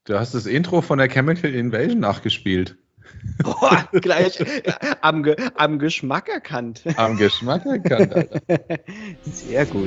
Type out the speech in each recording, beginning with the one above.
Du hast das Intro von der Chemical Invasion nachgespielt. Boah, gleich am Geschmack erkannt. Am Geschmack erkannt, Alter. Sehr gut.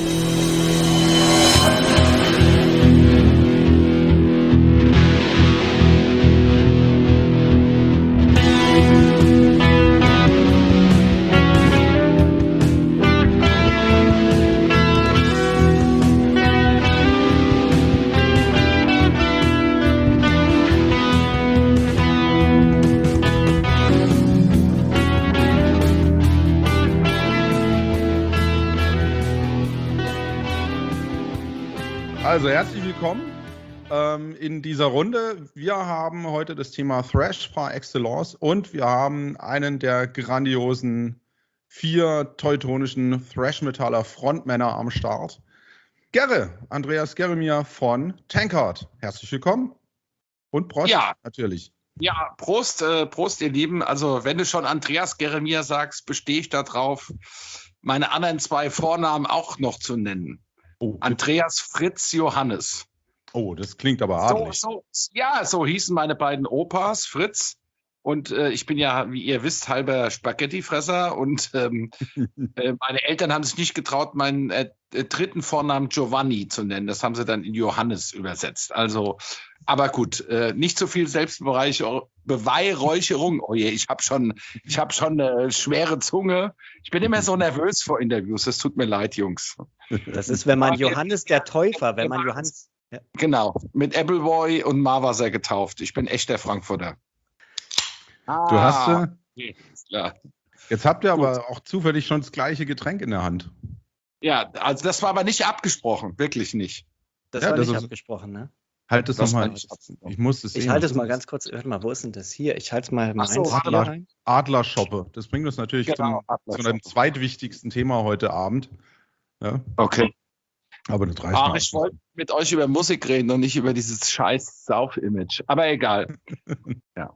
Also herzlich willkommen in dieser Runde. Wir haben heute das Thema Thrash par excellence und wir haben einen der grandiosen 4 teutonischen Thrash-Metaller Frontmänner am Start. Andreas Geremia von Tankard. Herzlich willkommen. Und Prost, natürlich. Ja, Prost, ihr Lieben. Also wenn du schon Andreas Geremia sagst, bestehe ich darauf, meine anderen 2 Vornamen auch noch zu nennen. Oh. Andreas Fritz Johannes. Oh, das klingt aber adelig. So hießen meine beiden Opas, Fritz. Und ich bin ja, wie ihr wisst, halber Spaghettifresser. Und meine Eltern haben sich nicht getraut, meinen dritten Vornamen Giovanni zu nennen. Das haben sie dann in Johannes übersetzt. Also, aber gut, nicht so viel Selbstbeweihräucherung. Oh je, ich hab schon eine schwere Zunge. Ich bin immer so nervös vor Interviews. Das tut mir leid, Jungs. Das ist, wenn man Johannes der Täufer, wenn man Johannes... Ja. Genau, mit Appleboy und Marwasser getauft. Ich bin echt der Frankfurter. Du hast ja. Jetzt habt ihr aber auch zufällig schon das gleiche Getränk in der Hand. Ja, also das war aber nicht abgesprochen, wirklich nicht. Das war nicht abgesprochen, ne? Halt es nochmal. Ich muss es sehen. Ich halte es mal ganz kurz. Warte mal, wo ist denn das hier? Ich halte es mal hier rein. Adlershoppe. Das bringt uns natürlich zu einem zweitwichtigsten Thema heute Abend. Ja. Okay. Aber das reicht ich wollte mit euch über Musik reden und nicht über dieses scheiß Sauf-Image. Aber egal. Ja.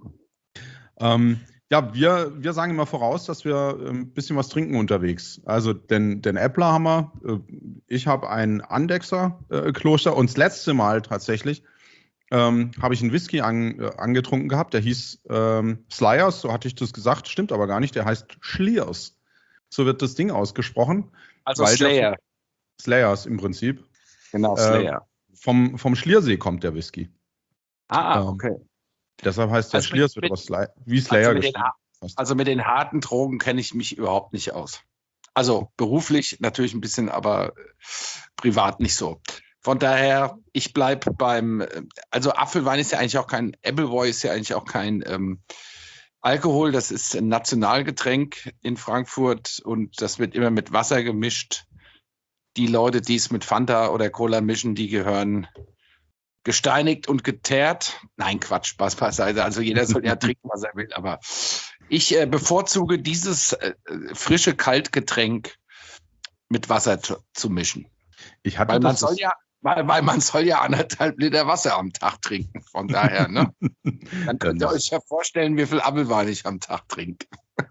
Wir sagen immer voraus, dass wir ein bisschen was trinken unterwegs. Also den Äppler haben wir. Ich habe ein Andechser-Kloster und das letzte Mal tatsächlich habe ich einen Whisky angetrunken gehabt. Der hieß Slayers, so hatte ich das gesagt. Stimmt aber gar nicht. Der heißt Schliers. So wird das Ding ausgesprochen. Also Slayer. Slayers im Prinzip. Genau, Slayer. Vom Schliersee kommt der Whisky. Okay. Deshalb heißt der Schliers wird wie Slayer geschrieben. Also mit den harten Drogen kenne ich mich überhaupt nicht aus. Also beruflich natürlich ein bisschen, aber privat nicht so. Von daher, ich bleibe also Apfelwein ist ja eigentlich auch kein, Appleboy ist ja eigentlich auch kein Alkohol. Das ist ein Nationalgetränk in Frankfurt und das wird immer mit Wasser gemischt. Die Leute, die es mit Fanta oder Cola mischen, die gehören gesteinigt und geteert. Nein, Quatsch, Spaß beiseite. Also jeder soll ja trinken, was er will. Aber ich bevorzuge dieses frische Kaltgetränk mit Wasser zu mischen. Weil man soll ja 1,5 Liter Wasser am Tag trinken. Von daher, ne? Dann könnt ihr euch ja vorstellen, wie viel Apfelwein ich am Tag trinke.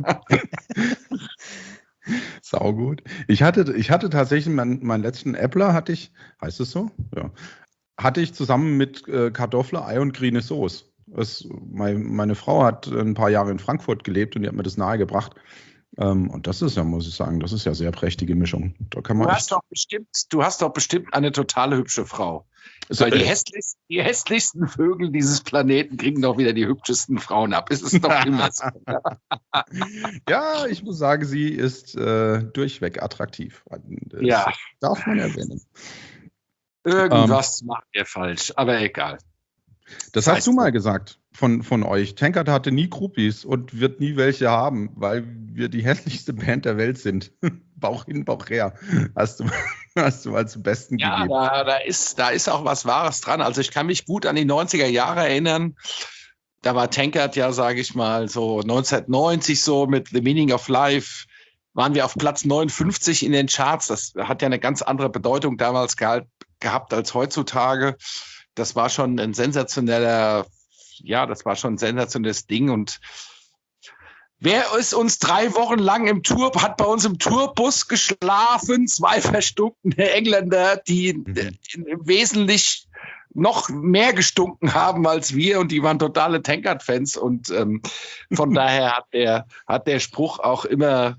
Saugut. Ich hatte tatsächlich meinen letzten Äppler, heißt es so? Ja. Hatte ich zusammen mit Kartoffeln, Ei und grüne Soße. Meine Frau hat ein paar Jahre in Frankfurt gelebt und die hat mir das nahegebracht. Und das ist ja, muss ich sagen, das ist ja sehr prächtige Mischung. Da kann man du hast doch bestimmt eine totale hübsche Frau. Weil die hässlichsten Vögel dieses Planeten kriegen doch wieder die hübschesten Frauen ab. Ist es doch immer so. Ja, ich muss sagen, sie ist durchweg attraktiv. Das darf man erwähnen. Irgendwas macht ihr falsch, aber egal. Das hast du mal gesagt von euch. Tankard hatte nie Groupies und wird nie welche haben, weil wir die hässlichste Band der Welt sind. Bauch hin, Bauch her. Hast du mal zum Besten gegeben. Ja, da ist auch was Wahres dran. Also ich kann mich gut an die 90er Jahre erinnern. Da war Tankard ja, sage ich mal, so 1990 so mit The Meaning of Life waren wir auf Platz 59 in den Charts. Das hat ja eine ganz andere Bedeutung damals gehabt als heutzutage. Das war schon ein sensationelles Ding. Und wer ist uns 3 Wochen lang hat bei uns im Tourbus geschlafen? 2 verstunkene Engländer, die wesentlich noch mehr gestunken haben als wir und die waren totale Tankard-Fans und von daher hat der Spruch auch immer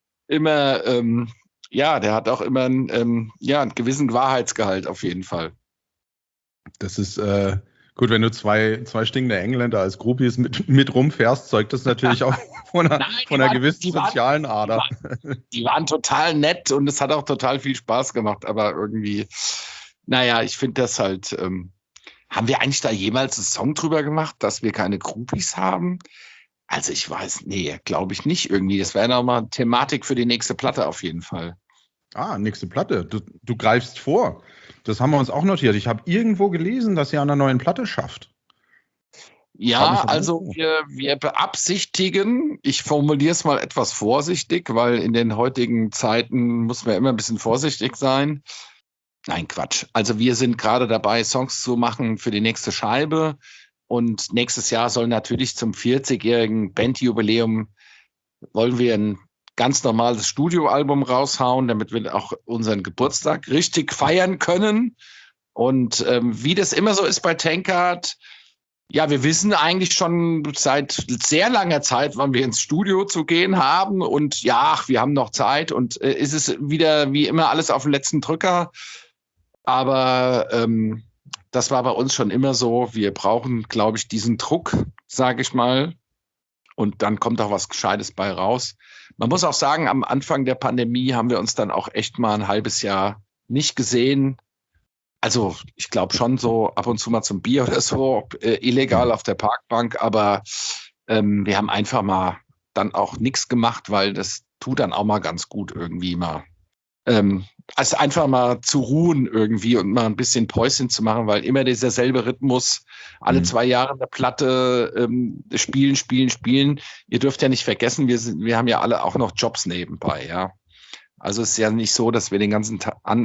der hat auch immer einen gewissen Wahrheitsgehalt auf jeden Fall. Das ist gut, wenn du zwei stinkende Engländer als Groupies mit rumfährst, zeugt das natürlich auch von einer gewissen sozialen Ader. Die waren total nett und es hat auch total viel Spaß gemacht, aber irgendwie, naja, ich finde das halt, haben wir eigentlich da jemals einen Song drüber gemacht, dass wir keine Groupies haben? Also ich weiß, nee, glaube ich nicht irgendwie. Das wäre nochmal Thematik für die nächste Platte auf jeden Fall. Nächste Platte. Du greifst vor. Das haben wir uns auch notiert. Ich habe irgendwo gelesen, dass ihr an einer neuen Platte schafft. Ja, also wir beabsichtigen, ich formuliere es mal etwas vorsichtig, weil in den heutigen Zeiten muss man immer ein bisschen vorsichtig sein. Nein, Quatsch. Also wir sind gerade dabei, Songs zu machen für die nächste Scheibe. Und nächstes Jahr soll natürlich zum 40-jährigen Bandjubiläum wollen wir ein ganz normales Studioalbum raushauen, damit wir auch unseren Geburtstag richtig feiern können. Und wie das immer so ist bei Tankard, ja, wir wissen eigentlich schon seit sehr langer Zeit, wann wir ins Studio zu gehen haben. Und ja, wir haben noch Zeit und ist es wieder wie immer alles auf den letzten Drücker. Aber das war bei uns schon immer so. Wir brauchen, glaube ich, diesen Druck, sage ich mal. Und dann kommt auch was Gescheites bei raus. Man muss auch sagen, am Anfang der Pandemie haben wir uns dann auch echt mal ein halbes Jahr nicht gesehen. Also ich glaube schon so ab und zu mal zum Bier oder so, illegal auf der Parkbank. Aber wir haben einfach mal dann auch nichts gemacht, weil das tut dann auch mal ganz gut irgendwie mal. Also einfach mal zu ruhen irgendwie und mal ein bisschen Päuschen zu machen, weil immer dieser selbe Rhythmus, alle 2 Jahre eine Platte spielen. Ihr dürft ja nicht vergessen, wir haben ja alle auch noch Jobs nebenbei, ja. Also es ist ja nicht so, dass wir den ganzen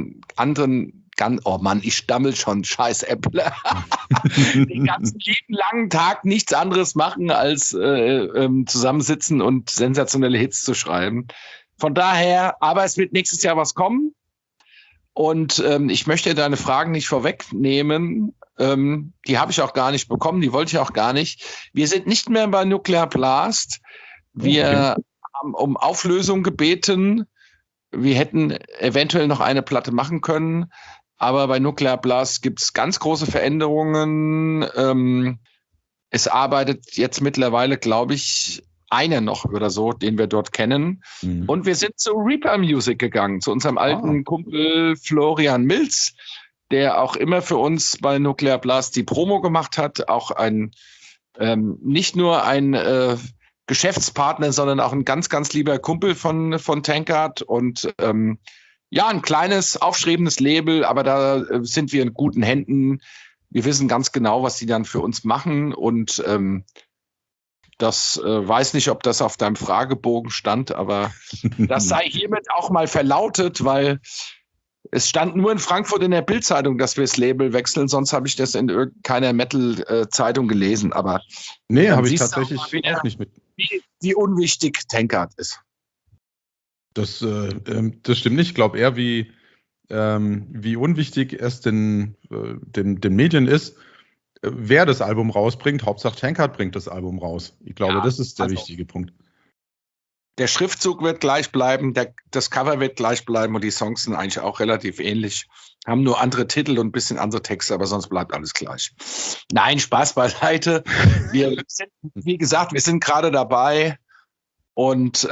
oh Mann, ich stammel schon, scheiß Apple. Den ganzen lieben langen Tag nichts anderes machen, als zusammensitzen und sensationelle Hits zu schreiben. Von daher, aber es wird nächstes Jahr was kommen. Und ich möchte deine Fragen nicht vorwegnehmen. Die habe ich auch gar nicht bekommen, die wollte ich auch gar nicht. Wir sind nicht mehr bei Nuclear Blast. Wir haben um Auflösung gebeten. Wir hätten eventuell noch eine Platte machen können. Aber bei Nuclear Blast gibt es ganz große Veränderungen. Es arbeitet jetzt mittlerweile, glaube ich, einer noch oder so, den wir dort kennen. Und wir sind zu Reaper Music gegangen, zu unserem alten Kumpel Florian Milz, der auch immer für uns bei Nuclear Blast die Promo gemacht hat. Auch nicht nur ein Geschäftspartner, sondern auch ein ganz, ganz lieber Kumpel von Tankard. Und ein kleines, aufstrebendes Label, aber da sind wir in guten Händen. Wir wissen ganz genau, was die dann für uns machen. Und das weiß nicht, ob das auf deinem Fragebogen stand, aber das sei hiermit auch mal verlautet, weil es stand nur in Frankfurt in der Bild-Zeitung, dass wir das Label wechseln, sonst habe ich das in keiner Metal-Zeitung gelesen. Aber nee, habe ich tatsächlich auch nicht mit. Wie unwichtig Tankard ist. Das stimmt nicht. Ich glaube eher, wie unwichtig es den Medien ist, wer das Album rausbringt. Hauptsache Tankard bringt das Album raus. Ich glaube, das ist der wichtige Punkt. Der Schriftzug wird gleich bleiben, das Cover wird gleich bleiben und die Songs sind eigentlich auch relativ ähnlich. Haben nur andere Titel und ein bisschen andere Texte, aber sonst bleibt alles gleich. Nein, Spaß beiseite. Wir sind, wie gesagt, wir sind gerade dabei und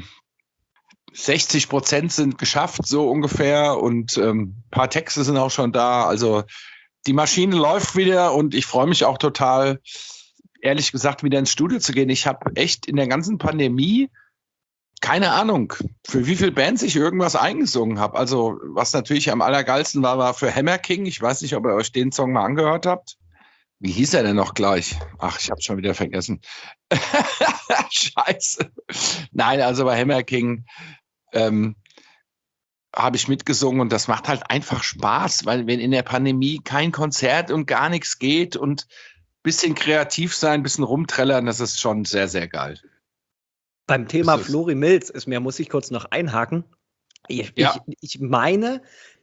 60% sind geschafft, so ungefähr, und ein paar Texte sind auch schon da. Also die Maschine läuft wieder und ich freue mich auch total, ehrlich gesagt, wieder ins Studio zu gehen. Ich habe echt in der ganzen Pandemie keine Ahnung, für wie viele Bands ich irgendwas eingesungen habe. Also was natürlich am allergeilsten war für Hammer King. Ich weiß nicht, ob ihr euch den Song mal angehört habt. Wie hieß er denn noch gleich? Ach, ich habe es schon wieder vergessen. Scheiße. Nein, also bei Hammer King habe ich mitgesungen und das macht halt einfach Spaß, weil wenn in der Pandemie kein Konzert und gar nichts geht und ein bisschen kreativ sein, ein bisschen rumträllern, das ist schon sehr, sehr geil. Beim Thema Flori Milz muss ich kurz noch einhaken. Ich meine,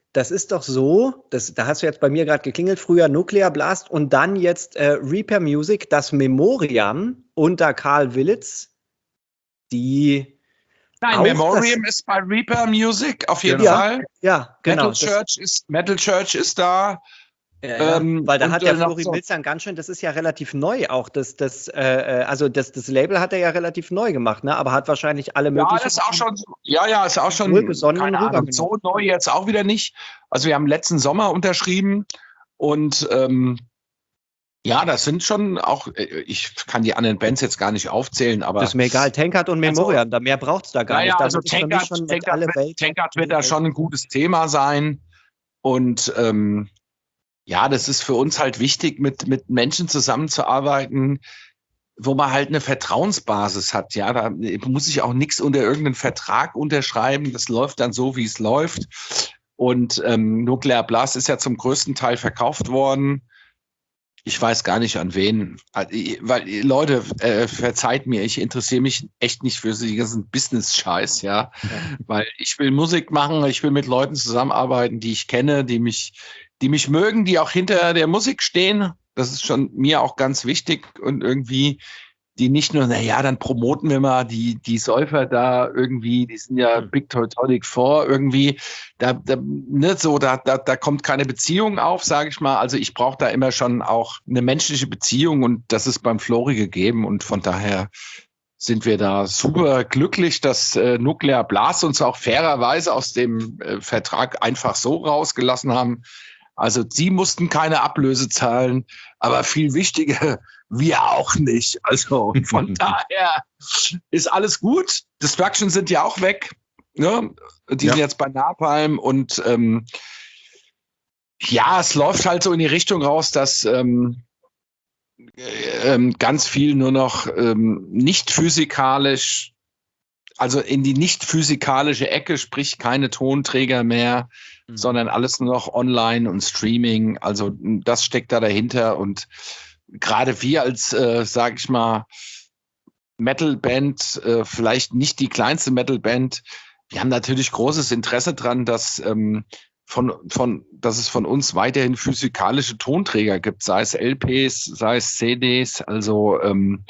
das ist doch so, da hast du jetzt bei mir gerade geklingelt, früher Nuclear Blast und dann jetzt Reaper Music, das Memoriam unter Karl Willits, die... Nein, Memoriam ist bei Reaper Music auf jeden Fall. Ja, genau. Metal Church ist da. Ja, weil da hat der Flori Milz dann ganz schön, das ist ja relativ neu auch, das Label hat er ja relativ neu gemacht, ne? Aber hat wahrscheinlich alle möglichen... Ja, das ist auch schon keine Ahnung, so neu jetzt auch wieder nicht. Also wir haben letzten Sommer unterschrieben und ja, das sind schon auch, ich kann die anderen Bands jetzt gar nicht aufzählen, aber... Das ist mir egal, Tankard und Memoriam, da mehr braucht es da gar nicht. Also Tankard wird da schon ein gutes Thema sein und ja, das ist für uns halt wichtig, mit Menschen zusammenzuarbeiten, wo man halt eine Vertrauensbasis hat. Ja, da muss ich auch nichts unter irgendeinen Vertrag unterschreiben. Das läuft dann so, wie es läuft. Und Nuclear Blast ist ja zum größten Teil verkauft worden. Ich weiß gar nicht an wen. Weil, Leute, verzeiht mir, ich interessiere mich echt nicht für den ganzen Business-Scheiß, ja. Weil ich will Musik machen, ich will mit Leuten zusammenarbeiten, die ich kenne, die mich mögen, die auch hinter der Musik stehen. Das ist schon mir auch ganz wichtig und irgendwie, die nicht nur, dann promoten wir mal die Säufer da irgendwie, die sind ja Big Teutonic 4 irgendwie, da kommt keine Beziehung auf, sage ich mal. Also ich brauche da immer schon auch eine menschliche Beziehung und das ist beim Flori gegeben und von daher sind wir da super glücklich, dass Nuclear Blast uns auch fairerweise aus dem Vertrag einfach so rausgelassen haben. Also sie mussten keine Ablöse zahlen, aber viel wichtiger, wir auch nicht. Also von daher ist alles gut. Destruction sind ja auch weg. Ne? Die sind jetzt bei Napalm und es läuft halt so in die Richtung raus, dass ganz viel nur noch nicht physikalisch, also in die nicht physikalische Ecke, sprich keine Tonträger mehr, sondern alles nur noch online und Streaming. Also das steckt da dahinter. Und gerade wir als, sage ich mal, Metal-Band, vielleicht nicht die kleinste Metal-Band, wir haben natürlich großes Interesse dran, dass dass es von uns weiterhin physikalische Tonträger gibt, sei es LPs, sei es CDs. Also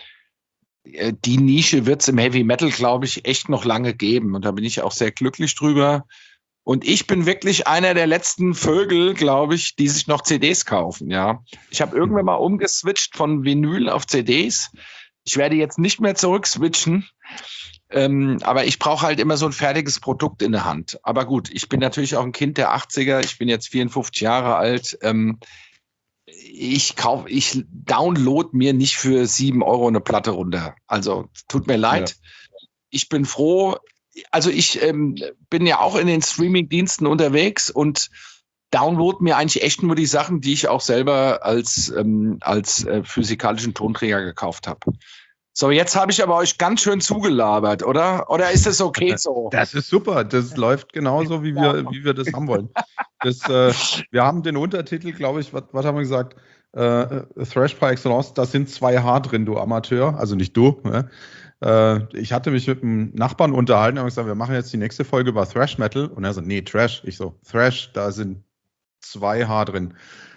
die Nische wird es im Heavy Metal, glaube ich, echt noch lange geben. Und da bin ich auch sehr glücklich drüber. Und ich bin wirklich einer der letzten Vögel, glaube ich, die sich noch CDs kaufen. Ja, ich habe irgendwann mal umgeswitcht von Vinyl auf CDs. Ich werde jetzt nicht mehr zurückswitchen. Aber ich brauche halt immer so ein fertiges Produkt in der Hand. Aber gut, ich bin natürlich auch ein Kind der 80er. Ich bin jetzt 54 Jahre alt. Ich download mir nicht für 7 Euro eine Platte runter. Also tut mir leid. Ja. Ich bin froh. Also ich bin ja auch in den Streaming-Diensten unterwegs und download mir eigentlich echt nur die Sachen, die ich auch selber als physikalischen Tonträger gekauft habe. So, jetzt habe ich aber euch ganz schön zugelabert, oder? Oder ist das okay so? Das ist super. Das läuft genauso, wie wir das haben wollen. Wir haben den Untertitel, glaube ich, was haben wir gesagt? Thrash par excellence, da sind 2 H drin, du Amateur. Also nicht du. Ne? Ich hatte mich mit einem Nachbarn unterhalten und gesagt, wir machen jetzt die nächste Folge über Thrash Metal. Und er so, nee, Trash. Ich so, Thrash, da sind 2 H drin.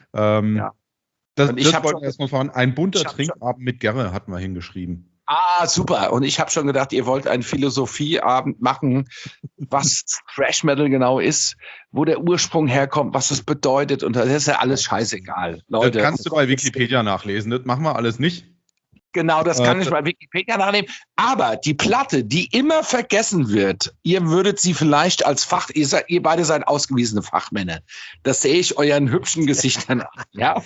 Das wollten wir erstmal fahren. Ein bunter Trinkabend mit Gerre hatten wir hingeschrieben. Ah, super. Und ich habe schon gedacht, ihr wollt einen Philosophieabend machen, was Thrash Metal genau ist, wo der Ursprung herkommt, was es bedeutet. Und das ist ja alles scheißegal. Leute, das kannst du bei Wikipedia nachlesen. Das machen wir alles nicht. Genau, das kann ich bei Wikipedia nachnehmen. Aber die Platte, die immer vergessen wird, ihr würdet sie vielleicht als ihr beide seid ausgewiesene Fachmänner. Das sehe ich euren hübschen Gesichtern an. Ja?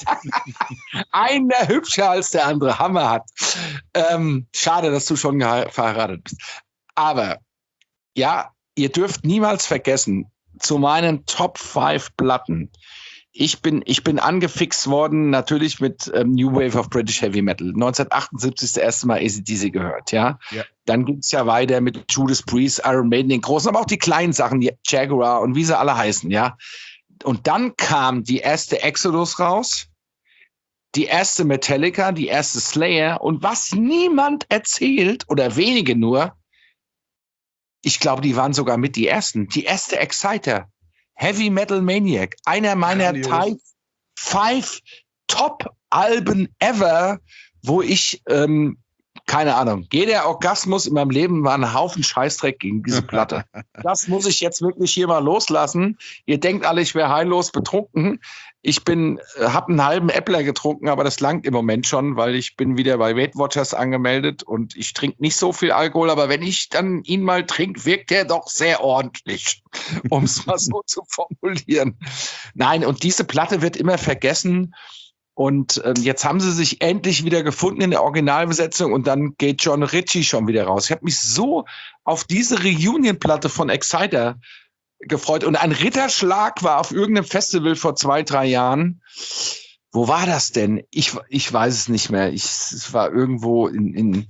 Einer hübscher als der andere, hammerhart. Schade, dass du schon verheiratet bist. Aber ja, ihr dürft niemals vergessen, zu meinen Top 5 Platten. Ich bin angefixt worden, natürlich mit New Wave of British Heavy Metal. 1978 das erste Mal AC/DC gehört, ja. Dann ging es ja weiter mit Judas Priest, Iron Maiden, den großen, aber auch die kleinen Sachen, die Jaguar und wie sie alle heißen, ja. Und dann kam die erste Exodus raus, die erste Metallica, die erste Slayer und was niemand erzählt oder wenige nur, ich glaube, die waren sogar mit die ersten. Die erste Exciter. Heavy Metal Maniac. Einer meiner Top 5 Top-Alben ever, wo ich, keine Ahnung, jeder Orgasmus in meinem Leben war ein Haufen Scheißdreck gegen diese Platte. Das muss ich jetzt wirklich hier mal loslassen. Ihr denkt alle, ich wäre heillos betrunken. Ich habe einen halben Äppler getrunken, aber das langt im Moment schon, weil ich bin wieder bei Weight Watchers angemeldet und ich trinke nicht so viel Alkohol, aber wenn ich dann ihn mal trinke, wirkt er doch sehr ordentlich, um es mal so zu formulieren. Nein, und diese Platte wird immer vergessen. Und jetzt haben sie sich endlich wieder gefunden in der Originalbesetzung und dann geht John Ritchie schon wieder raus. Ich habe mich so auf diese Reunion-Platte von Exciter gefreut. Und ein Ritterschlag war auf irgendeinem Festival vor 2-3 Jahren. Wo war das denn? Ich weiß es nicht mehr. Es war irgendwo in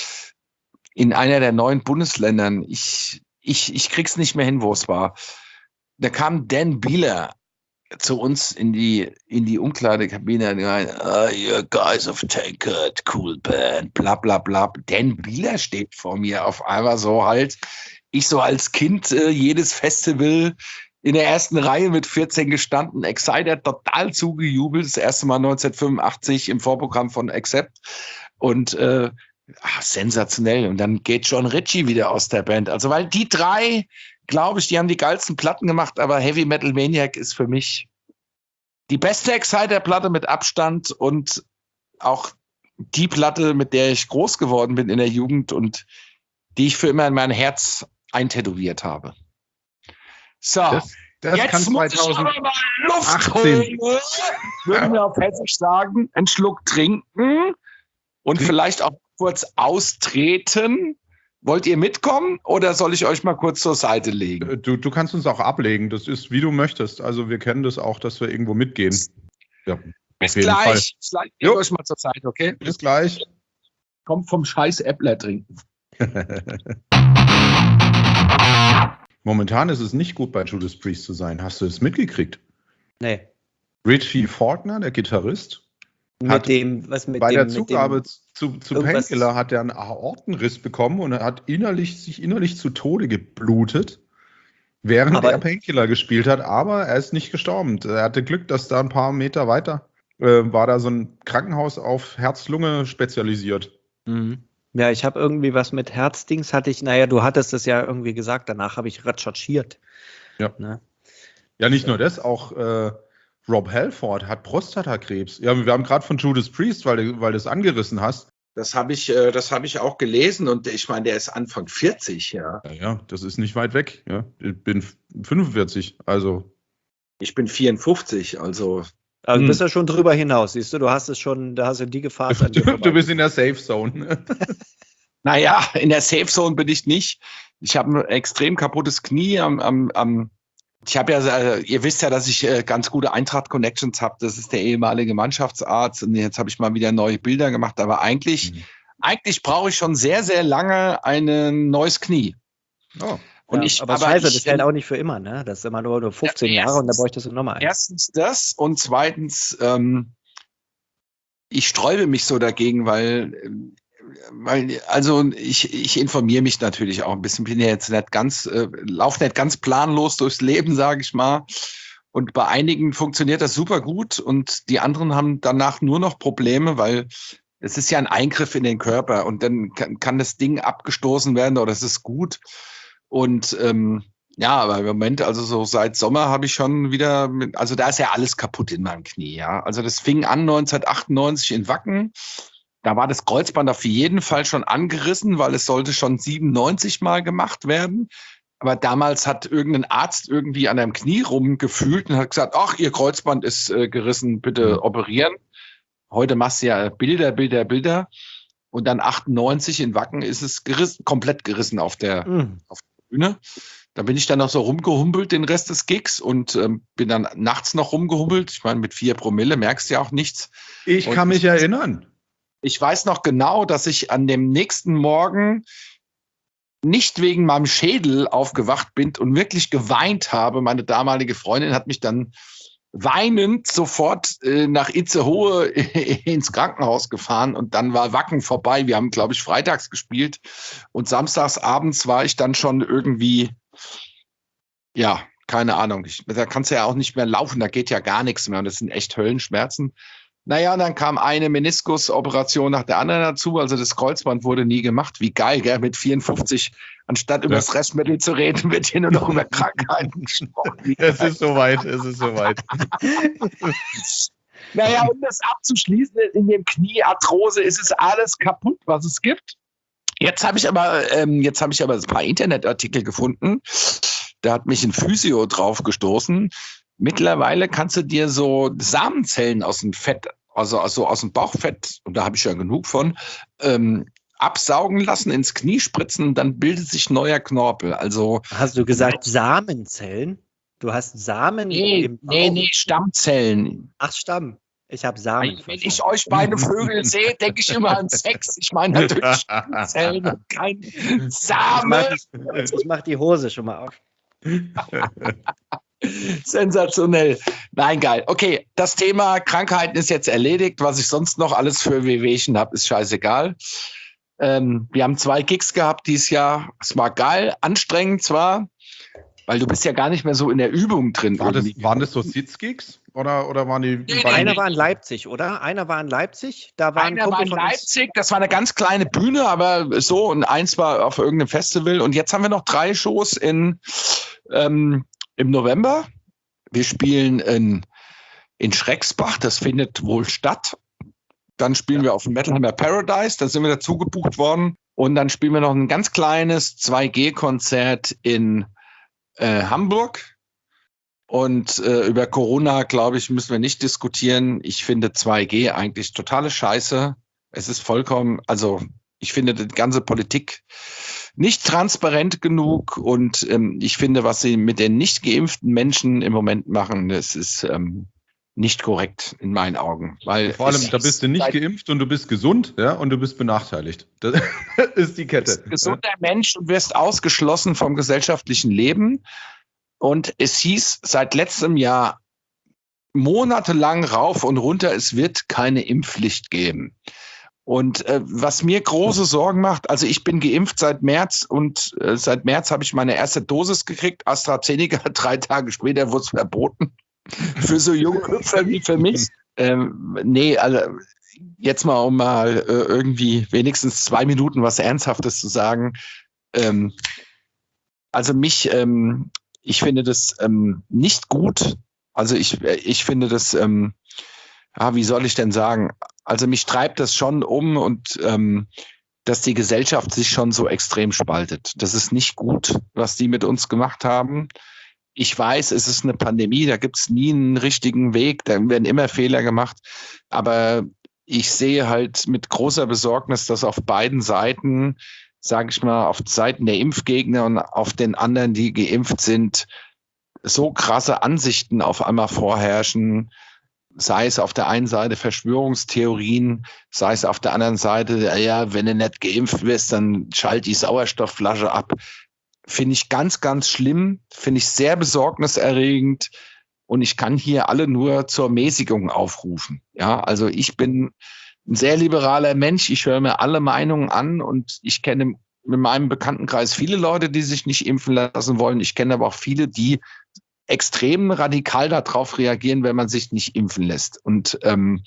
einer der neuen Bundesländern. Ich krieg's nicht mehr hin, wo es war. Da kam Dan Bieler zu uns in die Umkleidekabine rein. You guys of Tankard, cool band, bla bla bla. Dan Bieler steht vor mir auf einmal so halt. Ich so als Kind jedes Festival in der ersten Reihe mit 14 gestanden, Exciter total zugejubelt. Das erste Mal 1985 im Vorprogramm von Accept. Und sensationell. Und dann geht John Ritchie wieder aus der Band. Also weil die drei, glaube ich, die haben die geilsten Platten gemacht, aber Heavy Metal Maniac ist für mich die beste Exciter-Platte mit Abstand und auch die Platte, mit der ich groß geworden bin in der Jugend und die ich für immer in mein Herz eintätowiert habe. So, das jetzt kann muss ich aber mal Luft holen, würden wir auf Hessisch sagen, einen Schluck trinken und vielleicht auch kurz austreten. Wollt ihr mitkommen oder soll ich euch mal kurz zur Seite legen? Du kannst uns auch ablegen. Das ist, wie du möchtest. Also wir kennen das auch, dass wir irgendwo mitgehen. Ja, bis gleich. Ich lege euch mal zur Seite, okay? Bis gleich. Kommt vom scheiß Äppler trinken. Momentan ist es nicht gut, bei Judas Priest zu sein. Hast du es mitgekriegt? Nee. Richie Faulkner, der Gitarrist, bei der Zugabe zu Painkiller hat er einen Aortenriss bekommen und er hat sich innerlich zu Tode geblutet, während er Painkiller gespielt hat, aber er ist nicht gestorben. Er hatte Glück, dass da ein paar Meter weiter war da so ein Krankenhaus auf Herz-Lunge spezialisiert. Mhm. Ja, ich habe irgendwie was mit Herzdings du hattest es ja irgendwie gesagt, danach habe ich recherchiert. Ja. Ne? Ja, nicht nur das, auch Rob Halford hat Prostatakrebs. Ja, wir haben gerade von Judas Priest, weil du es angerissen hast. Das habe ich auch gelesen und ich meine, der ist Anfang 40, ja. Ja, das ist nicht weit weg. Ja. Ich bin 45, also. Ich bin 54, also. Also du bist ja schon drüber hinaus, siehst du, da hast du die Gefahr. Du bist in der Safe Zone. Naja, in der Safe Zone bin ich nicht. Ich habe ein extrem kaputtes Knie ich habe ja, ihr wisst ja, dass ich ganz gute Eintracht-Connections habe. Das ist der ehemalige Mannschaftsarzt und jetzt habe ich mal wieder neue Bilder gemacht. Aber eigentlich brauche ich schon sehr, sehr lange ein neues Knie. Oh. Und ja, aber scheiße, das hält auch nicht für immer, ne? Das ist immer nur 15 Jahre und da bräuchtest du nochmal einen. Erstens das und zweitens, ich sträube mich so dagegen, weil ich informiere mich natürlich auch ein bisschen, bin ja jetzt laufe nicht ganz planlos durchs Leben, sage ich mal. Und bei einigen funktioniert das super gut und die anderen haben danach nur noch Probleme, weil es ist ja ein Eingriff in den Körper und dann kann das Ding abgestoßen werden oder es ist gut. Und aber im Moment, also so seit Sommer habe ich schon wieder, also da ist ja alles kaputt in meinem Knie, ja. Also das fing an 1998 in Wacken. Da war das Kreuzband auf jeden Fall schon angerissen, weil es sollte schon 97 Mal gemacht werden. Aber damals hat irgendein Arzt irgendwie an einem Knie rumgefühlt und hat gesagt, ach, Ihr Kreuzband ist gerissen, bitte operieren. Heute machst du ja Bilder. Und dann 98 in Wacken ist es komplett gerissen auf der Bühne. Da bin ich dann noch so rumgehumpelt den Rest des Gigs und bin dann nachts noch rumgehumpelt. Ich meine, mit 4 Promille merkst du ja auch nichts. Ich kann mich erinnern. Ich weiß noch genau, dass ich an dem nächsten Morgen nicht wegen meinem Schädel aufgewacht bin und wirklich geweint habe. Meine damalige Freundin hat mich dann weinend sofort nach Itzehoe ins Krankenhaus gefahren und dann war Wacken vorbei. Wir haben, glaube ich, freitags gespielt und samstags abends war ich dann schon irgendwie, keine Ahnung. Da kannst du ja auch nicht mehr laufen, da geht ja gar nichts mehr und das sind echt Höllenschmerzen. Naja, und dann kam eine Meniskusoperation nach der anderen dazu. Also das Kreuzband wurde nie gemacht. Wie geil, gell? Mit 54, anstatt über das Restmittel zu reden, wird hier nur noch über Krankheiten gesprochen. Es ist soweit. Naja, um das abzuschließen, in dem Knie Arthrose ist es alles kaputt, was es gibt. Jetzt habe ich aber ein paar Internetartikel gefunden. Da hat mich ein Physio drauf gestoßen. Mittlerweile kannst du dir so Samenzellen aus dem Fett, also aus dem Bauchfett, und da habe ich ja genug von, absaugen lassen, ins Knie spritzen und dann bildet sich neuer Knorpel. Also hast du gesagt Samenzellen? Du hast Samen im Bauch? Nee, Stammzellen. Ach, Stamm. Ich habe Samen. Wenn ich euch beide Vögel sehe, denke ich immer an Sex. Ich meine natürlich Stammzellen und kein Samen. Ich mach die Hose schon mal auf. Sensationell. Nein, geil. Okay, das Thema Krankheiten ist jetzt erledigt. Was ich sonst noch alles für Wehwehchen habe, ist scheißegal. Wir haben 2 Gigs gehabt dieses Jahr. Es war geil, anstrengend zwar, weil du bist ja gar nicht mehr so in der Übung drin. Waren das so Sitzgigs? Oder waren die... Nee, einer war in Leipzig, oder? Einer war in Leipzig. Einer war in Leipzig, das war eine ganz kleine Bühne, aber so, und eins war auf irgendeinem Festival. Und jetzt haben wir noch 3 Shows im November. Wir spielen in Schrecksbach, das findet wohl statt. Dann spielen wir auf dem Metalhammer Paradise, da sind wir dazu gebucht worden. Und dann spielen wir noch ein ganz kleines 2G-Konzert in Hamburg. Und über Corona, glaube ich, müssen wir nicht diskutieren. Ich finde 2G eigentlich totale Scheiße. Es ist vollkommen, also ich finde die ganze Politik nicht transparent genug und ich finde, was sie mit den nicht geimpften Menschen im Moment machen, das ist nicht korrekt in meinen Augen. Weil vor allem, da bist du nicht geimpft und du bist gesund, ja, und du bist benachteiligt. Das ist die Kette. Du bist gesunder Mensch und wirst ausgeschlossen vom gesellschaftlichen Leben. Und es hieß seit letztem Jahr monatelang rauf und runter, es wird keine Impfpflicht geben. Und was mir große Sorgen macht, also ich bin geimpft seit März und seit März habe ich meine erste Dosis gekriegt. AstraZeneca, 3 Tage später wurde es verboten. Für so junge Hüpfer wie für mich. Nee, also jetzt mal, um mal irgendwie wenigstens 2 Minuten was Ernsthaftes zu sagen. Also ich finde das nicht gut. Also ich finde das, wie soll ich denn sagen? Also mich treibt das schon um und dass die Gesellschaft sich schon so extrem spaltet. Das ist nicht gut, was die mit uns gemacht haben. Ich weiß, es ist eine Pandemie, da gibt es nie einen richtigen Weg, da werden immer Fehler gemacht. Aber ich sehe halt mit großer Besorgnis, dass auf beiden Seiten, sage ich mal, auf Seiten der Impfgegner und auf den anderen, die geimpft sind, so krasse Ansichten auf einmal vorherrschen. Sei es auf der einen Seite Verschwörungstheorien, sei es auf der anderen Seite, ja, wenn du nicht geimpft wirst, dann schalt die Sauerstoffflasche ab. Finde ich ganz, ganz schlimm, finde ich sehr besorgniserregend und ich kann hier alle nur zur Mäßigung aufrufen. Ja, also ich bin ein sehr liberaler Mensch, ich höre mir alle Meinungen an und ich kenne in meinem Bekanntenkreis viele Leute, die sich nicht impfen lassen wollen. Ich kenne aber auch viele, die extrem radikal darauf reagieren, wenn man sich nicht impfen lässt. Und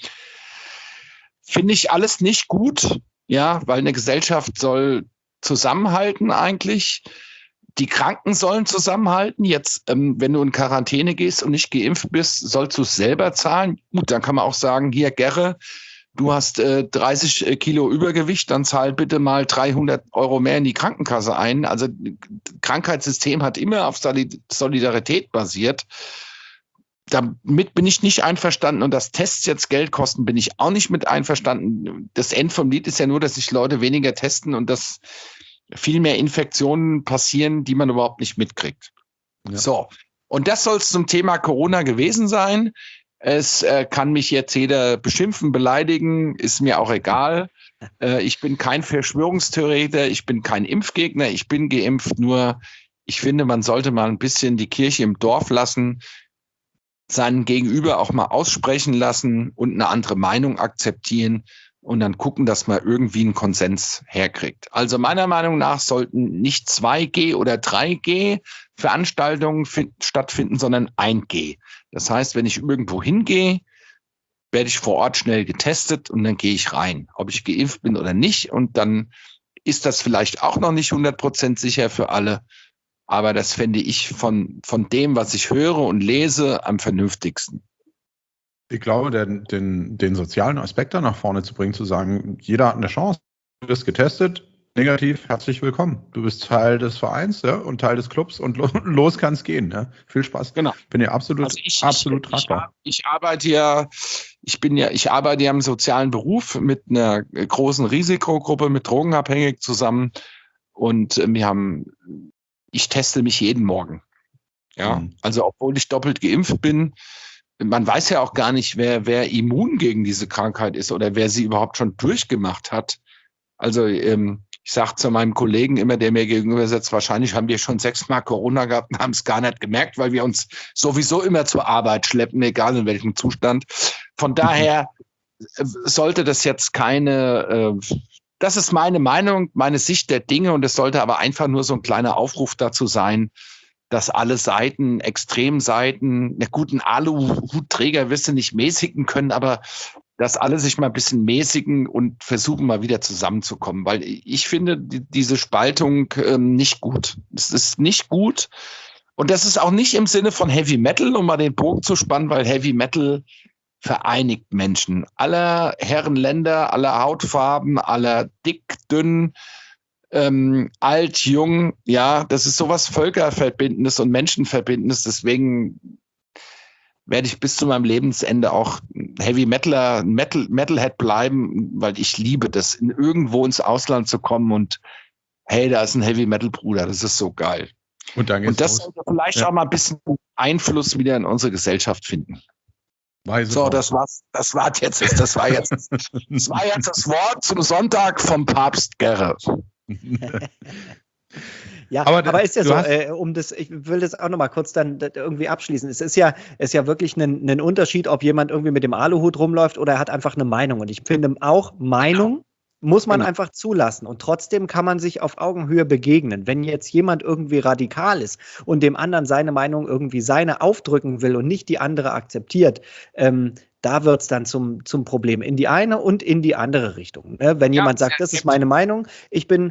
finde ich alles nicht gut, ja, weil eine Gesellschaft soll zusammenhalten eigentlich. Die Kranken sollen zusammenhalten. Jetzt, wenn du in Quarantäne gehst und nicht geimpft bist, sollst du es selber zahlen. Gut, dann kann man auch sagen, hier, Gerre, du hast 30 Kilo Übergewicht, dann zahl bitte mal 300 € mehr in die Krankenkasse ein. Also Krankheitssystem hat immer auf Solidarität basiert. Damit bin ich nicht einverstanden und dass Tests jetzt Geld kosten, bin ich auch nicht mit einverstanden. Das End vom Lied ist ja nur, dass sich Leute weniger testen und dass viel mehr Infektionen passieren, die man überhaupt nicht mitkriegt. Ja. So, und das soll es zum Thema Corona gewesen sein. Es kann mich jetzt jeder beschimpfen, beleidigen, ist mir auch egal. Ich bin kein Verschwörungstheoretiker, ich bin kein Impfgegner, ich bin geimpft, nur ich finde, man sollte mal ein bisschen die Kirche im Dorf lassen, seinen Gegenüber auch mal aussprechen lassen und eine andere Meinung akzeptieren und dann gucken, dass man irgendwie einen Konsens herkriegt. Also meiner Meinung nach sollten nicht 2G oder 3G Veranstaltungen stattfinden, sondern 1G. Das heißt, wenn ich irgendwo hingehe, werde ich vor Ort schnell getestet und dann gehe ich rein, ob ich geimpft bin oder nicht. Und dann ist das vielleicht auch noch nicht 100% sicher für alle. Aber das fände ich von dem, was ich höre und lese, am vernünftigsten. Ich glaube, den sozialen Aspekt da nach vorne zu bringen, zu sagen, jeder hat eine Chance, du wirst getestet, negativ, herzlich willkommen. Du bist Teil des Vereins, ja, und Teil des Clubs und los kann es gehen. Ja. Viel Spaß. Genau. Bin ja absolut tragbar. Ich arbeite ja im sozialen Beruf mit einer großen Risikogruppe, mit Drogenabhängigen zusammen und ich teste mich jeden Morgen. Ja, also obwohl ich doppelt geimpft bin, man weiß ja auch gar nicht, wer immun gegen diese Krankheit ist oder wer sie überhaupt schon durchgemacht hat. Also ich sage zu meinem Kollegen immer, der mir gegenüber sitzt, wahrscheinlich haben wir schon 6-mal Corona gehabt und haben es gar nicht gemerkt, weil wir uns sowieso immer zur Arbeit schleppen, egal in welchem Zustand. Von daher sollte das jetzt das ist meine Meinung, meine Sicht der Dinge und es sollte aber einfach nur so ein kleiner Aufruf dazu sein, dass alle Seiten, Extremseiten, einen guten Aluhutträger wirst du nicht mäßigen können, aber dass alle sich mal ein bisschen mäßigen und versuchen mal wieder zusammenzukommen, weil ich finde diese Spaltung nicht gut. Es ist nicht gut und das ist auch nicht im Sinne von Heavy Metal, um mal den Bogen zu spannen, weil Heavy Metal vereinigt Menschen aller Herren, Länder, aller Hautfarben, aller dick, dünn, alt, jung, ja, das ist sowas Völkerverbindendes und Menschenverbindendes, deswegen werde ich bis zu meinem Lebensende auch Heavy Metalhead bleiben, weil ich liebe das, irgendwo ins Ausland zu kommen und hey, da ist ein Heavy Metal Bruder, das ist so geil. Und das sollte vielleicht auch mal ein bisschen Einfluss wieder in unsere Gesellschaft finden. So, das war jetzt das Wort zum Sonntag vom Papst Gerre. Ja, aber ist ja so, ich will das auch nochmal kurz dann irgendwie abschließen. Es ist ja wirklich ein Unterschied, ob jemand irgendwie mit dem Aluhut rumläuft oder er hat einfach eine Meinung. Und ich finde auch, Meinung muss man einfach zulassen. Und trotzdem kann man sich auf Augenhöhe begegnen. Wenn jetzt jemand irgendwie radikal ist und dem anderen seine Meinung irgendwie seine aufdrücken will und nicht die andere akzeptiert, da wird es dann zum Problem in die eine und in die andere Richtung. Ne? Wenn jemand sagt, das ist meine Meinung, ich bin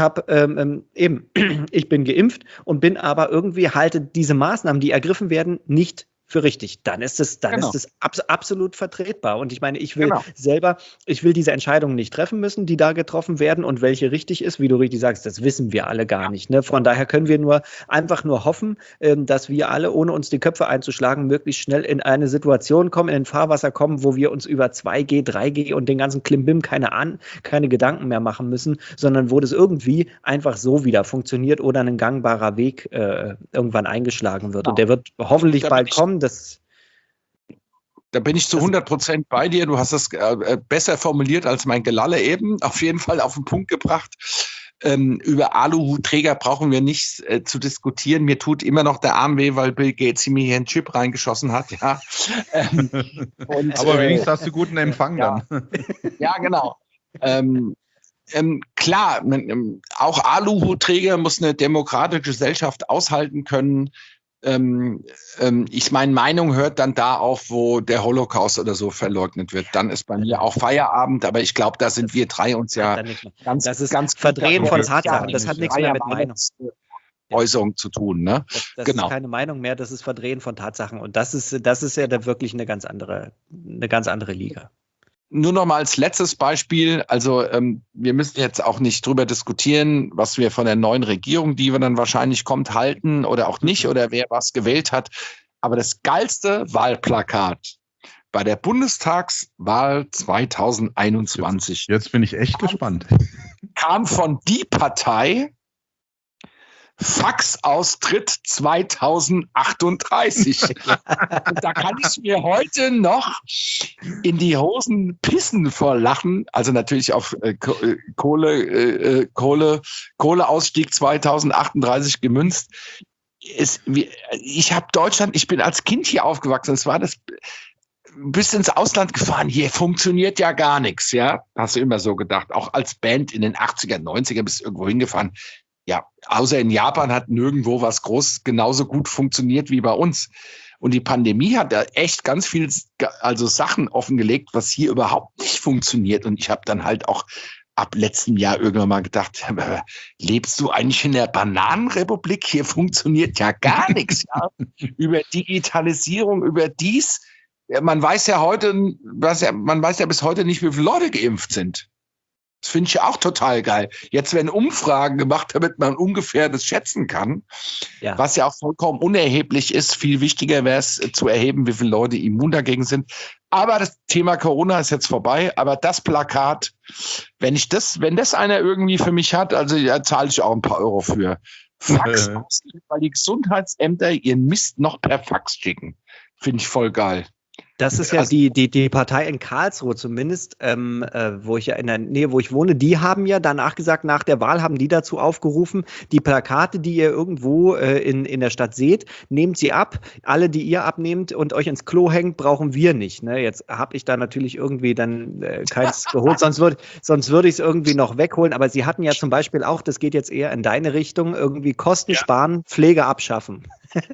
geimpft und bin aber irgendwie halte diese Maßnahmen, die ergriffen werden, nicht für richtig, dann ist es absolut vertretbar. Und ich meine, ich will diese Entscheidungen nicht treffen müssen, die da getroffen werden und welche richtig ist, wie du richtig sagst, das wissen wir alle gar nicht. Ne? Von daher können wir einfach nur hoffen, dass wir alle, ohne uns die Köpfe einzuschlagen, möglichst schnell in eine Situation kommen, in ein Fahrwasser kommen, wo wir uns über 2G, 3G und den ganzen Klimbim keine Gedanken mehr machen müssen, sondern wo das irgendwie einfach so wieder funktioniert oder ein gangbarer Weg irgendwann eingeschlagen wird. Und der wird hoffentlich bald kommen. Da bin ich zu 100% bei dir. Du hast das besser formuliert als mein Gelalle eben. Auf jeden Fall auf den Punkt gebracht. Über Aluhutträger brauchen wir nicht zu diskutieren. Mir tut immer noch der Arm weh, weil Bill Gates mir hier einen Chip reingeschossen hat. Ja. Aber wenigstens hast du guten Empfang dann. Ja, genau. Klar, auch Aluhutträger muss eine demokratische Gesellschaft aushalten können. Meine Meinung hört dann da auf, wo der Holocaust oder so verleugnet wird. Dann ist bei mir auch Feierabend, aber ich glaube, da sind wir drei uns ja ganz Verdrehen von Tatsachen. Das hat nichts mehr mit Meinung. Äußerung zu tun. Ne? Das ist keine Meinung mehr, das ist Verdrehen von Tatsachen. Und das ist ja da wirklich eine ganz andere Liga. Nur noch mal als letztes Beispiel, also wir müssen jetzt auch nicht drüber diskutieren, was wir von der neuen Regierung, die wir dann wahrscheinlich kommt, halten oder auch nicht oder wer was gewählt hat. Aber das geilste Wahlplakat bei der Bundestagswahl 2021. Jetzt bin ich echt gespannt. Kam von die Partei Faxaustritt 2038. Und da kann ich mir heute noch in die Hosen pissen vor Lachen. Also natürlich auf Kohleausstieg 2038 gemünzt. Ich bin als Kind hier aufgewachsen. Es war bist ins Ausland gefahren, hier funktioniert ja gar nichts, ja. Hast du immer so gedacht. Auch als Band in den 80er, 90er bist du irgendwo hingefahren. Ja, außer in Japan hat nirgendwo was groß genauso gut funktioniert wie bei uns. Und die Pandemie hat da echt ganz viel, also Sachen offengelegt, was hier überhaupt nicht funktioniert. Und ich habe dann halt auch ab letztem Jahr irgendwann mal gedacht, lebst du eigentlich in der Bananenrepublik? Hier funktioniert ja gar nichts. Ja? Über Digitalisierung, über dies. Man weiß ja bis heute nicht, wie viele Leute geimpft sind. Das finde ich auch total geil. Jetzt werden Umfragen gemacht, damit man ungefähr das schätzen kann, was ja auch vollkommen unerheblich ist. Viel wichtiger wäre es zu erheben, wie viele Leute immun dagegen sind. Aber das Thema Corona ist jetzt vorbei. Aber das Plakat, wenn das einer irgendwie für mich hat, also da zahle ich auch ein paar Euro für. Fax, weil die Gesundheitsämter ihren Mist noch per Fax schicken. Finde ich voll geil. Das ist ja die Partei in Karlsruhe zumindest, wo ich ja in der Nähe, wo ich wohne, die haben ja danach gesagt, nach der Wahl haben die dazu aufgerufen, die Plakate, die ihr irgendwo in der Stadt seht, nehmt sie ab. Alle, die ihr abnehmt und euch ins Klo hängt, brauchen wir nicht. Ne? Jetzt habe ich da natürlich irgendwie dann keins geholt, sonst würde ich es irgendwie noch wegholen. Aber sie hatten ja zum Beispiel auch, das geht jetzt eher in deine Richtung, irgendwie Kosten sparen, Pflege abschaffen.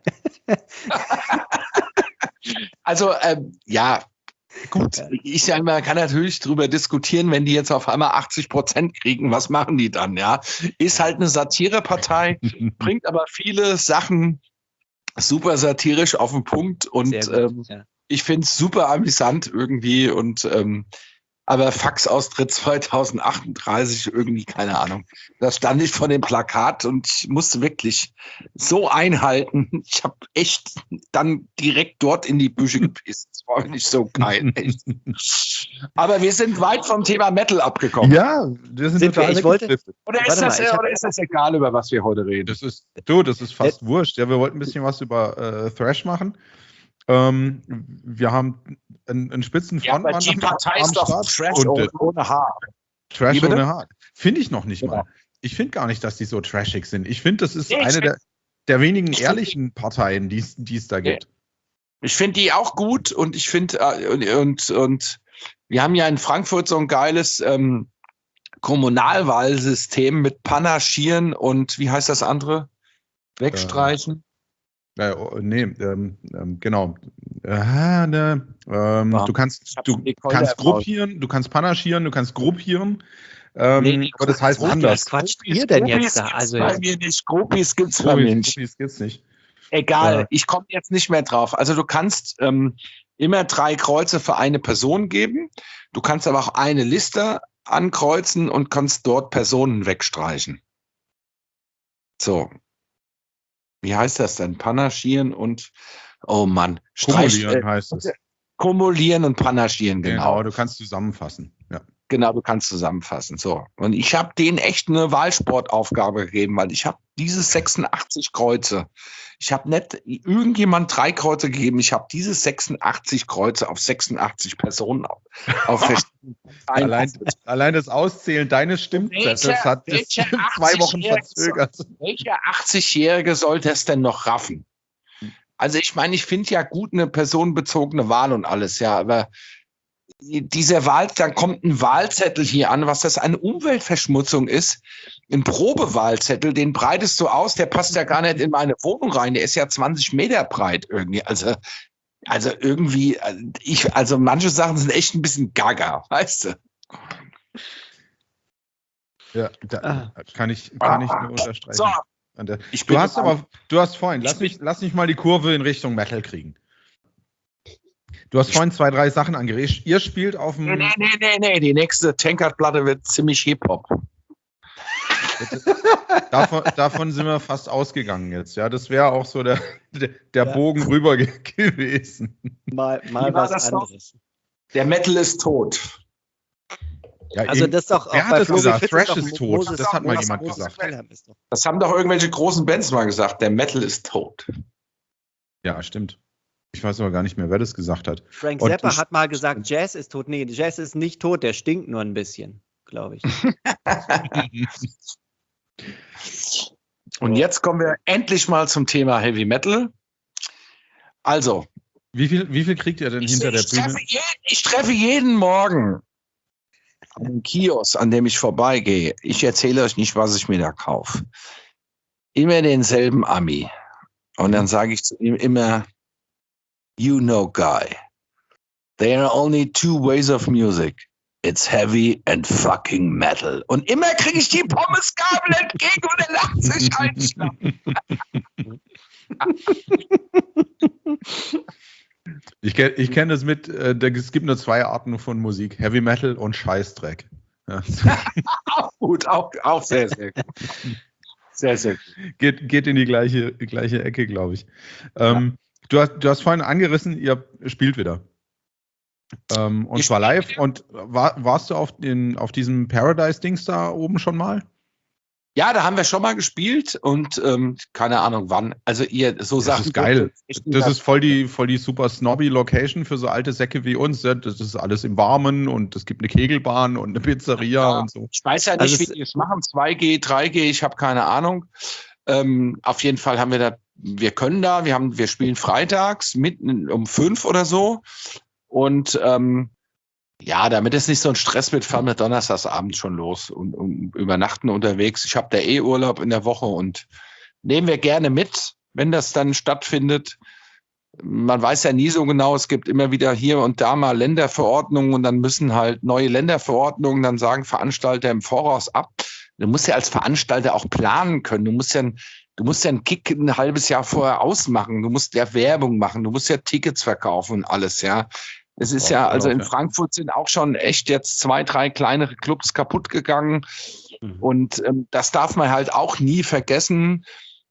Also, gut. Ich sage mal, man kann natürlich drüber diskutieren, wenn die jetzt auf einmal 80% kriegen, was machen die dann, ja? Ist halt eine Satirepartei, bringt aber viele Sachen super satirisch auf den Punkt und ich finde es super amüsant irgendwie und aber Faxaustritt 2038 irgendwie, keine Ahnung. Da stand ich vor dem Plakat und ich musste wirklich so einhalten. Ich habe echt dann direkt dort in die Büsche gepisst. Das war nicht so geil. Echt. Aber wir sind weit vom Thema Metal abgekommen. Ja, wir sind total Oder ist das egal, über was wir heute reden? Das ist fast wurscht. Ja, wir wollten ein bisschen was über Thrash machen. Wir haben einen Spitzenfrontmann. Ja, die Partei ist doch Thrash ohne Haar. Trash ohne Haar. Finde ich noch nicht mal. Ich finde gar nicht, dass die so trashig sind. Ich finde, das ist eine der wenigen ehrlichen Parteien, die es da gibt. Ich finde die auch gut und ich finde, und wir haben ja in Frankfurt so ein geiles Kommunalwahlsystem mit Panaschieren und wie heißt das andere? Wegstreichen. Genau. Du kannst gruppieren, du kannst panaschieren, du kannst gruppieren. Aber das heißt anders. Was quatscht ihr denn jetzt da? Also bei mir nicht. Groupies gibt's bei mir nicht. Groupies gibt's nicht. Egal, ich komme jetzt nicht mehr drauf. Also du kannst immer 3 Kreuze für eine Person geben. Du kannst aber auch eine Liste ankreuzen und kannst dort Personen wegstreichen. So. Wie heißt das denn? Panaschieren und, oh Mann. Kumulieren heißt es. Kumulieren und panaschieren, genau. Du kannst zusammenfassen, ja. Genau, du kannst zusammenfassen. So. Und ich habe denen echt eine Wahlsportaufgabe gegeben, weil ich habe diese 86 Kreuze. Ich habe nicht irgendjemand 3 Kreuze gegeben. Ich habe diese 86 Kreuze auf 86 Personen auf verschiedenen allein das Auszählen deines Stimmzettels hat 2 Wochen verzögert. Welcher 80-Jährige soll das denn noch raffen? Also ich meine, ich finde ja gut eine personenbezogene Wahl und alles, ja, aber dieser dann kommt ein Wahlzettel hier an, was das eine Umweltverschmutzung ist. Ein Probewahlzettel, den breitest du aus, der passt ja gar nicht in meine Wohnung rein, der ist ja 20 Meter breit irgendwie. Also irgendwie, manche Sachen sind echt ein bisschen gaga, weißt du? Ja, kann ich nur unterstreichen. So, du hast vorhin, lass mich mal die Kurve in Richtung Metal kriegen. Du hast vorhin 2, 3 Sachen angeregt. Ihr spielt auf dem... Nee. Die nächste Tankard-Platte wird ziemlich Hip-Hop. Davon sind wir fast ausgegangen jetzt. Ja, das wäre auch so der Bogen rüber gewesen. Mal was anderes. Der Metal ist tot. Ja, also das ist doch auch wer hat das gesagt? Thrash ist tot. Das hat mal jemand gesagt. Das haben doch irgendwelche großen Bands mal gesagt. Der Metal ist tot. Ja, stimmt. Ich weiß aber gar nicht mehr, wer das gesagt hat. Frank Zappa hat mal gesagt, Jazz ist tot. Nee, Jazz ist nicht tot, der stinkt nur ein bisschen, glaube ich. Und jetzt kommen wir endlich mal zum Thema Heavy Metal. Also, Wie viel kriegt ihr denn hinter der Bühne? Ich treffe jeden Morgen einen Kiosk, an dem ich vorbeigehe. Ich erzähle euch nicht, was ich mir da kaufe. Immer denselben Ami. Und dann sage ich zu ihm immer, you know, guy, there are only two ways of music. It's heavy and fucking metal. Und immer kriege ich die Pommesgabel entgegen und er lacht sich einschlafen. Ich kenne das mit, es gibt nur 2 Arten von Musik, Heavy Metal und Scheißdreck. Ja. Auch gut, auch sehr, sehr gut. Sehr, sehr gut. Geht in die gleiche Ecke, glaube ich. Du hast vorhin angerissen, ihr spielt wieder. Und zwar live. Wieder. Und warst du auf diesem Paradise-Dings da oben schon mal? Ja, da haben wir schon mal gespielt und keine Ahnung wann. Also ihr so Sachen. Das ist geil. Das ist voll die super snobby Location für so alte Säcke wie uns. Ja? Das ist alles im Warmen und es gibt eine Kegelbahn und eine Pizzeria und so. Ich weiß ja nicht, wie die es machen. 2G, 3G, ich habe keine Ahnung. Auf jeden Fall haben wir wir spielen freitags mitten um 5 oder so. Und ja, damit es nicht so ein Stress wird, fahren wir donnerstagsabends schon los und übernachten unterwegs. Ich habe da Urlaub in der Woche und nehmen wir gerne mit, wenn das dann stattfindet. Man weiß ja nie so genau, es gibt immer wieder hier und da mal Länderverordnungen und dann müssen halt neue Länderverordnungen, dann sagen Veranstalter im Voraus ab. Du musst ja als Veranstalter auch planen können. Du musst ja einen Kick ein halbes Jahr vorher ausmachen. Du musst ja Werbung machen. Du musst ja Tickets verkaufen und alles, ja. Es ist ja, also in Frankfurt sind auch schon echt jetzt 2, 3 kleinere Clubs kaputt gegangen. Und das darf man halt auch nie vergessen.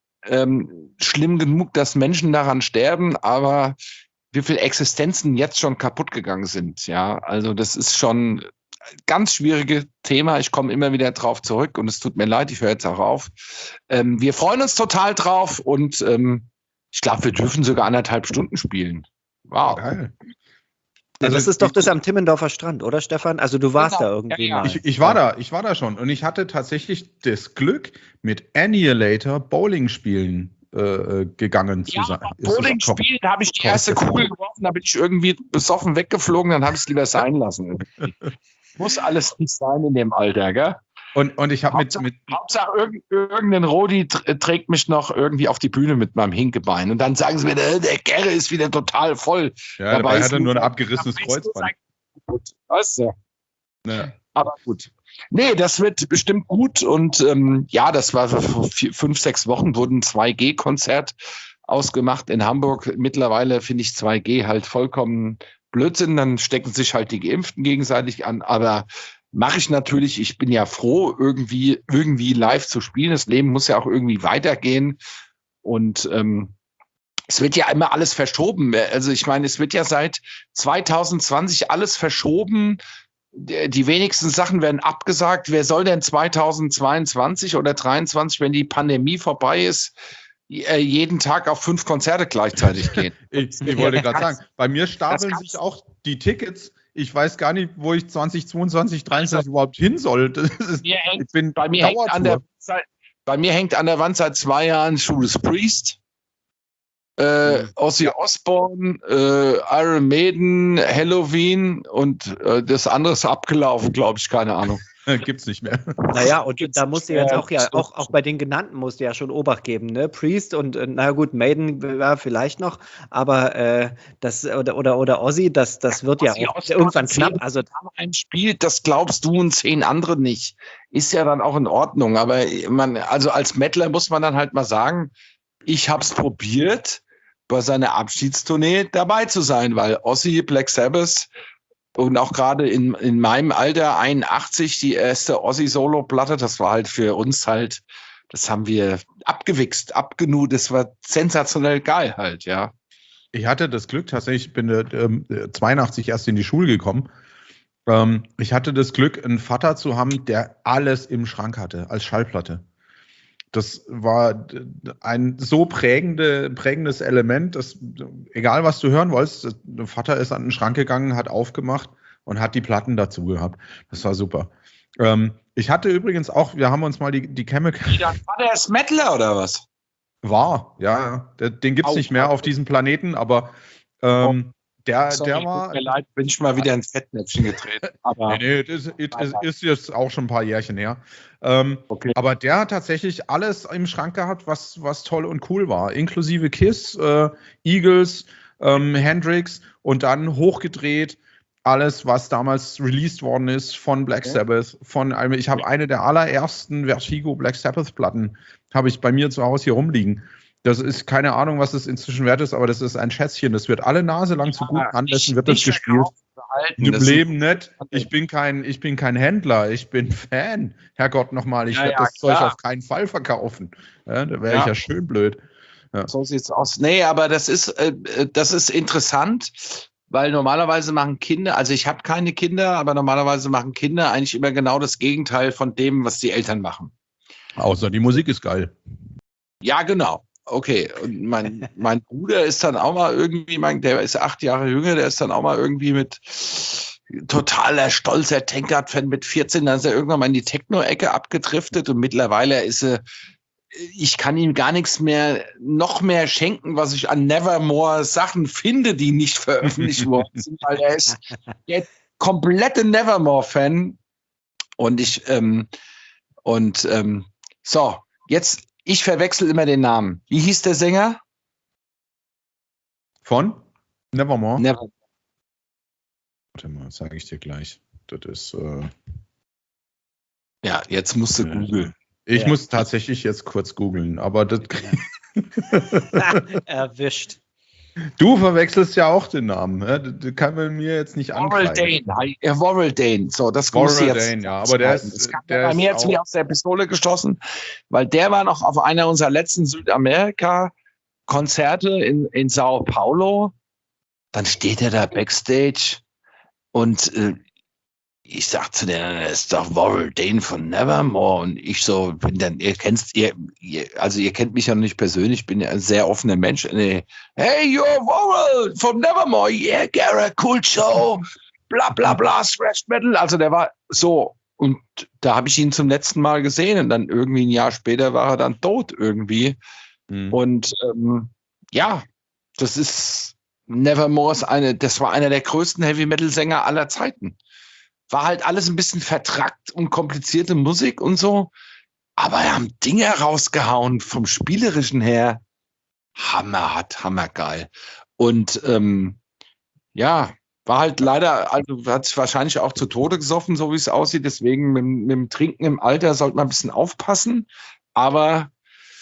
Schlimm genug, dass Menschen daran sterben, aber wie viele Existenzen jetzt schon kaputt gegangen sind. Ja, also das ist schon ein ganz schwieriges Thema. Ich komme immer wieder drauf zurück und es tut mir leid, ich höre jetzt auch auf. Wir freuen uns total drauf und ich glaube, wir dürfen sogar 1,5 Stunden spielen. Wow. Geil. Also das ist doch das am Timmendorfer Strand, oder Stefan? Also du warst da irgendwie mal. Ich war da schon und ich hatte tatsächlich das Glück, mit Annihilator Bowling spielen gegangen zu sein. Bowling spielen, da habe ich die erste Kugel geworfen, da bin ich irgendwie besoffen weggeflogen, dann habe ich es lieber sein lassen. Muss alles nicht sein in dem Alter, gell? Und ich habe Hauptsache irgendein Rodi trägt mich noch irgendwie auf die Bühne mit meinem Hinkebein. Und dann sagen sie mir, der Gerre ist wieder total voll. Ja, dabei hat er nur ein abgerissenes Kreuzband. Weißt du? Ja. Aber gut. Nee, das wird bestimmt gut. Und ja, das war vor 5, 6 Wochen, wurden ein 2G-Konzert ausgemacht in Hamburg. Mittlerweile finde ich 2G halt vollkommen Blödsinn. Dann stecken sich halt die Geimpften gegenseitig an. Aber mache ich natürlich, ich bin ja froh, irgendwie live zu spielen. Das Leben muss ja auch irgendwie weitergehen. Und es wird ja immer alles verschoben. Also ich meine, es wird ja seit 2020 alles verschoben. Die wenigsten Sachen werden abgesagt. Wer soll denn 2022 oder 2023, wenn die Pandemie vorbei ist, jeden Tag auf 5 Konzerte gleichzeitig gehen? Ich wollte gerade sagen, bei mir stapeln sich auch die Tickets. Ich weiß gar nicht, wo ich 2022, 2023 überhaupt hin soll. Bei mir hängt an der Wand seit 2 Jahren Judas Priest, Ozzy Osbourne, Iron Maiden, Halloween und das andere ist abgelaufen, glaube ich, keine Ahnung. Gibt's nicht mehr. Naja, und da musst du jetzt auch bei den genannten musst du ja schon Obacht geben, ne? Priest und na gut, Maiden war vielleicht noch, aber das oder Ozzy, das wird ja auch irgendwann knapp. Also ein Spiel, das glaubst du und 10 andere nicht. Ist ja dann auch in Ordnung, aber also als Mettler muss man dann halt mal sagen, ich hab's probiert, bei seiner Abschiedstournee dabei zu sein, weil Ozzy, Black Sabbath und auch gerade in meinem Alter, 81, die erste Ozzy-Solo-Platte, das war halt für uns halt, das haben wir abgewichst, abgenut, das war sensationell geil halt, ja. Ich hatte das Glück, tatsächlich, ich bin 82 erst in die Schule gekommen. Ich hatte das Glück, einen Vater zu haben, der alles im Schrank hatte, als Schallplatte. Das war ein so prägendes Element, dass egal was du hören wolltest, der Vater ist an den Schrank gegangen, hat aufgemacht und hat die Platten dazu gehabt. Das war super. Ich hatte übrigens auch, wir haben uns mal die Chemical... Ja, war der ist Mettler oder was? War, ja. Den gibt es nicht mehr auf diesem Planeten, aber Der Sorry, war. Tut mir leid, bin ich mal wieder ins Fettnäpfchen getreten. Aber Nee, das ist jetzt auch schon ein paar Jährchen her. okay. Aber der hat tatsächlich alles im Schrank gehabt, was toll und cool war. Inklusive Kiss, Eagles, Hendrix und dann hochgedreht alles, was damals released worden ist von Black Sabbath. Ich habe eine der allerersten Vertigo Black Sabbath Platten habe ich bei mir zu Hause hier rumliegen. Das ist keine Ahnung, was es inzwischen wert ist, aber das ist ein Schätzchen. Das wird alle Nase lang zu guten Anlässen wird das gespielt. Im Leben nicht. Ich bin kein Händler, ich bin Fan. Herrgott nochmal, ich werde das Zeug auf keinen Fall verkaufen. Ja, da wäre ich ja schön blöd. Ja. So sieht's aus. Nee, aber das ist interessant, weil normalerweise machen Kinder, also ich habe keine Kinder, aber normalerweise machen Kinder eigentlich immer genau das Gegenteil von dem, was die Eltern machen. Außer die Musik ist geil. Ja, genau. Okay, und mein Bruder ist dann auch mal irgendwie, der ist 8 Jahre jünger, der ist dann auch mal irgendwie mit totaler stolzer Tankard-Fan mit 14, dann ist er irgendwann mal in die Techno-Ecke abgedriftet und mittlerweile ist er, ich kann ihm gar nichts mehr, noch mehr schenken, was ich an Nevermore Sachen finde, die nicht veröffentlicht worden sind, weil er ist der komplette Nevermore-Fan und so, jetzt ich verwechsel immer den Namen. Wie hieß der Sänger? Von? Nevermore? Nevermore. Warte mal, sage ich dir gleich. Das ist. Ja, jetzt musst du googeln. Ich muss tatsächlich jetzt kurz googeln, aber das. Erwischt. Du verwechselst ja auch den Namen. Das kann man mir jetzt nicht ankreiden. Warrell Dane. So, das muss ich jetzt. Dane, ja, aber der ist. Das kam bei mir jetzt wie aus der Pistole geschossen, weil der war noch auf einer unserer letzten Südamerika-Konzerte in Sao Paulo. Dann steht er da Backstage und ich sag zu denen, das ist doch Warrell Dane von Nevermore. Und ich so, ihr kennt mich ja noch nicht persönlich, ich bin ja ein sehr offener Mensch. Hey, you're Warrell von Nevermore. Yeah, Garrett, cool show. Bla, bla, bla, Thrash Metal. Also der war so. Und da habe ich ihn zum letzten Mal gesehen. Und dann irgendwie ein Jahr später war er dann tot irgendwie. Mhm. Und das ist Nevermore das war einer der größten Heavy-Metal-Sänger aller Zeiten. War halt alles ein bisschen vertrackt und komplizierte Musik und so. Aber wir haben Dinge rausgehauen vom Spielerischen her. Hammerhart, hammergeil. Und war halt leider, also hat sich wahrscheinlich auch zu Tode gesoffen, so wie es aussieht. Deswegen mit dem Trinken im Alter sollte man ein bisschen aufpassen. Aber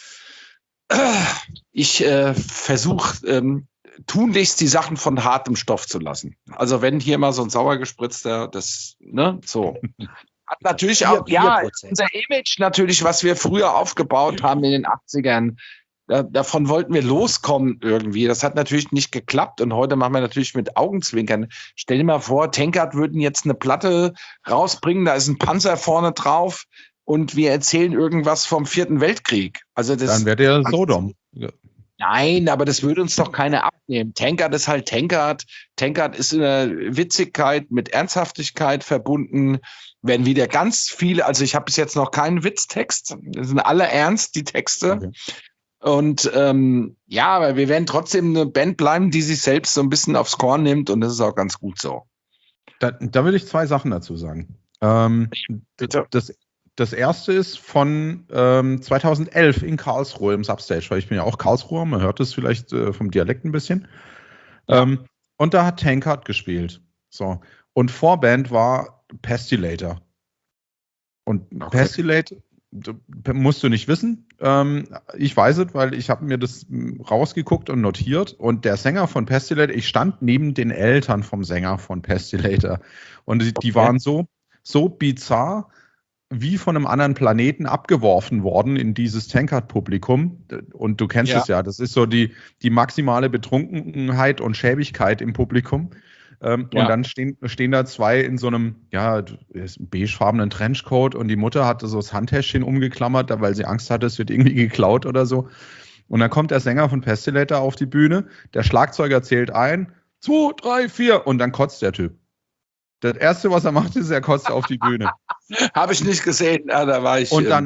ich versuche tunlichst die Sachen von hartem Stoff zu lassen. Also wenn hier mal so ein sauer gespritzter, so. Hat natürlich auch, unser Image natürlich, was wir früher aufgebaut haben in den 80ern, davon wollten wir loskommen irgendwie. Das hat natürlich nicht geklappt und heute machen wir natürlich mit Augenzwinkern. Stell dir mal vor, Tankard würden jetzt eine Platte rausbringen, da ist ein Panzer vorne drauf und wir erzählen irgendwas vom 4. Weltkrieg. Also dann wäre der Sodom. Ja. Nein, aber das würde uns doch keiner abnehmen. Tankard ist halt Tankard. Tankard ist in der Witzigkeit mit Ernsthaftigkeit verbunden. Werden wieder ganz viele, also ich habe bis jetzt noch keinen Witztext. Das sind alle ernst, die Texte. Okay. Und aber wir werden trotzdem eine Band bleiben, die sich selbst so ein bisschen aufs Korn nimmt und das ist auch ganz gut so. Da will ich 2 Sachen dazu sagen. Bitte. Das erste ist von 2011 in Karlsruhe im Substage, weil ich bin ja auch Karlsruher, man hört es vielleicht vom Dialekt ein bisschen. Ja. Und da hat Tankard gespielt. So. Und Vorband war Pestilator. Und okay. Pestilator musst du nicht wissen. Ich weiß es, weil ich habe mir das rausgeguckt und notiert. Und der Sänger von Pestilator, ich stand neben den Eltern vom Sänger von Pestilator. Und die waren so bizarr, wie von einem anderen Planeten abgeworfen worden in dieses Tankard-Publikum. Und du kennst es ja, das ist so die maximale Betrunkenheit und Schäbigkeit im Publikum. Und dann stehen da 2 in so einem beigefarbenen Trenchcoat und die Mutter hatte so das Handtäschchen umgeklammert, weil sie Angst hatte, es wird irgendwie geklaut oder so. Und dann kommt der Sänger von Pestilator auf die Bühne, der Schlagzeuger zählt ein, 2, 3, 4 und dann kotzt der Typ. Das Erste, was er macht, ist, er kotzt auf die Bühne. Habe ich nicht gesehen, da war ich. Und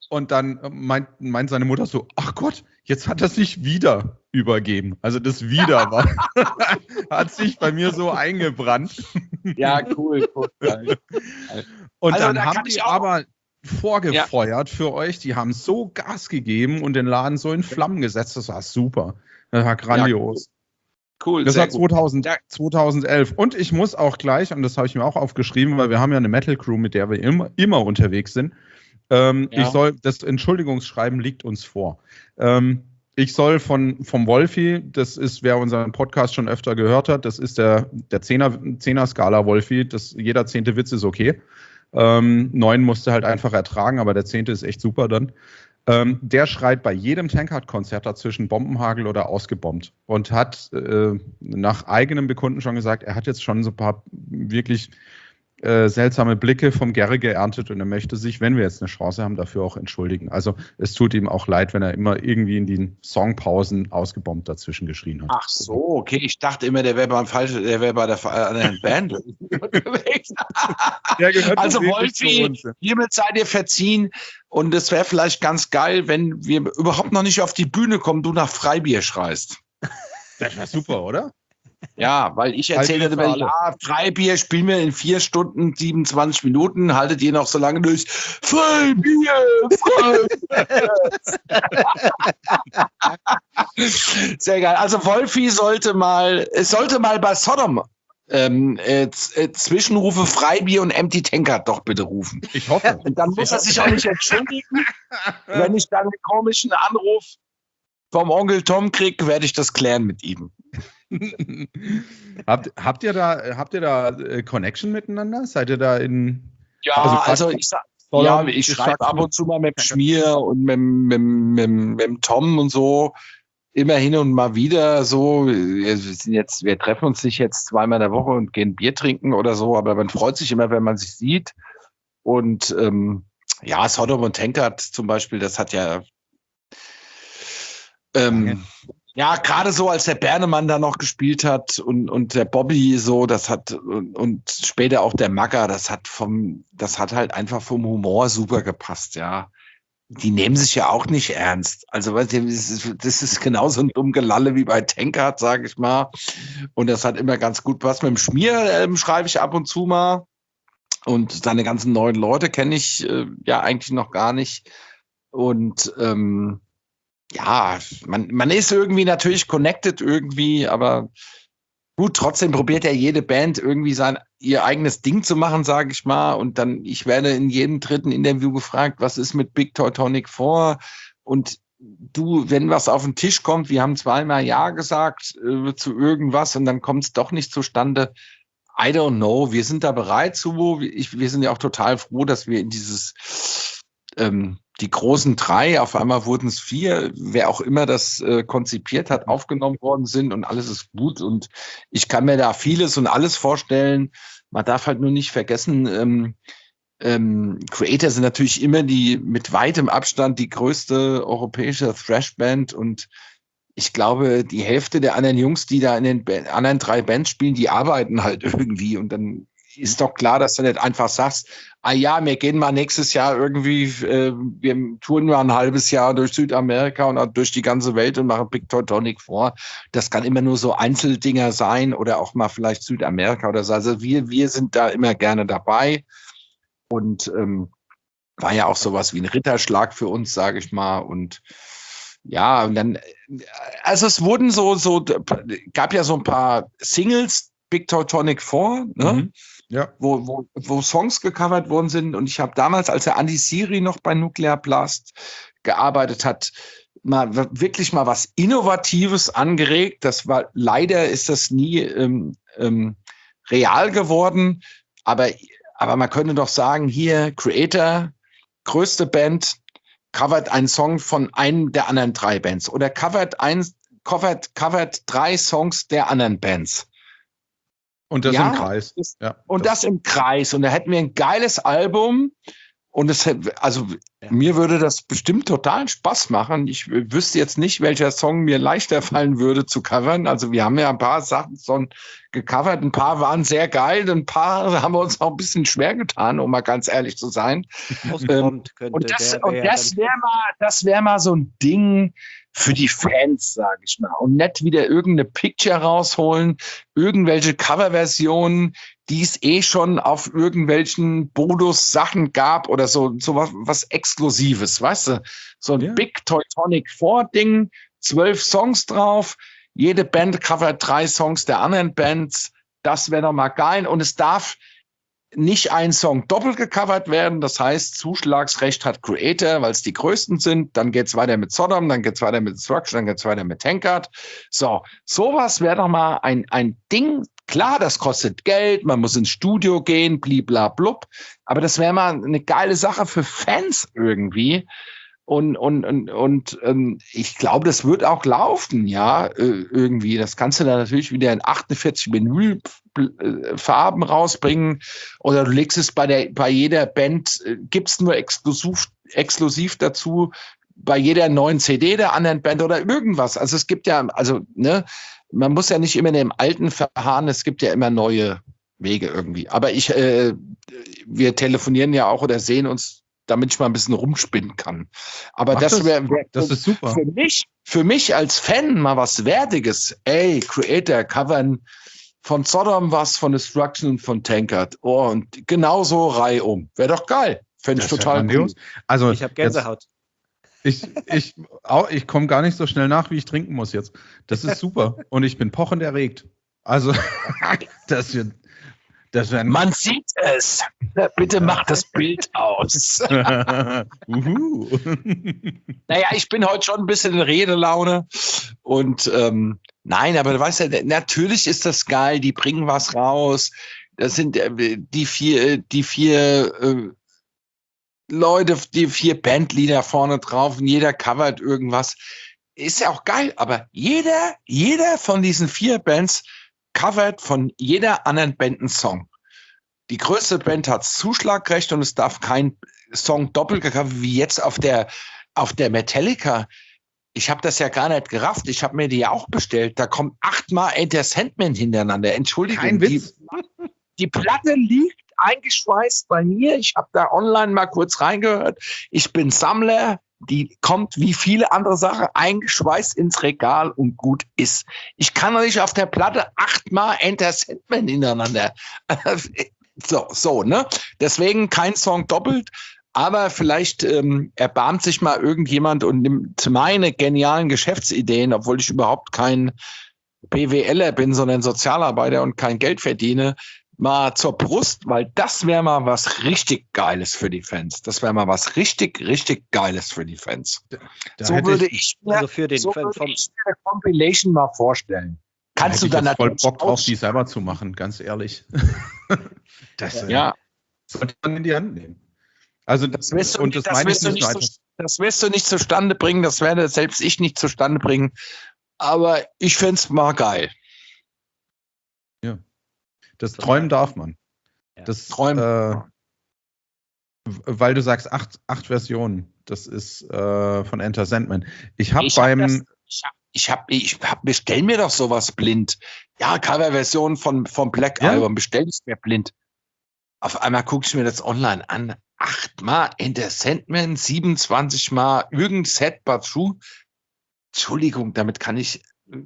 Und dann meint seine Mutter so, ach Gott, jetzt hat er sich wieder übergeben. Also das wieder war, hat sich bei mir so eingebrannt. Ja, cool. Und also, dann haben die aber vorgefeuert für euch. Die haben so Gas gegeben und den Laden so in Flammen gesetzt. Das war super. Das war grandios. Cool. Das war 2011. Und ich muss auch gleich, und das habe ich mir auch aufgeschrieben, weil wir haben ja eine Metal-Crew, mit der wir immer unterwegs sind. Ich soll, das Entschuldigungsschreiben liegt uns vor. Ich soll vom Wolfi, das ist, wer unseren Podcast schon öfter gehört hat, das ist der Zehner-Skala Wolfi, jeder 10. Witz ist okay. 9 musste halt einfach ertragen, aber der 10. ist echt super dann. Der schreit bei jedem Tankard-Konzert dazwischen Bombenhagel oder ausgebombt und hat nach eigenem Bekunden schon gesagt, er hat jetzt schon so ein paar wirklich seltsame Blicke vom Gerry geerntet und er möchte sich, wenn wir jetzt eine Chance haben, dafür auch entschuldigen. Also es tut ihm auch leid, wenn er immer irgendwie in den Songpausen ausgebombt dazwischen geschrien hat. Ach so, okay. Ich dachte immer, der wäre bei der anderen Band. Also Wolfi, hiermit seid ihr verziehen und es wäre vielleicht ganz geil, wenn wir überhaupt noch nicht auf die Bühne kommen, du nach Freibier schreist. Das wäre super, oder? Ja, weil ich erzähle immer, ja, Freibier spielen wir in 4 Stunden, 27 Minuten, haltet ihr noch so lange durch. Freibier! Sehr geil. Also Wolfi sollte mal bei Sodom Zwischenrufe Freibier und Empty Tankard doch bitte rufen. Ich hoffe. Dann muss er sich auch nicht entschuldigen. Wenn ich dann einen komischen Anruf vom Onkel Tom kriege, werde ich das klären mit ihm. Habt ihr da Connection miteinander? Seid ihr da in... Ja, also ich schreibe ab und zu mal mit Schmier und mit Tom und so. Immer hin und mal wieder so. Wir treffen uns nicht jetzt 2-mal in der Woche und gehen Bier trinken oder so, aber man freut sich immer, wenn man sich sieht. Und Sodom und Tankard zum Beispiel, das hat ja gerade so, als der Bernemann da noch gespielt hat und der Bobby so, das hat und später auch der Magger, das hat halt einfach vom Humor super gepasst, ja. Die nehmen sich ja auch nicht ernst. Also, weißt du, das ist genauso ein dumm Gelalle wie bei Tankard, sage ich mal. Und das hat immer ganz gut was. Mit dem Schmier schreibe ich ab und zu mal. Und seine ganzen neuen Leute kenne ich eigentlich noch gar nicht. Und man ist irgendwie natürlich connected irgendwie, aber gut, trotzdem probiert ja jede Band irgendwie ihr eigenes Ding zu machen, sage ich mal. Und dann, ich werde in jedem 3. Interview gefragt, was ist mit Big Teutonic 4? Und du, wenn was auf den Tisch kommt, wir haben 2-mal Ja gesagt zu irgendwas und dann kommt es doch nicht zustande. I don't know. Wir sind da bereit zu. Wir sind ja auch total froh, dass wir in dieses die großen 3, auf einmal wurden es 4, wer auch immer das konzipiert hat, aufgenommen worden sind und alles ist gut und ich kann mir da vieles und alles vorstellen. Man darf halt nur nicht vergessen, Creator sind natürlich immer mit weitem Abstand die größte europäische Thrash-Band und ich glaube, die Hälfte der anderen Jungs, die da in den anderen 3 Bands spielen, die arbeiten halt irgendwie und dann ist doch klar, dass du nicht einfach sagst, wir gehen mal nächstes Jahr irgendwie, wir touren mal ein halbes Jahr durch Südamerika und durch die ganze Welt und machen Big Teutonic 4. Das kann immer nur so Einzeldinger sein oder auch mal vielleicht Südamerika oder so. Also wir sind da immer gerne dabei und war ja auch sowas wie ein Ritterschlag für uns, sage ich mal. Und ja, und dann, also es wurden gab ja so ein paar Singles, Big Teutonic 4, ne? Mhm. Ja. Wo Songs gecovert worden sind. Und ich habe damals, als der Andy Siri noch bei Nuclear Blast gearbeitet hat, wirklich mal was Innovatives angeregt. Leider ist das nie real geworden. Aber man könnte doch sagen, hier Creator, größte Band, covert einen Song von einem der anderen 3 Bands oder covert 3 Songs der anderen Bands. Und das im Kreis. Das im Kreis. Und da hätten wir ein geiles Album Und mir würde das bestimmt total Spaß machen. Ich wüsste jetzt nicht, welcher Song mir leichter fallen würde zu covern. Also wir haben ja ein paar Sachen schon gecovert. Ein paar waren sehr geil. Ein paar haben wir uns auch ein bisschen schwer getan, um mal ganz ehrlich zu sein. Und das wäre mal so ein Ding für die Fans, sage ich mal. Und nicht wieder irgendeine Picture rausholen, irgendwelche Coverversionen, die es schon auf irgendwelchen Bonus-Sachen gab oder so was Exklusives, weißt du? So ein Big Teutonic 4-Ding, 12 Songs drauf, jede Band covert 3 Songs der anderen Bands, das wäre doch mal geil. Und es darf nicht ein Song doppelt gecovert werden, das heißt, Zuschlagsrecht hat Creator, weil es die größten sind, dann geht's weiter mit Sodom, dann geht's weiter mit Destruction, dann geht's weiter mit Tankard. Sowas wäre doch mal ein Ding. Klar, das kostet Geld, man muss ins Studio gehen, bliblablub, aber das wäre mal eine geile Sache für Fans irgendwie. Und ich glaube, das wird auch laufen, ja, irgendwie. Das kannst du dann natürlich wieder in 48 Vinylfarben rausbringen oder du legst es bei jeder Band, gibt's nur exklusiv dazu, bei jeder neuen CD der anderen Band oder irgendwas. Also es gibt ja, man muss ja nicht immer in dem Alten verharren, es gibt ja immer neue Wege irgendwie. Aber wir telefonieren ja auch oder sehen uns, damit ich mal ein bisschen rumspinnen kann. Aber das ist super. Für mich als Fan mal was Wertiges. Ey, Creator covern von Sodom was, von Destruction und von Tankard. Oh, und genauso reihum. Wäre doch geil. Fände ich total cool. Also, ich habe Gänsehaut. Ich komme gar nicht so schnell nach, wie ich trinken muss jetzt. Das ist super. Und ich bin pochend erregt. Also, das wird... Man sieht es. Bitte mach das Bild aus. Naja, ich bin heute schon ein bisschen in Redelaune. Und nein, aber du weißt ja, natürlich ist das geil. Die bringen was raus. Das sind die vier Leute, die 4 Bandleader vorne drauf und jeder covert irgendwas. Ist ja auch geil. Aber jeder von diesen 4 Bands covert von jeder anderen Band einen Song. Die größte Band hat Zuschlagrecht und es darf kein Song doppelt gecovert wie jetzt auf der Metallica. Ich habe das ja gar nicht gerafft. Ich habe mir die ja auch bestellt. Da kommt 8-mal Enter Sandman hintereinander. Entschuldigung. Kein Witz. Die Platte liegt eingeschweißt bei mir. Ich habe da online mal kurz reingehört. Ich bin Sammler. Die kommt wie viele andere Sachen eingeschweißt ins Regal und gut ist. Ich kann doch nicht auf der Platte 8-mal Enter Sandman hintereinander. Ne? Deswegen kein Song doppelt, aber vielleicht erbarmt sich mal irgendjemand und nimmt meine genialen Geschäftsideen, obwohl ich überhaupt kein BWLer bin, sondern Sozialarbeiter und kein Geld verdiene, mal zur Brust, weil das wäre mal was richtig Geiles für die Fans. Das wäre mal was richtig, richtig Geiles für die Fans. So würde ich mir eine Compilation mal vorstellen. Kannst du dann voll Bock drauf, die selber zu machen, ganz ehrlich. Das sollte man in die Hand nehmen. Also das wirst du nicht zustande bringen, das werde selbst ich nicht zustande bringen. Aber ich fände es mal geil. Ja. Das träumen darf man. Das träumen. Weil du sagst 8 Versionen. Das ist von Enter Sandman. Bestell mir doch sowas blind. Ja, Coverversion von Black Album, bestell es mir blind. Auf einmal gucke ich mir das online an. 8-mal Enter Sandman, 27-mal irgendein Set Batsu. Entschuldigung, damit kann ich.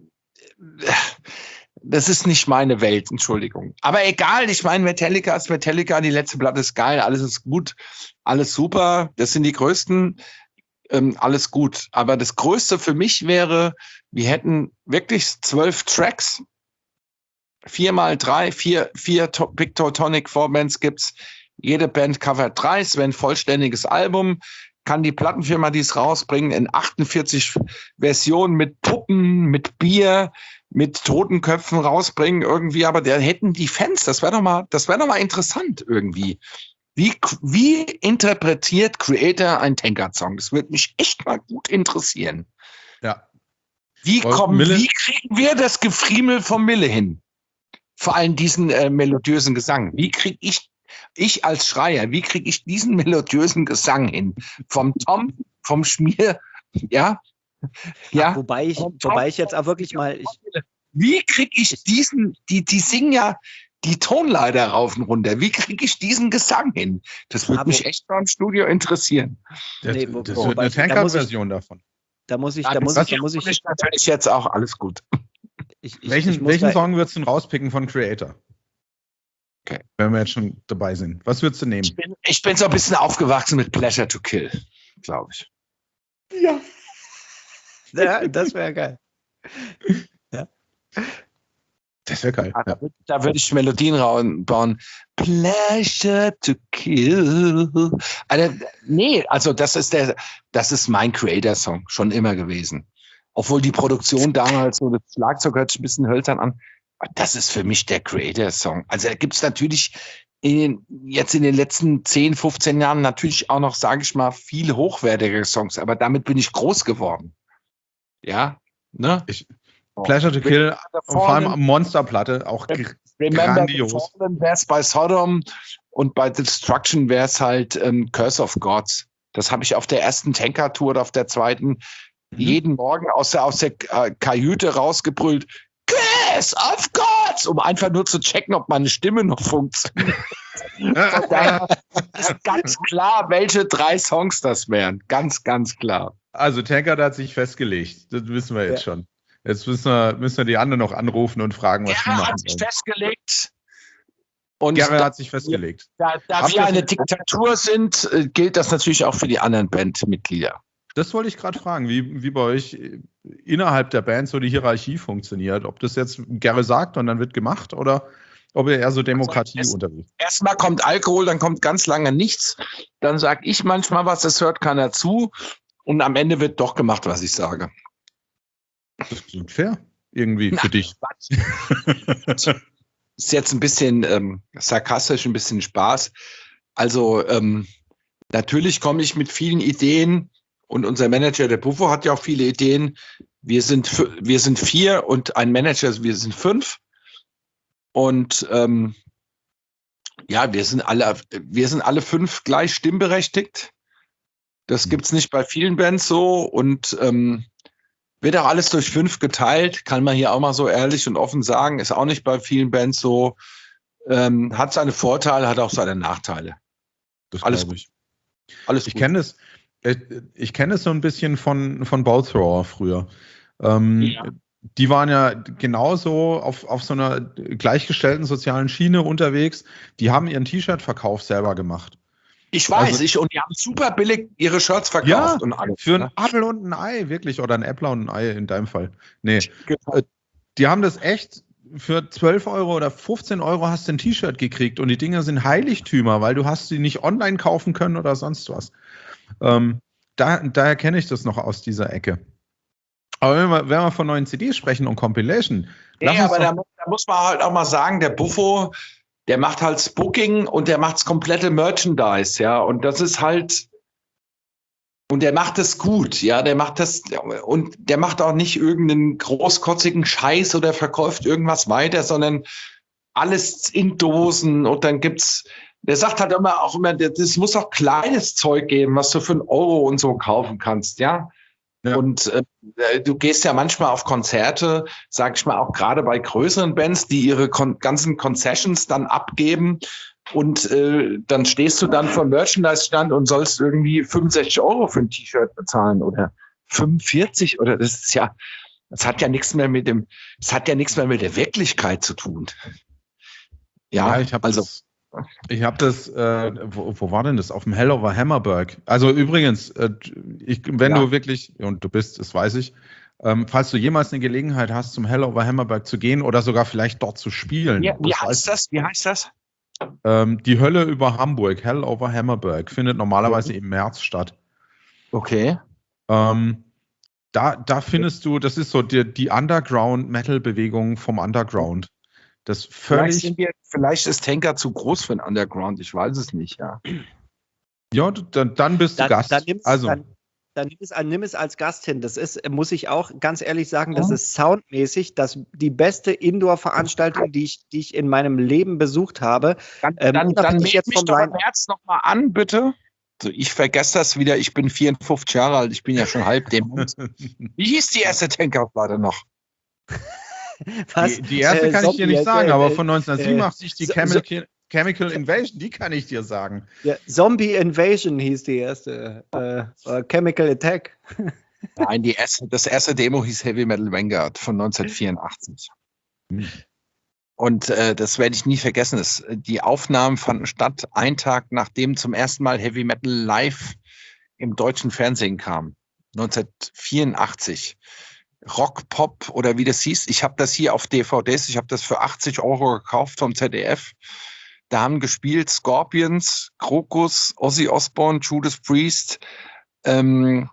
Das ist nicht meine Welt, Entschuldigung. Aber egal, ich meine, Metallica ist Metallica, die letzte Platte ist geil, alles ist gut, alles super, das sind die größten, alles gut. Aber das Größte für mich wäre, wir hätten wirklich 12 Tracks, 4x3, 4 Big Teutonic Bands gibt's, jede Band covert 3, es wäre ein vollständiges Album, kann die Plattenfirma dies rausbringen in 48 Versionen mit Puppen, mit Bier, mit Totenköpfen rausbringen irgendwie, aber da hätten die Fans, das wäre doch mal interessant irgendwie. Wie interpretiert Creator einen Tankard-Song? Das würde mich echt mal gut interessieren. Ja. Wie kriegen wir das Gefriemel von Mille hin? Vor allem diesen melodiösen Gesang. Wie kriege ich Ich als Schreier, wie kriege ich diesen melodiösen Gesang hin? Vom Tom, vom Schmier, ja? Ja. Wobei ich jetzt auch wirklich mal... Wie kriege ich die singen ja die Tonleiter rauf und runter. Wie kriege ich diesen Gesang hin? Das würde mich echt beim Studio interessieren. Das wird eine Tankard-Version davon. Da muss ich natürlich jetzt auch alles gut. Welchen Song würdest du denn rauspicken von Creator? Okay. Wenn wir jetzt schon dabei sind. Was würdest du nehmen? Ich bin so ein bisschen aufgewachsen mit Pleasure to Kill, glaube ich. Ja. Ja, das wäre geil. Ja. Das wäre geil. Ja. Da würde ich Melodien bauen. Pleasure to Kill. Also das ist mein Creator-Song, schon immer gewesen. Obwohl die Produktion damals, so das Schlagzeug hört sich ein bisschen hölzern an, aber das ist für mich der Creator-Song. Also da gibt es natürlich jetzt in den letzten 10, 15 Jahren natürlich auch noch, sage ich mal, viele hochwertige Songs, aber damit bin ich groß geworden. Ja, ne? Pleasure to Kill, vor allem Monsterplatte, auch grandios. Wäre es bei Sodom und bei Destruction wäre es halt Curse of Gods. Das habe ich auf der ersten Tanker-Tour oder auf der zweiten jeden Morgen aus der Kajüte rausgebrüllt. Curse of Gods! Um einfach nur zu checken, ob meine Stimme noch funktioniert. Daher ist ganz klar, welche 3 Songs das wären. Ganz, ganz klar. Also Tankard hat sich festgelegt. Das wissen wir jetzt schon. Jetzt müssen wir die anderen noch anrufen und fragen, was die machen. Hat sich festgelegt. Und Gerrit hat sich festgelegt. Da wir eine Diktatur sind, gilt das natürlich auch für die anderen Bandmitglieder. Das wollte ich gerade fragen, wie bei euch innerhalb der Band so die Hierarchie funktioniert. Ob das jetzt Gerrit sagt und dann wird gemacht oder ob ihr eher so Demokratie unterwegs. Erstmal kommt Alkohol, dann kommt ganz lange nichts. Dann sage ich manchmal was, das hört keiner zu. Und am Ende wird doch gemacht, was ich sage. Das klingt fair, irgendwie für dich. Ist jetzt ein bisschen sarkastisch, ein bisschen Spaß. Also natürlich komme ich mit vielen Ideen und unser Manager, der Buffo, hat ja auch viele Ideen. Wir sind 4 und ein Manager, wir sind 5. Und wir sind alle 5 gleich stimmberechtigt. Das gibt's nicht bei vielen Bands so und wird auch alles durch 5 geteilt, kann man hier auch mal so ehrlich und offen sagen, ist auch nicht bei vielen Bands so. Hat seine Vorteile, hat auch seine Nachteile. Das alles gut. Alles gut. Ich kenne es so ein bisschen von Bowthrower früher. Die waren ja genauso auf so einer gleichgestellten sozialen Schiene unterwegs. Die haben ihren T-Shirt-Verkauf selber gemacht. Ich weiß, und die haben super billig ihre Shirts verkauft. Ja, und alles, für einen Apfel und ein Ei, wirklich. Oder ein Äppler und ein Ei in deinem Fall. Nee, genau. Die haben das echt für 12 Euro oder 15 Euro hast du ein T-Shirt gekriegt. Und die Dinger sind Heiligtümer, weil du hast sie nicht online kaufen können oder sonst was. Daher kenne ich das noch aus dieser Ecke. Aber wenn wir von neuen CDs sprechen und Compilation. Aber da muss man halt auch mal sagen, der Buffo, der macht halt das Booking und der macht das komplette Merchandise, ja. Und das ist halt, und der macht das gut, ja. Der macht das, und der macht auch nicht irgendeinen großkotzigen Scheiß oder verkauft irgendwas weiter, sondern alles in Dosen. Und dann der sagt halt auch immer, das muss auch kleines Zeug geben, was du für €1 und so kaufen kannst, ja. Ja. Und du gehst ja manchmal auf Konzerte, sag ich mal, auch gerade bei größeren Bands, die ihre ganzen Concessions dann abgeben und dann stehst du dann vor dem Merchandise-Stand und sollst irgendwie 65 € für ein T-Shirt bezahlen oder 45 oder das hat ja nichts mehr mit der Wirklichkeit zu tun. Ja, ich habe das, wo war denn das? Auf dem Hell over Hammerburg. Also übrigens, du wirklich, und du bist, das weiß ich, falls du jemals eine Gelegenheit hast, zum Hell over Hammerburg zu gehen oder sogar vielleicht dort zu spielen. Ja, wie heißt das? Die Hölle über Hamburg, Hell over Hammerburg, findet normalerweise im März statt. Okay. Da findest du, das ist so die Underground-Metal-Bewegung vom Underground. Das vielleicht ist Tankard zu groß für einen Underground, ich weiß es nicht, ja. Ja, dann bist du Gast. Dann nimm es als Gast hin. Das ist, muss ich auch ganz ehrlich sagen, das ist soundmäßig die beste Indoor-Veranstaltung, die ich in meinem Leben besucht habe. Dann meld mich doch im März nochmal an, bitte. Also ich vergesse das wieder, ich bin 54 Jahre alt, ich bin ja schon halb dement. Wie hieß die erste Tankauflage noch? Was? Die erste kann ich dir nicht sagen, aber von 1987 die Chemical Invasion, die kann ich dir sagen. Ja, Zombie Invasion hieß die erste. Chemical Attack. Nein, das erste Demo hieß Heavy Metal Vanguard von 1984. Und das werde ich nie vergessen. Die Aufnahmen fanden statt, einen Tag nachdem zum ersten Mal Heavy Metal live im deutschen Fernsehen kam. 1984. Rock, Pop oder wie das hieß. Ich habe das hier auf DVDs. Ich habe das für 80 € gekauft vom ZDF. Da haben gespielt Scorpions, Krokus, Ozzy Osbourne, Judas Priest. Wer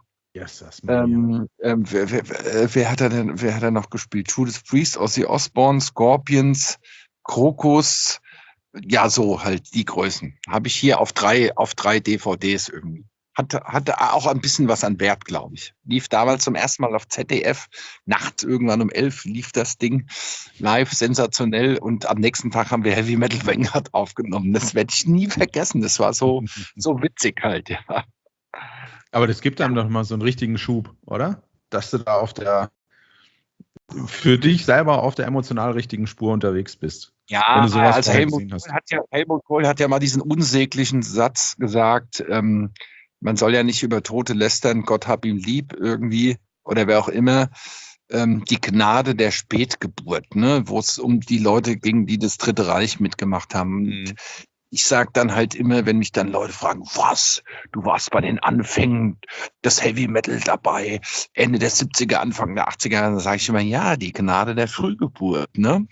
hat er noch gespielt? Judas Priest, Ozzy Osbourne, Scorpions, Krokus, ja, so halt die Größen. Habe ich hier auf drei DVDs irgendwie. Hatte auch ein bisschen was an Wert, glaube ich. Lief damals zum ersten Mal auf ZDF, nachts irgendwann um 11 lief das Ding live, sensationell. Und am nächsten Tag haben wir Heavy Metal Vanguard aufgenommen. Das werde ich nie vergessen. Das war so witzig halt, ja. Aber das gibt einem doch mal so einen richtigen Schub, oder? Dass du da für dich selber auf der emotional richtigen Spur unterwegs bist. Ja, also Helmut Kohl hat ja mal diesen unsäglichen Satz gesagt, man soll ja nicht über Tote lästern, Gott hab ihn lieb irgendwie oder wer auch immer. Die Gnade der Spätgeburt, ne, wo es um die Leute ging, die das Dritte Reich mitgemacht haben. Mhm. Ich sage dann halt immer, wenn mich dann Leute fragen, was, du warst bei den Anfängen des Heavy Metal dabei, Ende der 70er, Anfang der 80er, dann sage ich immer, ja, die Gnade der Frühgeburt, ne?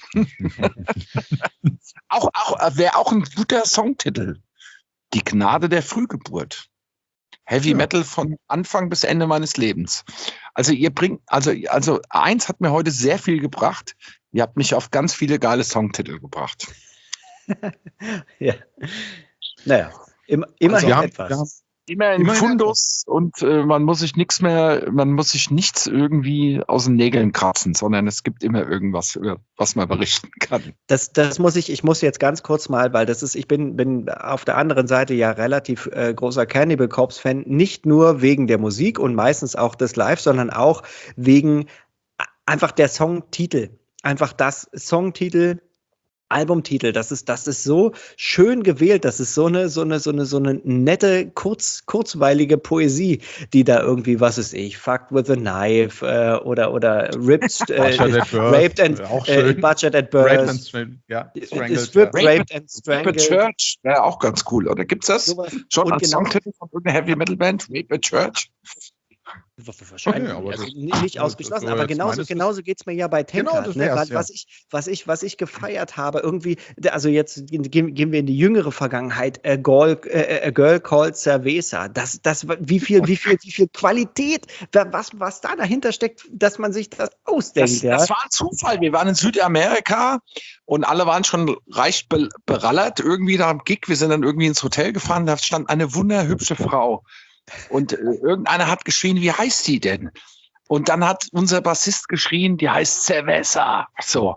Wäre auch ein guter Songtitel. Die Gnade der Frühgeburt. Heavy Metal von Anfang bis Ende meines Lebens. Also also eins hat mir heute sehr viel gebracht. Ihr habt mich auf ganz viele geile Songtitel gebracht. Ja. Naja, immerhin etwas. Immerhin Fundus und man muss sich nichts irgendwie aus den Nägeln kratzen, sondern es gibt immer irgendwas, was man berichten kann. Ich muss jetzt ganz kurz mal, weil ich bin auf der anderen Seite ja relativ großer Cannibal Corpse Fan, nicht nur wegen der Musik und meistens auch des Live, sondern auch wegen einfach der Songtitel. Einfach das Songtitel, Albumtitel, das ist so schön gewählt, das ist so eine nette, kurzweilige Poesie, die da irgendwie, was ist ich, Fucked with a Knife oder Ripped, Raped and Butchered at Birth. Raped and Strangled. Church, wäre auch ganz cool, oder gibt's das schon als Songtitel von irgendeiner Heavy Metal Band? Raped at Church? Wahrscheinlich, also nicht ausgeschlossen, aber genauso geht es mir ja bei Tankard, ne? Was ich gefeiert habe, irgendwie, also jetzt gehen wir in die jüngere Vergangenheit, A Girl Called Cerveza, wie viel Qualität, was da dahinter steckt, dass man sich das ausdenkt. Das war ein Zufall, wir waren in Südamerika und alle waren schon reich berallert, irgendwie nach dem Gig, wir sind dann irgendwie ins Hotel gefahren, da stand eine wunderhübsche Frau. Und irgendeiner hat geschrien, wie heißt die denn? Und dann hat unser Bassist geschrien, die heißt Cerveza. So,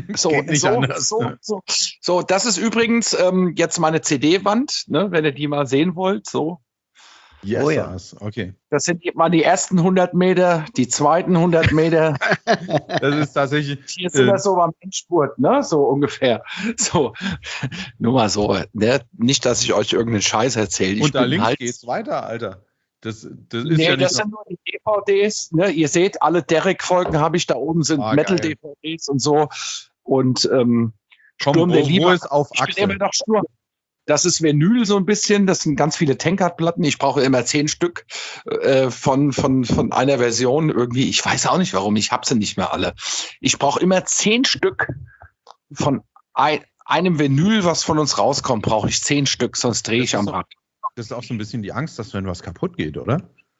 das ist übrigens jetzt meine CD-Wand, ne, wenn ihr die mal sehen wollt. So. Yes, oh ja, okay. Das sind mal die ersten 100 Meter, die zweiten 100 Meter. Das ist tatsächlich. Hier sind wir so beim Endspurt, ne? So ungefähr. So, nur mal so. Ne? Nicht, dass ich euch irgendeinen Scheiß erzähle. Und da links geht's weiter, Alter. Das ist ja nicht. Das sind nur die DVDs. Ne? Ihr seht, alle Derek-Folgen habe ich da oben, sind Metal-DVDs und so. Und Sturm der Liebe ist auf Achse. Ich bin immer noch Sturm. Das ist Vinyl so ein bisschen, das sind ganz viele Tankard-Platten. Ich brauche immer 10 Stück von einer Version irgendwie. Ich weiß auch nicht warum, ich habe sie nicht mehr alle. Ich brauche immer 10 Stück von einem Vinyl, was von uns rauskommt, brauche ich 10 Stück, sonst drehe ich am Rad. Das ist auch so ein bisschen die Angst, dass wenn was kaputt geht, oder?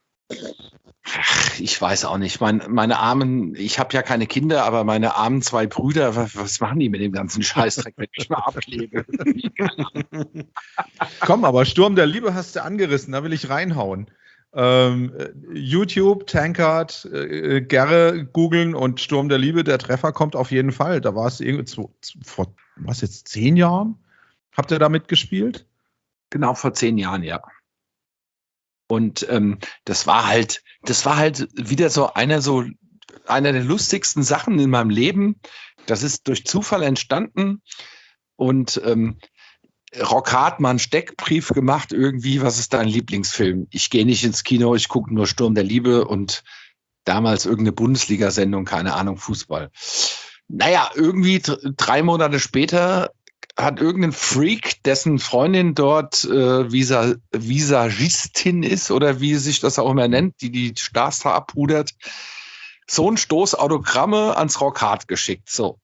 Ich weiß auch nicht. Meine armen, ich habe ja keine Kinder, aber meine armen 2 Brüder, was machen die mit dem ganzen Scheißdreck, wenn ich mal ablege? Komm, aber Sturm der Liebe hast du angerissen, da will ich reinhauen. YouTube, Tankard, Gerre googeln und Sturm der Liebe, der Treffer kommt auf jeden Fall. Da war es irgendwie vor, was jetzt, 10 Jahren? Habt ihr da mitgespielt? Genau, vor 10 Jahren, ja. Und das war halt wieder so einer der lustigsten Sachen in meinem Leben. Das ist durch Zufall entstanden und Rock hat mal einen Steckbrief gemacht irgendwie, was ist dein Lieblingsfilm? Ich gehe nicht ins Kino, ich gucke nur Sturm der Liebe und damals irgendeine Bundesliga-Sendung, keine Ahnung, Fußball. Naja, irgendwie 3 Monate später hat irgendein Freak, dessen Freundin dort Visagistin ist oder wie sich das auch immer nennt, die Stars da abpudert, so ein Stoß Autogramme ans Rock Hard geschickt. So.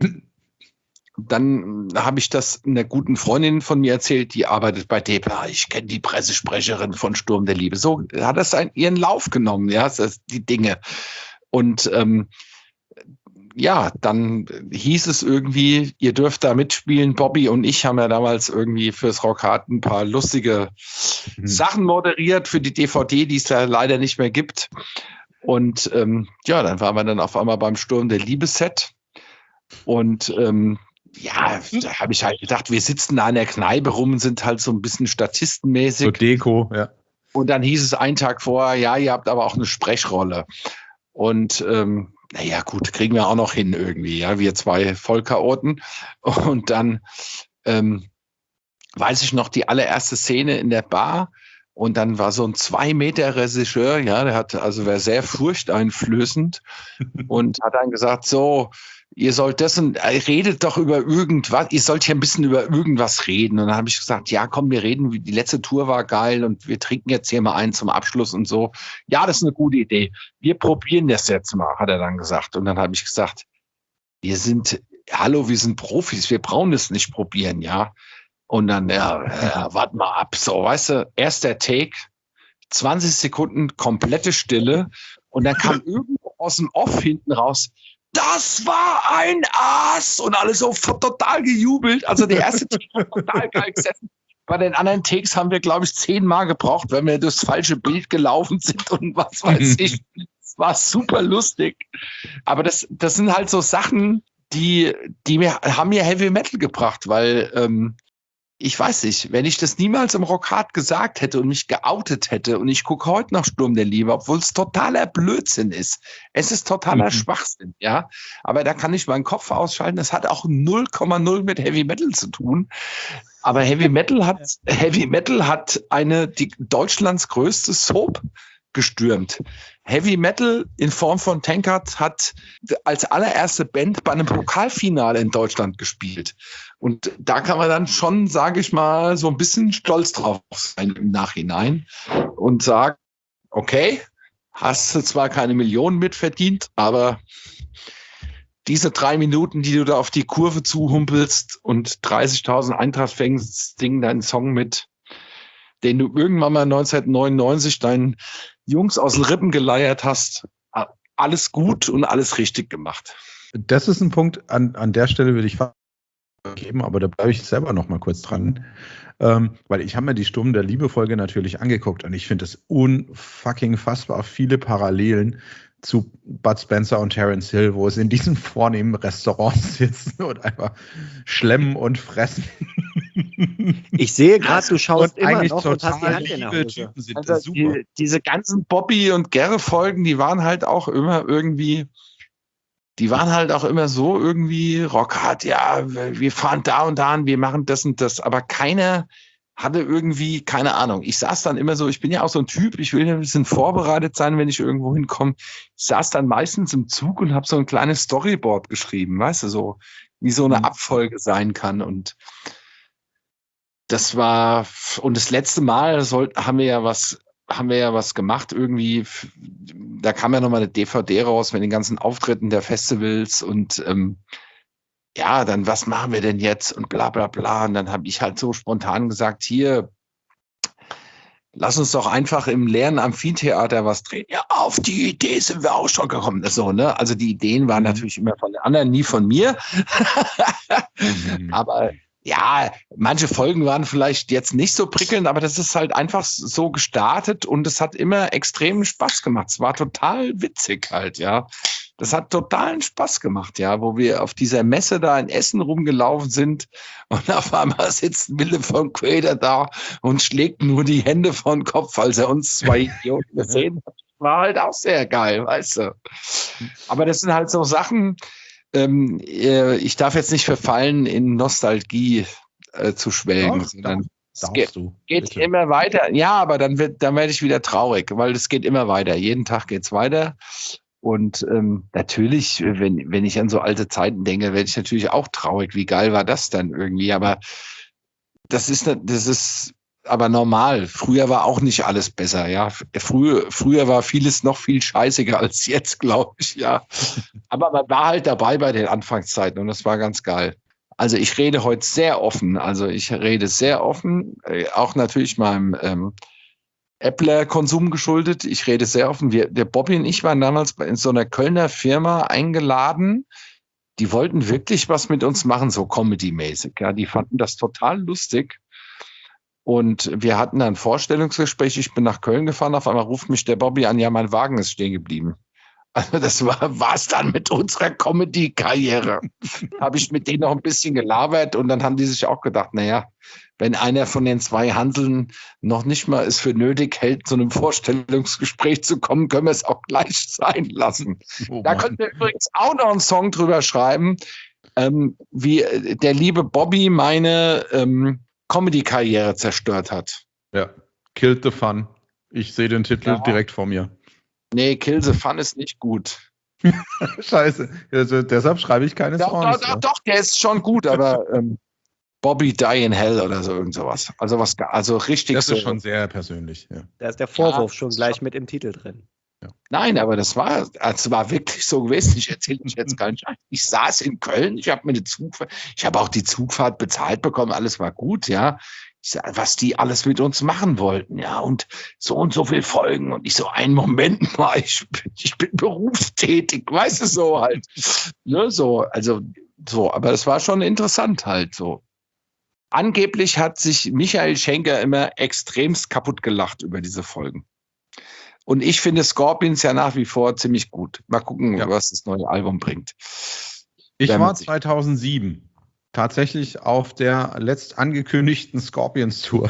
Dann habe ich das einer guten Freundin von mir erzählt, die arbeitet bei DEPA. Ich kenne die Pressesprecherin von Sturm der Liebe. So hat das ihren Lauf genommen, ja, die Dinge. Und ja, dann hieß es irgendwie, ihr dürft da mitspielen. Bobby und ich haben ja damals irgendwie fürs Rock Hard ein paar lustige Sachen moderiert für die DVD, die es ja leider nicht mehr gibt. Und ja, dann waren wir dann auf einmal beim Sturm der Liebe-Set. Und ja, da habe ich halt gedacht, wir sitzen da in der Kneipe rum und sind halt so ein bisschen statistenmäßig. So Deko, ja. Und dann hieß es einen Tag vorher, ja, ihr habt aber auch eine Sprechrolle. Und naja, gut, kriegen wir auch noch hin irgendwie, ja, wir 2 Vollchaoten. Und dann weiß ich noch die allererste Szene in der Bar. Und dann war so ein 2-Meter-Regisseur, ja, war sehr furchteinflößend und hat dann gesagt, so, ihr sollt redet doch über irgendwas, ihr sollt hier ein bisschen über irgendwas reden. Und dann habe ich gesagt, ja, komm, wir reden, die letzte Tour war geil und wir trinken jetzt hier mal einen zum Abschluss und so. Ja, das ist eine gute Idee. Wir probieren das jetzt mal, hat er dann gesagt. Und dann habe ich gesagt, wir sind Profis, wir brauchen das nicht probieren, ja. Und dann, warte mal ab, so, weißt du, erster Take, 20 Sekunden komplette Stille und dann kam irgendwo aus dem Off hinten raus, das war ein Ass und alle so total gejubelt. Also der erste Take war total geil gesessen. Bei den anderen Takes haben wir, glaube ich, 10-mal gebraucht, weil wir durchs falsche Bild gelaufen sind und was weiß ich. Es war super lustig. Aber das sind halt so Sachen, die haben mir Heavy Metal gebracht, weil ich weiß nicht, wenn ich das niemals im Rock Hard gesagt hätte und mich geoutet hätte und ich gucke heute noch Sturm der Liebe, obwohl es totaler Blödsinn ist. Es ist totaler Schwachsinn, ja. Aber da kann ich meinen Kopf ausschalten. Das hat auch 0,0 mit Heavy Metal zu tun. Aber Heavy Metal hat die Deutschlands größte Soap gestürmt. Heavy Metal in Form von Tankard hat als allererste Band bei einem Pokalfinale in Deutschland gespielt. Und da kann man dann schon, sage ich mal, so ein bisschen stolz drauf sein im Nachhinein und sagen, okay, hast du zwar keine Millionen mitverdient, aber diese 3 Minuten, die du da auf die Kurve zuhumpelst und 30.000 Eintracht fängst, singen deinen Song mit, den du irgendwann mal 1999 deinen Jungs aus den Rippen geleiert hast, alles gut und alles richtig gemacht. Das ist ein Punkt, an der Stelle würde ich geben, aber da bleibe ich selber noch mal kurz dran, weil ich habe mir die Sturm der Liebe-Folge natürlich angeguckt und ich finde es unfucking fassbar viele Parallelen zu Bud Spencer und Terence Hill, wo es in diesen vornehmen Restaurants sitzen und einfach schlemmen und fressen. Ich sehe gerade, du schaust immer noch und hast die Hand in der Hose. Also diese ganzen Bobby- und Gerre-Folgen, die waren halt auch immer so irgendwie Rockhard, ja, wir fahren da und da und wir machen das und das, aber keiner hatte irgendwie, keine Ahnung. Ich saß dann immer so, ich bin ja auch so ein Typ, ich will ja ein bisschen vorbereitet sein, wenn ich irgendwo hinkomme. Ich saß dann meistens im Zug und habe so ein kleines Storyboard geschrieben, weißt du, so wie so eine Abfolge sein kann. Und das war, und das letzte Mal haben wir ja was gemacht irgendwie, da kam ja nochmal eine DVD raus mit den ganzen Auftritten der Festivals und ja, dann was machen wir denn jetzt und bla bla bla. Und dann habe ich halt so spontan gesagt, hier, lass uns doch einfach im leeren Amphitheater was drehen. Ja, auf die Idee sind wir auch schon gekommen. So, ne? Also die Ideen waren natürlich immer von den anderen, nie von mir. Aber Ja, manche Folgen waren vielleicht jetzt nicht so prickelnd, aber das ist halt einfach so gestartet und es hat immer extremen Spaß gemacht. Es war total witzig halt, ja. Das hat totalen Spaß gemacht, ja, wo wir auf dieser Messe da in Essen rumgelaufen sind und auf einmal sitzt Wille von Quader da und schlägt nur die Hände vor den Kopf, als er uns zwei Idioten gesehen hat. War halt auch sehr geil, weißt du. Aber das sind halt so Sachen, ich darf jetzt nicht verfallen, in Nostalgie zu schwelgen, Doch, sondern es geht immer weiter. Ja, aber dann werde ich wieder traurig, weil es geht immer weiter. Jeden Tag geht's weiter. Und natürlich, wenn ich an so alte Zeiten denke, werde ich natürlich auch traurig. Wie geil war das dann irgendwie? Aber das ist aber normal. Früher war auch nicht alles besser, ja. Früher war vieles noch viel scheißiger als jetzt, glaube ich, ja. Aber man war halt dabei bei den Anfangszeiten und das war ganz geil. Also ich rede heute sehr offen. Auch natürlich meinem Appler-Konsum geschuldet. Ich rede sehr offen. Der Bobby und ich waren damals in so einer Kölner Firma eingeladen. Die wollten wirklich was mit uns machen, so Comedy-mäßig. Ja, die fanden das total lustig. Und wir hatten dann ein Vorstellungsgespräch. Ich bin nach Köln gefahren. Auf einmal ruft mich der Bobby an. Ja, mein Wagen ist stehen geblieben. Also das war's dann mit unserer Comedy-Karriere. Habe ich mit denen noch ein bisschen gelabert und dann haben die sich auch gedacht, naja, wenn einer von den zwei Hanseln noch nicht mal es für nötig hält, zu einem Vorstellungsgespräch zu kommen, können wir es auch gleich sein lassen. Da könnt ihr übrigens auch noch einen Song drüber schreiben, wie der liebe Bobby meine Comedy-Karriere zerstört hat. Ja, Killed the Fun. Ich sehe den Titel direkt vor mir. Nee, Kill the Fun ist nicht gut. Scheiße. Also, deshalb schreibe ich keine Songs. Doch, der ist schon gut, aber Bobby Die in Hell oder so, irgend sowas. Also richtig. Das ist schon sehr persönlich. Ja. Da ist der Vorwurf schon gleich mit im Titel drin. Ja. Nein, aber das war wirklich so gewesen. Ich erzähle mich jetzt gar nicht. Ich saß in Köln, ich habe auch die Zugfahrt bezahlt bekommen, alles war gut, ja. Ich sag, was die alles mit uns machen wollten, ja, und so viel Folgen. Und ich so, einen Moment mal, ich bin berufstätig, weißt du, so halt. Ne, so, also so, aber es war schon interessant halt so. Angeblich hat sich Michael Schenker immer extremst kaputt gelacht über diese Folgen. Und ich finde Scorpions ja nach wie vor ziemlich gut. Mal gucken, was das neue Album bringt. Ich war 2007 tatsächlich auf der letzt angekündigten Scorpions-Tour.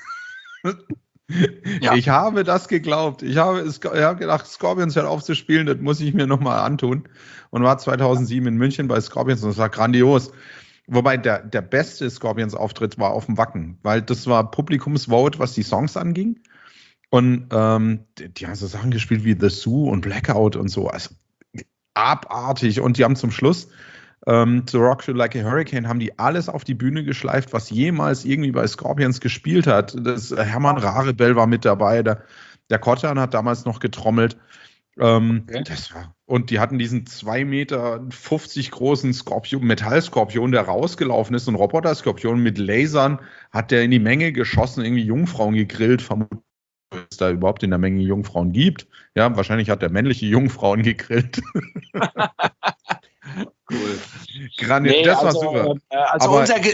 Ja. Ich habe das geglaubt. Ich habe gedacht, Scorpions hört auf zu spielen, das muss ich mir nochmal antun. Und war 2007 in München bei Scorpions und es war grandios. Wobei der beste Scorpions-Auftritt war auf dem Wacken, weil das war Publikumsvote, was die Songs anging. Und die haben so Sachen gespielt wie The Zoo und Blackout und so. Also abartig. Und die haben zum Schluss zu Rock You Like a Hurricane haben die alles auf die Bühne geschleift, was jemals irgendwie bei Scorpions gespielt hat. Hermann Rarebell war mit dabei, der Kottan hat damals noch getrommelt. Okay. Und die hatten diesen 2,50 Meter großen Metallskorpion, der rausgelaufen ist, ein Roboter-Skorpion mit Lasern, hat der in die Menge geschossen, irgendwie Jungfrauen gegrillt, vermutlich, es da überhaupt in der Menge Jungfrauen gibt. Ja, wahrscheinlich hat der männliche Jungfrauen gegrillt. Cool. Das war super. Also aber, unser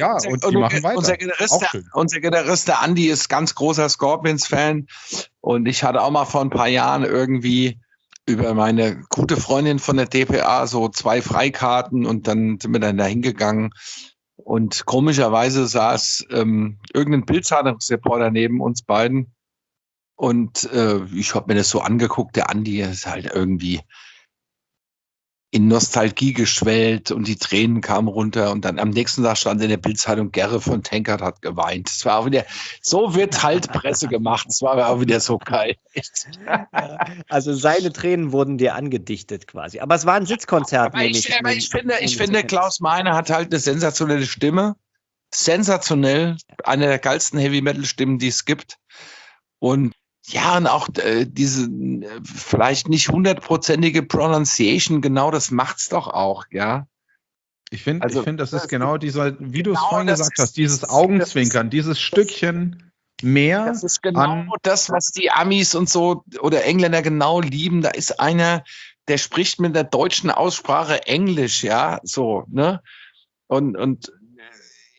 Gitarrist, der Andi, ist ganz großer Scorpions-Fan. Und ich hatte auch mal vor ein paar Jahren irgendwie über meine gute Freundin von der DPA so 2 Freikarten und dann sind wir dann da hingegangen. Und komischerweise saß irgendein Bild-Zeitungsreporter neben uns beiden. Und ich habe mir das so angeguckt, der Andi ist halt irgendwie in Nostalgie geschwellt und die Tränen kamen runter und dann am nächsten Tag stand in der Bildzeitung, Gerre von Tankard hat geweint. Es war auch wieder, so wird halt Presse gemacht. Es war auch wieder so geil. Also seine Tränen wurden dir angedichtet quasi. Aber es war ein Sitzkonzert. Aber ich finde, Klaus Meine hat halt eine sensationelle Stimme. Sensationell. Eine der geilsten Heavy-Metal-Stimmen, die es gibt. Und ja, und auch diese vielleicht nicht 100%ige Pronunciation, genau das macht's doch auch, ja. Ich finde, das ist genau dieser, wie du es vorhin gesagt hast, dieses Augenzwinkern, dieses Stückchen mehr. Das ist genau das, was die Amis und so oder Engländer genau lieben. Da ist einer, der spricht mit der deutschen Aussprache Englisch, ja, so, ne? Und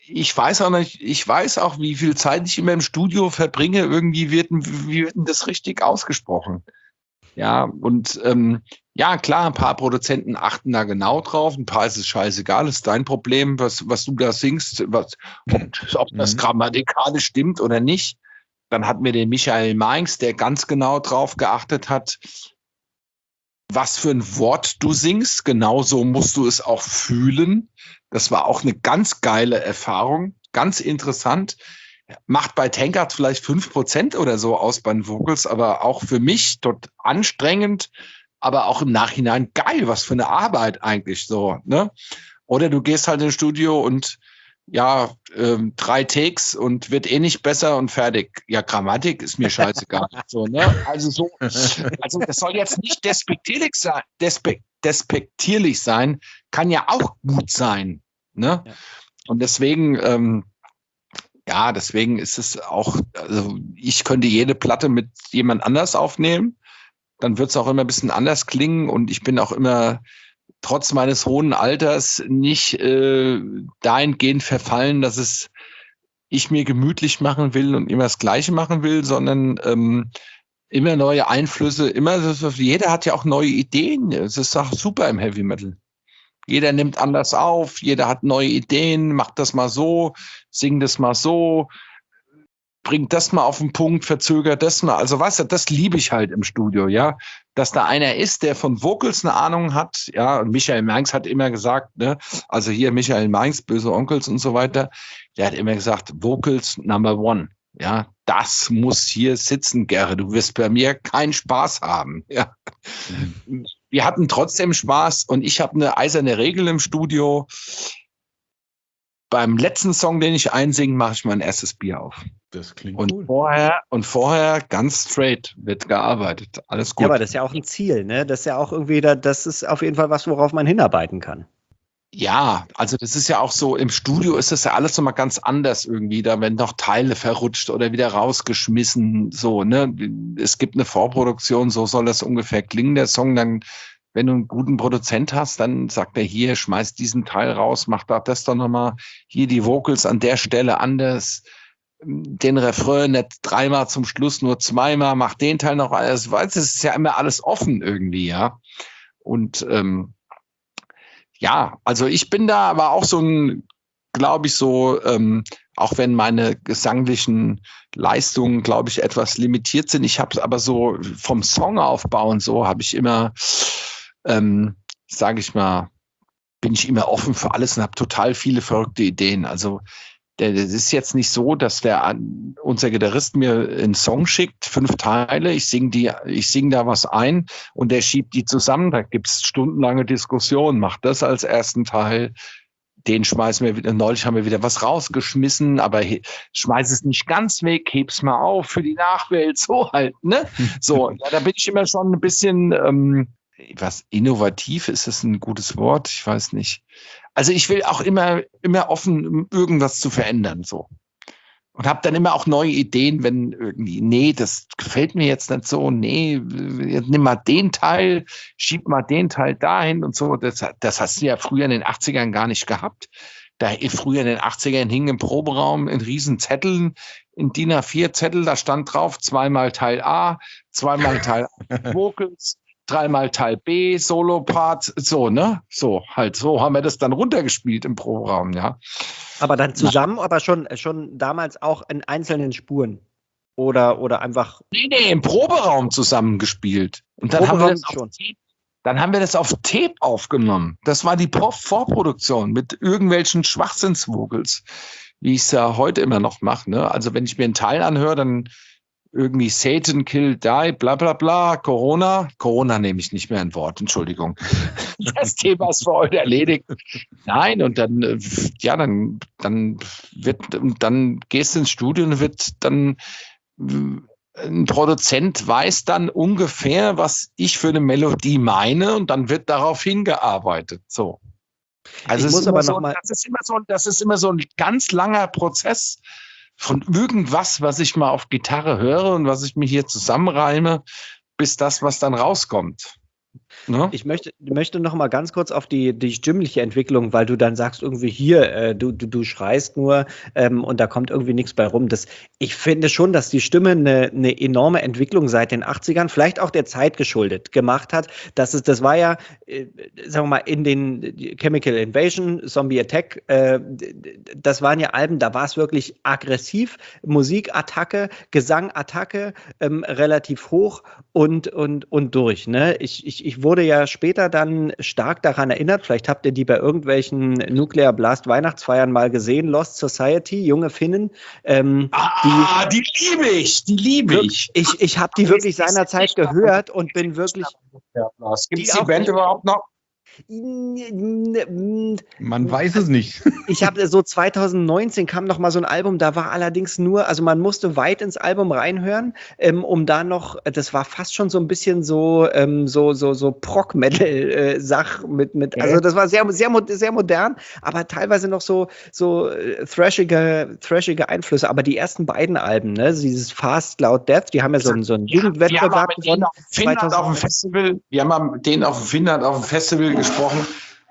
ich weiß auch nicht, wie viel Zeit ich immer im Studio verbringe. Irgendwie wird denn das richtig ausgesprochen. Ja, und ja, klar, ein paar Produzenten achten da genau drauf, ein paar ist es scheißegal, ist dein Problem, was du da singst, ob das grammatikalisch stimmt oder nicht. Dann hatten wir den Michael Mainz, der ganz genau drauf geachtet hat, was für ein Wort du singst. Genauso musst du es auch fühlen. Das war auch eine ganz geile Erfahrung, ganz interessant. Macht bei Tankard vielleicht 5% oder so aus bei den Vocals, aber auch für mich dort anstrengend, aber auch im Nachhinein geil, was für eine Arbeit eigentlich so, ne? Oder du gehst halt ins Studio und ja, 3 Takes und wird eh nicht besser und fertig. Ja, Grammatik ist mir scheißegal. So, ne? Also das soll jetzt nicht despektierlich sein, kann ja auch gut sein, ne? Ja. Und deswegen, deswegen ist es auch, also ich könnte jede Platte mit jemand anders aufnehmen, dann wird es auch immer ein bisschen anders klingen und ich bin auch immer trotz meines hohen Alters nicht dahingehend verfallen, dass ich mir gemütlich machen will und immer das Gleiche machen will, sondern immer neue Einflüsse, jeder hat ja auch neue Ideen. Es ist auch super im Heavy Metal. Jeder nimmt anders auf, jeder hat neue Ideen, macht das mal so, singt das mal so, bringt das mal auf den Punkt, verzögert das mal. Also weißt du, das liebe ich halt im Studio, ja. Dass da einer ist, der von Vocals eine Ahnung hat, ja. Und Michael Mainz hat immer gesagt, ne, also hier Michael Mainz, Böse Onkels und so weiter, der hat immer gesagt, Vocals number one. Ja, das muss hier sitzen, Gerre. Du wirst bei mir keinen Spaß haben. Ja. Wir hatten trotzdem Spaß und ich habe eine eiserne Regel im Studio. Beim letzten Song, den ich einsinge, mache ich mein erstes Bier auf. Das klingt cool. Und vorher ganz straight wird gearbeitet. Alles gut. Ja, aber das ist ja auch ein Ziel, ne? Das ist ja auch irgendwie, das ist auf jeden Fall was, worauf man hinarbeiten kann. Ja, also das ist ja auch so, im Studio ist das ja alles nochmal ganz anders irgendwie, da werden noch Teile verrutscht oder wieder rausgeschmissen, so, ne? Es gibt eine Vorproduktion, so soll das ungefähr klingen, der Song, dann, wenn du einen guten Produzent hast, dann sagt er hier, schmeiß diesen Teil raus, mach das doch nochmal, hier die Vocals an der Stelle anders, den Refrain nicht 3-mal zum Schluss, nur 2-mal, mach den Teil noch alles, weißt du, es ist ja immer alles offen irgendwie, ja. Und ja, also ich bin da aber auch so ein, glaube ich, so, auch wenn meine gesanglichen Leistungen, glaube ich, etwas limitiert sind. Ich habe aber so vom Songaufbau und so habe ich immer, sage ich mal, bin ich immer offen für alles und habe total viele verrückte Ideen. Also das ist jetzt nicht so, dass unser Gitarrist mir einen Song schickt, 5 Teile, ich sing da was ein und der schiebt die zusammen. Da gibt's stundenlange Diskussionen. Macht das als ersten Teil, den schmeißen wir wieder. Neulich haben wir wieder was rausgeschmissen, aber schmeiß es nicht ganz weg, heb's mal auf für die Nachwelt, so halt, ne? So, ja, da bin ich immer schon ein bisschen, was innovativ, ist das ein gutes Wort? Ich weiß nicht. Also ich will auch immer offen, irgendwas zu verändern, so. Und habe dann immer auch neue Ideen, wenn irgendwie, nee, das gefällt mir jetzt nicht so, nee, nimm mal den Teil, schieb mal den Teil dahin und so. Das hast du ja früher in den 80ern gar nicht gehabt. Früher in den 80ern hingen im Proberaum in riesen Zetteln, in DIN A4 Zettel, da stand drauf, 2-mal Teil A, 2-mal Teil Vocals, 3-mal Teil B, Solo-Part, so, ne? So, halt, so haben wir das dann runtergespielt im Proberaum, ja. Aber dann zusammen, aber schon damals auch in einzelnen Spuren? Oder einfach... Nee, im Proberaum zusammengespielt. Und dann haben wir das auf Tape aufgenommen. Das war die Vorproduktion mit irgendwelchen Schwachsinnsvogels, wie ich es ja heute immer noch mache, ne? Also wenn ich mir einen Teil anhöre, dann irgendwie Satan Kill Die, bla bla bla, Corona nehme ich nicht mehr ein Wort, Entschuldigung. Das Thema ist für heute erledigt. Nein, und dann, ja, dann gehst du ins Studio und ein Produzent weiß dann ungefähr, was ich für eine Melodie meine und dann wird darauf hingearbeitet, so. Also das ist immer so ein ganz langer Prozess von irgendwas, was ich mal auf Gitarre höre und was ich mir hier zusammenreime, bis das, was dann rauskommt. Ne? Ich möchte noch mal ganz kurz auf die stimmliche Entwicklung, weil du dann sagst irgendwie hier, du schreist nur und da kommt irgendwie nichts bei rum. Ich finde schon, dass die Stimme eine enorme Entwicklung seit den 80ern, vielleicht auch der Zeit geschuldet, gemacht hat. Das war ja, sagen wir mal, in den Chemical Invasion, Zombie Attack, das waren ja Alben, da war es wirklich aggressiv, Musikattacke, Gesangattacke, relativ hoch und durch. Ne? Ich wurde ja später dann stark daran erinnert, vielleicht habt ihr die bei irgendwelchen Nuclear Blast Weihnachtsfeiern mal gesehen, Lost Society, junge Finnen. Die liebe ich. Ich habe die wirklich seinerzeit gehört und bin wirklich... Gibt es die Band überhaupt noch? Man weiß es nicht. Ich habe so 2019 kam noch mal so ein Album, da war allerdings nur, also man musste weit ins Album reinhören, um da noch, das war fast schon so ein bisschen so Prog-Metal-Sach mit, also das war sehr modern, aber teilweise noch so thrashige Einflüsse. Aber die ersten beiden Alben, ne, dieses Fast Loud Death, die haben ja so einen Jugendwettbewerb gewonnen. Wir haben mit denen auf Finnland auf dem Festival gesprochen,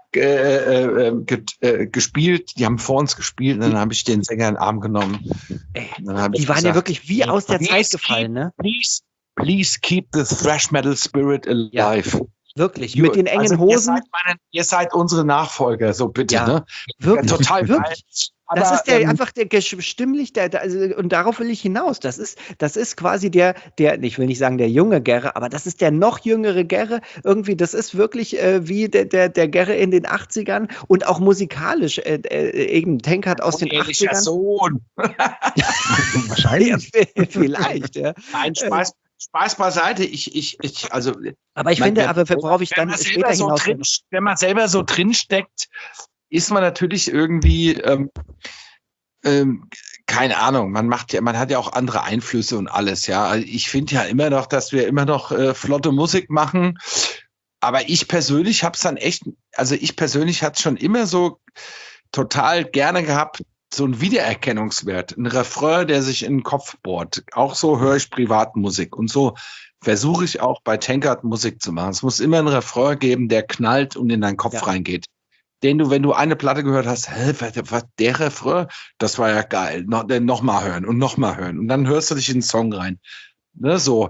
gespielt, die haben vor uns gespielt und dann habe ich den Sänger in den Arm genommen. Die waren ja wirklich wie aus der Zeit gefallen, ne? Please keep the thrash metal spirit alive. Ja, wirklich, mit den engen Hosen. Ihr seid unsere Nachfolger, so bitte, ja, ne? Wirklich, total wirklich. Aber, das ist einfach der stimmlich, und darauf will ich hinaus. Das ist quasi der, ich will nicht sagen der junge Gerre, aber das ist der noch jüngere Gerre. Irgendwie, das ist wirklich wie der Gerre in den 80ern und auch musikalisch. Eben Tankard aus den 80ern. Sohn. Wahrscheinlich. Vielleicht, ja. Nein, Spaß beiseite. Aber ich finde, worauf ich dann später hinaus will. Wenn man selber so drinsteckt, ist man natürlich irgendwie, keine Ahnung, man hat ja auch andere Einflüsse und alles, ja. Also ich finde ja immer noch, dass wir immer noch flotte Musik machen, aber ich persönlich hatte es schon immer so total gerne gehabt, so ein Wiedererkennungswert, ein Refrain, der sich in den Kopf bohrt. Auch so höre ich Privatmusik und so versuche ich auch bei Tankard Musik zu machen. Es muss immer ein Refrain geben, der knallt und in deinen Kopf reingeht. Den du, wenn du eine Platte gehört hast, was der Refrain, das war ja geil, noch mal hören und noch mal hören und dann hörst du dich in den Song rein. Ne, so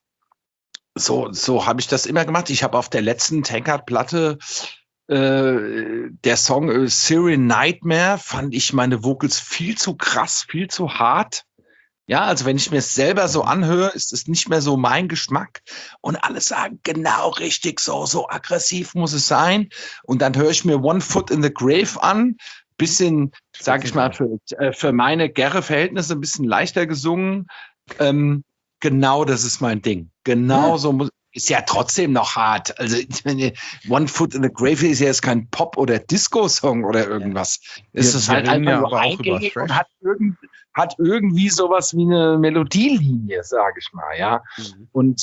habe ich das immer gemacht. Ich habe auf der letzten Tankard-Platte der Song Syrian Nightmare, fand ich meine Vocals viel zu krass, viel zu hart. Ja, also wenn ich mir es selber so anhöre, ist es nicht mehr so mein Geschmack und alle sagen, genau richtig, so aggressiv muss es sein. Und dann höre ich mir One Foot in the Grave an, bisschen, sag ich mal, für meine Gerre-Verhältnisse ein bisschen leichter gesungen. Genau, das ist mein Ding. Genau so ist ja trotzdem noch hart. Also One Foot in the Grave ist ja jetzt kein Pop- oder Disco-Song oder irgendwas. Es ist halt einfach nur eingängig und hat irgendwie sowas wie eine Melodielinie, sage ich mal, ja. Und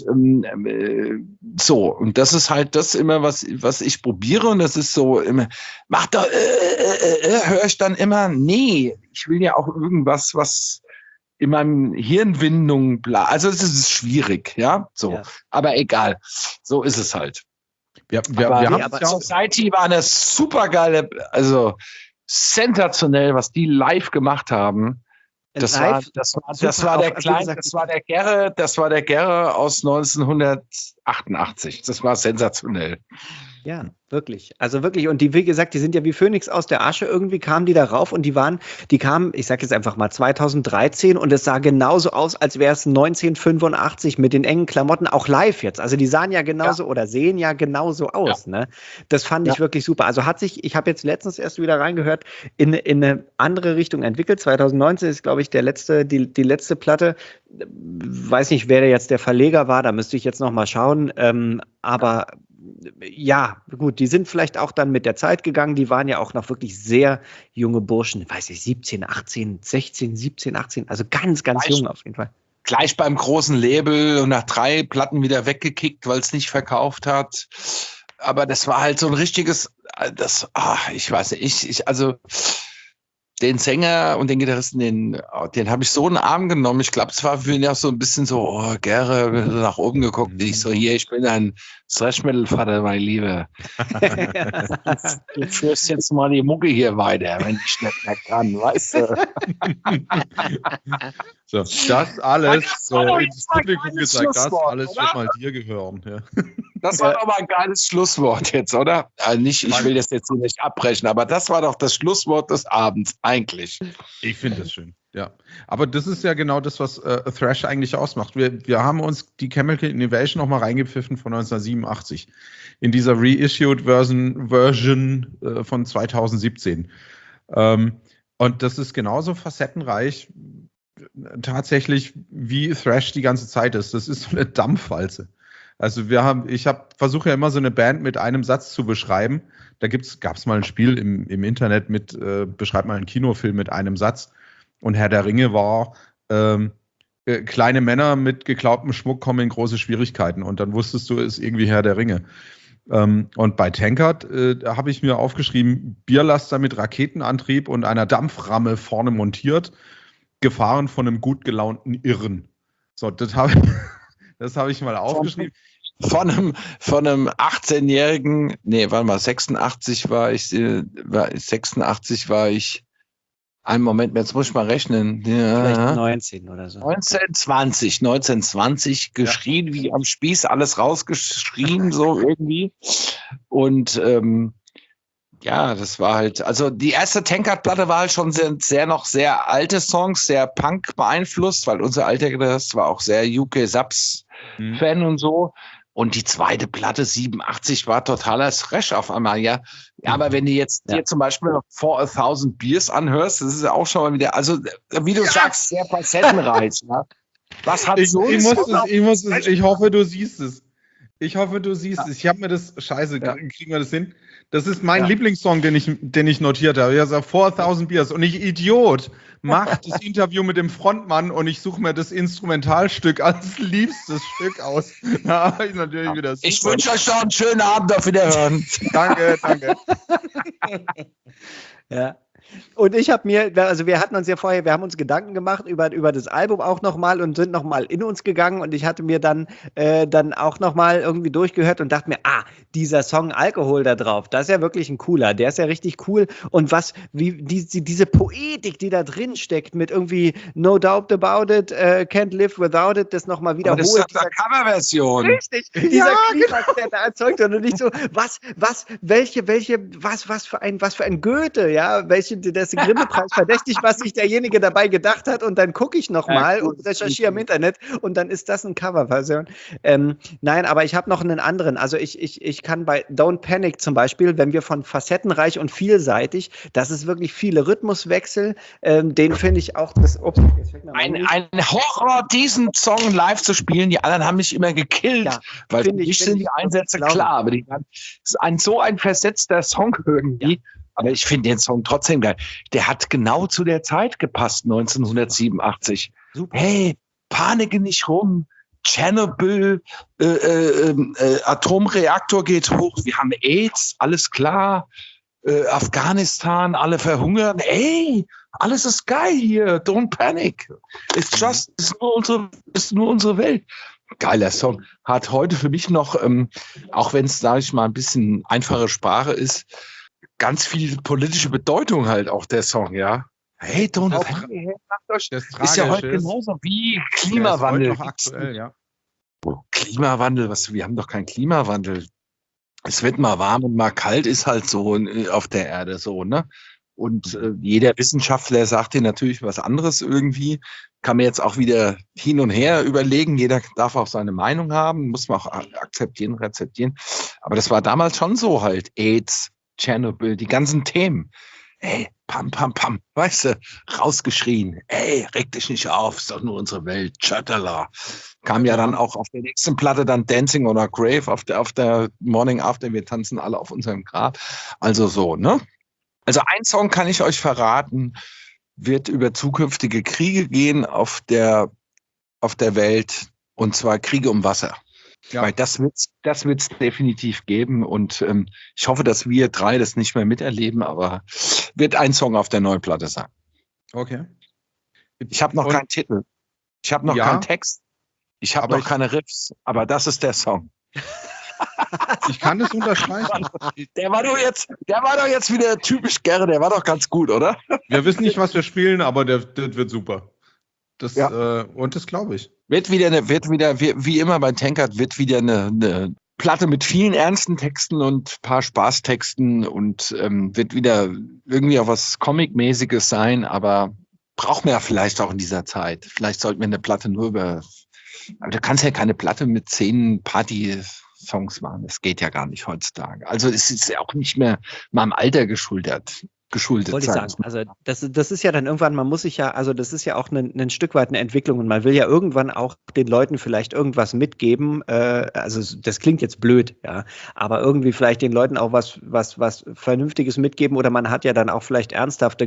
und das ist halt das immer, was ich probiere und das ist so immer, mach doch, höre ich dann immer, nee, ich will ja auch irgendwas, was in meinem Hirnwindung, also es ist schwierig, ja, so, ja. Aber egal, so ist es halt. Aber Society war eine super geile, also sensationell, was die live gemacht haben. Das war der Gerre aus 1988. Das war sensationell. Ja, wirklich. Also wirklich. Und die, wie gesagt, die sind ja wie Phönix aus der Asche. Irgendwie kamen die da rauf und die kamen, ich sag jetzt einfach mal 2013 und es sah genauso aus, als wäre es 1985 mit den engen Klamotten, auch live jetzt. Also die sahen ja genauso oder sehen ja genauso aus. Ja. Ne? Das fand ich wirklich super. Also ich habe jetzt letztens erst wieder reingehört, in eine andere Richtung entwickelt. 2019 ist, glaube ich, die letzte Platte. Weiß nicht, wer jetzt der Verleger war, da müsste ich jetzt noch mal schauen. Aber ja, gut, die sind vielleicht auch dann mit der Zeit gegangen. Die waren ja auch noch wirklich sehr junge Burschen, weiß ich, 17, 18, 16, 17, 18, also ganz jung auf jeden Fall. Gleich beim großen Label und nach 3 Platten wieder weggekickt, weil es nicht verkauft hat. Aber das war halt so ein richtiges, ich weiß nicht, also den Sänger und den Gitarristen, den habe ich so in den Arm genommen. Ich glaube, es war für ihn auch so ein bisschen so, oh, Gerre, nach oben geguckt. Ich so, hier, ich bin ein Thrash-Metal-Vater, mein Lieber. Du führst jetzt mal die Mucke hier weiter, wenn ich nicht mehr kann, weißt du? So, das alles, so ins Publikum gesagt, das alles wird mal dir gehören. Ja. Das war doch mal ein geiles Schlusswort jetzt, oder? Ich will das jetzt nicht abbrechen, aber das war doch das Schlusswort des Abends, eigentlich. Ich finde das schön, ja. Aber das ist ja genau das, was Thrash eigentlich ausmacht. Wir haben uns die Chemical Innovation noch mal reingepfiffen von 1987 in dieser Reissued Version von 2017. Und das ist genauso facettenreich tatsächlich, wie Thrash die ganze Zeit ist. Das ist so eine Dampfwalze. Also ich versuche ja immer so eine Band mit einem Satz zu beschreiben. Da gab es mal ein Spiel im Internet mit, beschreib mal einen Kinofilm mit einem Satz. Und Herr der Ringe war, kleine Männer mit geklaubtem Schmuck kommen in große Schwierigkeiten. Und dann wusstest du, es ist irgendwie Herr der Ringe. Und bei Tankard habe ich mir aufgeschrieben, Bierlaster mit Raketenantrieb und einer Dampframme vorne montiert, gefahren von einem gut gelaunten Irren. So, das habe ich mal aufgeschrieben. Von einem 18-jährigen, 86 war ich, einen Moment, jetzt muss ich mal rechnen. Ja. Vielleicht 19 oder so. 1920, geschrien wie am Spieß, alles rausgeschrien, so irgendwie. Und ja, das war halt, also die erste Tankard-Platte war halt schon sehr alte Songs, sehr Punk beeinflusst, weil unser alter Gitarrist war auch sehr UK Subs-Fan und so. Und die zweite Platte, 87, war totaler Thrash auf einmal, ja. Aber wenn du jetzt dir zum Beispiel noch For 1000 Beers anhörst, das ist ja auch schon mal wieder, also wie du sagst, sehr facettenreich. Ja. Was hat ich hoffe, du siehst es. Ich habe mir das, kriegen wir das hin? Das ist mein Lieblingssong, den ich notiert habe. Ja, so 4000 Beers. Und ich, Idiot, mach das Interview mit dem Frontmann und ich suche mir das Instrumentalstück als liebstes Stück aus. Ja, ich natürlich wieder super. Ich wünsche euch noch einen schönen Abend, auf Wiederhören. Danke. Ja. Und ich habe wir hatten uns ja vorher, wir haben uns Gedanken gemacht über das Album auch nochmal und sind nochmal in uns gegangen und ich hatte mir dann auch nochmal irgendwie durchgehört und dachte mir, dieser Song Alkohol da drauf, das ist ja wirklich ein cooler, der ist ja richtig cool und diese Poetik, die da drin steckt mit irgendwie No Doubt About It, Can't Live Without It, das nochmal wiederholt. Das ist eine Coverversion. Richtig, dieser Klimax, der da erzeugt wird und nicht so, was für ein Goethe, ja, das ist Grimme-Preis verdächtig, was sich derjenige dabei gedacht hat und dann gucke ich nochmal und recherchiere im Internet und dann ist das eine Coverversion. Nein, aber ich habe noch einen anderen, also ich kann bei Don't Panic zum Beispiel, wenn wir von facettenreich und vielseitig, das ist wirklich viele Rhythmuswechsel, den finde ich auch, ein Horror, diesen Song live zu spielen, die anderen haben mich immer gekillt, weil für mich sind die Einsätze klar, aber so ein versetzter Song irgendwie. Aber ich finde den Song trotzdem geil. Der hat genau zu der Zeit gepasst, 1987. Super. Hey, panike nicht rum. Tschernobyl, Atomreaktor geht hoch. Wir haben AIDS, alles klar. Afghanistan, alle verhungern. Ey, alles ist geil hier. Don't panic. Ist nur unsere Welt. Geiler Song. Hat heute für mich noch, auch wenn es, sage ich mal, ein bisschen einfache Sprache ist, ganz viel politische Bedeutung halt auch der Song, ja. Hey, Don't panic. Ist ja heute genauso wie Klimawandel. Ist noch aktuell, ja. Klimawandel, wir haben doch keinen Klimawandel. Es wird mal warm und mal kalt, ist halt so auf der Erde so, ne? Und jeder Wissenschaftler sagt dir natürlich was anderes irgendwie. Kann man jetzt auch wieder hin und her überlegen. Jeder darf auch seine Meinung haben, muss man auch akzeptieren, rezeptieren. Aber das war damals schon so halt. AIDS, Tschernobyl, die ganzen Themen. Ey, pam, pam, pam, weißt du, rausgeschrien. Ey, reg dich nicht auf, ist doch nur unsere Welt. Tschöttala. Kam ja dann auch auf der nächsten Platte dann Dancing on a Grave, auf der Morning After, wir tanzen alle auf unserem Grab. Also so, ne? Also ein Song kann ich euch verraten, wird über zukünftige Kriege gehen auf der Welt, und zwar Kriege um Wasser. Ja. Weil das wird's definitiv geben und ich hoffe, dass wir 3 das nicht mehr miterleben, aber wird ein Song auf der neuen Platte sein. Okay. Ich habe noch keinen Titel. Ich habe noch keinen Text. Ich habe noch keine Riffs, aber das ist der Song. Ich kann das unterstreichen. Der war doch jetzt wieder typisch Gerre, der war doch ganz gut, oder? Wir wissen nicht, was wir spielen, aber das wird super. Und das glaube ich. Wird wieder wie immer bei Tankard, wird wieder eine Platte mit vielen ernsten Texten und ein paar Spaßtexten und wird wieder irgendwie auch was Comic-mäßiges sein, aber braucht man ja vielleicht auch in dieser Zeit. Vielleicht sollten wir eine Platte aber du kannst ja keine Platte mit 10 Party-Songs machen. Das geht ja gar nicht heutzutage. Also es ist ja auch nicht mehr meinem Alter geschuldet. Wollte ich sagen. Also das ist ja dann irgendwann, man muss sich ja, also das ist ja auch ein Stück weit eine Entwicklung und man will ja irgendwann auch den Leuten vielleicht irgendwas mitgeben. Also das klingt jetzt blöd, ja, aber irgendwie vielleicht den Leuten auch was Vernünftiges mitgeben oder man hat ja dann auch vielleicht ernsthaftere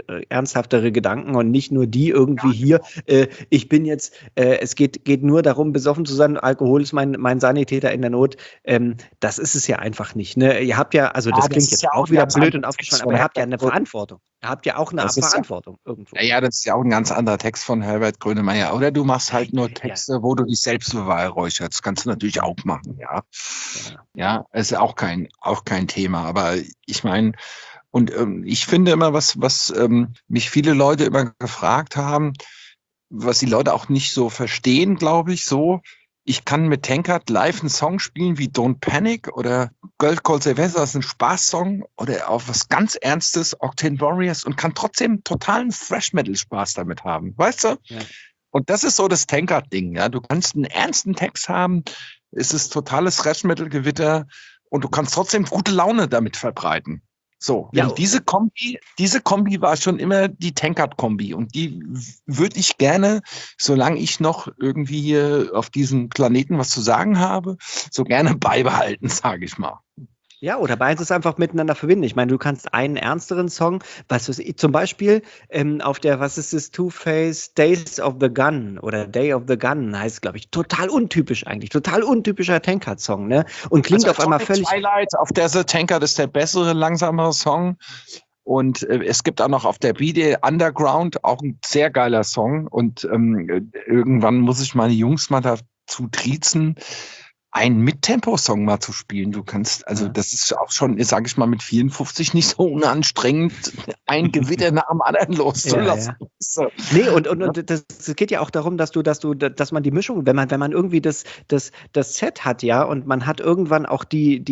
Gedanken und nicht nur die irgendwie hier. Ich bin jetzt, es geht nur darum, besoffen zu sein. Alkohol ist mein Sanitäter in der Not. Das ist es ja einfach nicht. Ne? Ihr habt ja, also das klingt jetzt auch wieder blöd und aufgeschwollen, aber ihr habt ja eine Verantwortung. Ihr habt ja auch eine Verantwortung irgendwo. Ja, das ist ja auch ein ganz anderer Text von Herbert Grönemeyer. Oder du machst halt nur Texte, wo du dich selbst beweihräucherst. Das kannst du natürlich auch machen, ja. Ja, ist auch kein Thema. Aber ich meine, und ich finde immer, was mich viele Leute immer gefragt haben, was die Leute auch nicht so verstehen, glaube ich, so. Ich kann mit Tankard live einen Song spielen wie Don't Panic oder Girl Called Sylvester, das ist ein Spaßsong oder auch was ganz Ernstes, Octane Warriors und kann trotzdem totalen Thrash-Metal-Spaß damit haben, weißt du? Ja. Und das ist so das Tankard-Ding, ja. Du kannst einen ernsten Text haben, es ist totales Thrash-Metal-Gewitter und du kannst trotzdem gute Laune damit verbreiten. So, ja, diese Kombi war schon immer die Tankard-Kombi und die würde ich gerne, solange ich noch irgendwie hier auf diesem Planeten was zu sagen habe, so gerne beibehalten, sage ich mal. Ja, oder beides einfach miteinander verbinden. Ich meine, du kannst einen ernsteren Song, zum Beispiel auf der, was ist das, Two-Face Days of the Gun oder Day of the Gun heißt, glaube ich, total untypisch eigentlich, total untypischer Tankard-Song, ne? Und klingt also auf einmal völlig... Twilight auf der The Tankard ist der bessere, langsamere Song. Und es gibt auch noch auf der B-Day Underground auch ein sehr geiler Song. Und irgendwann muss ich meine Jungs mal dazu triezen, einen Mittempo-Song mal zu spielen. Du kannst, also das ist auch schon, sage ich mal, mit 54 nicht so unanstrengend, ein Gewitter nach dem anderen loszulassen. Ja. So. Nee, und das geht ja auch darum, dass man die Mischung, wenn man irgendwie das Set hat, ja, und man hat irgendwann auch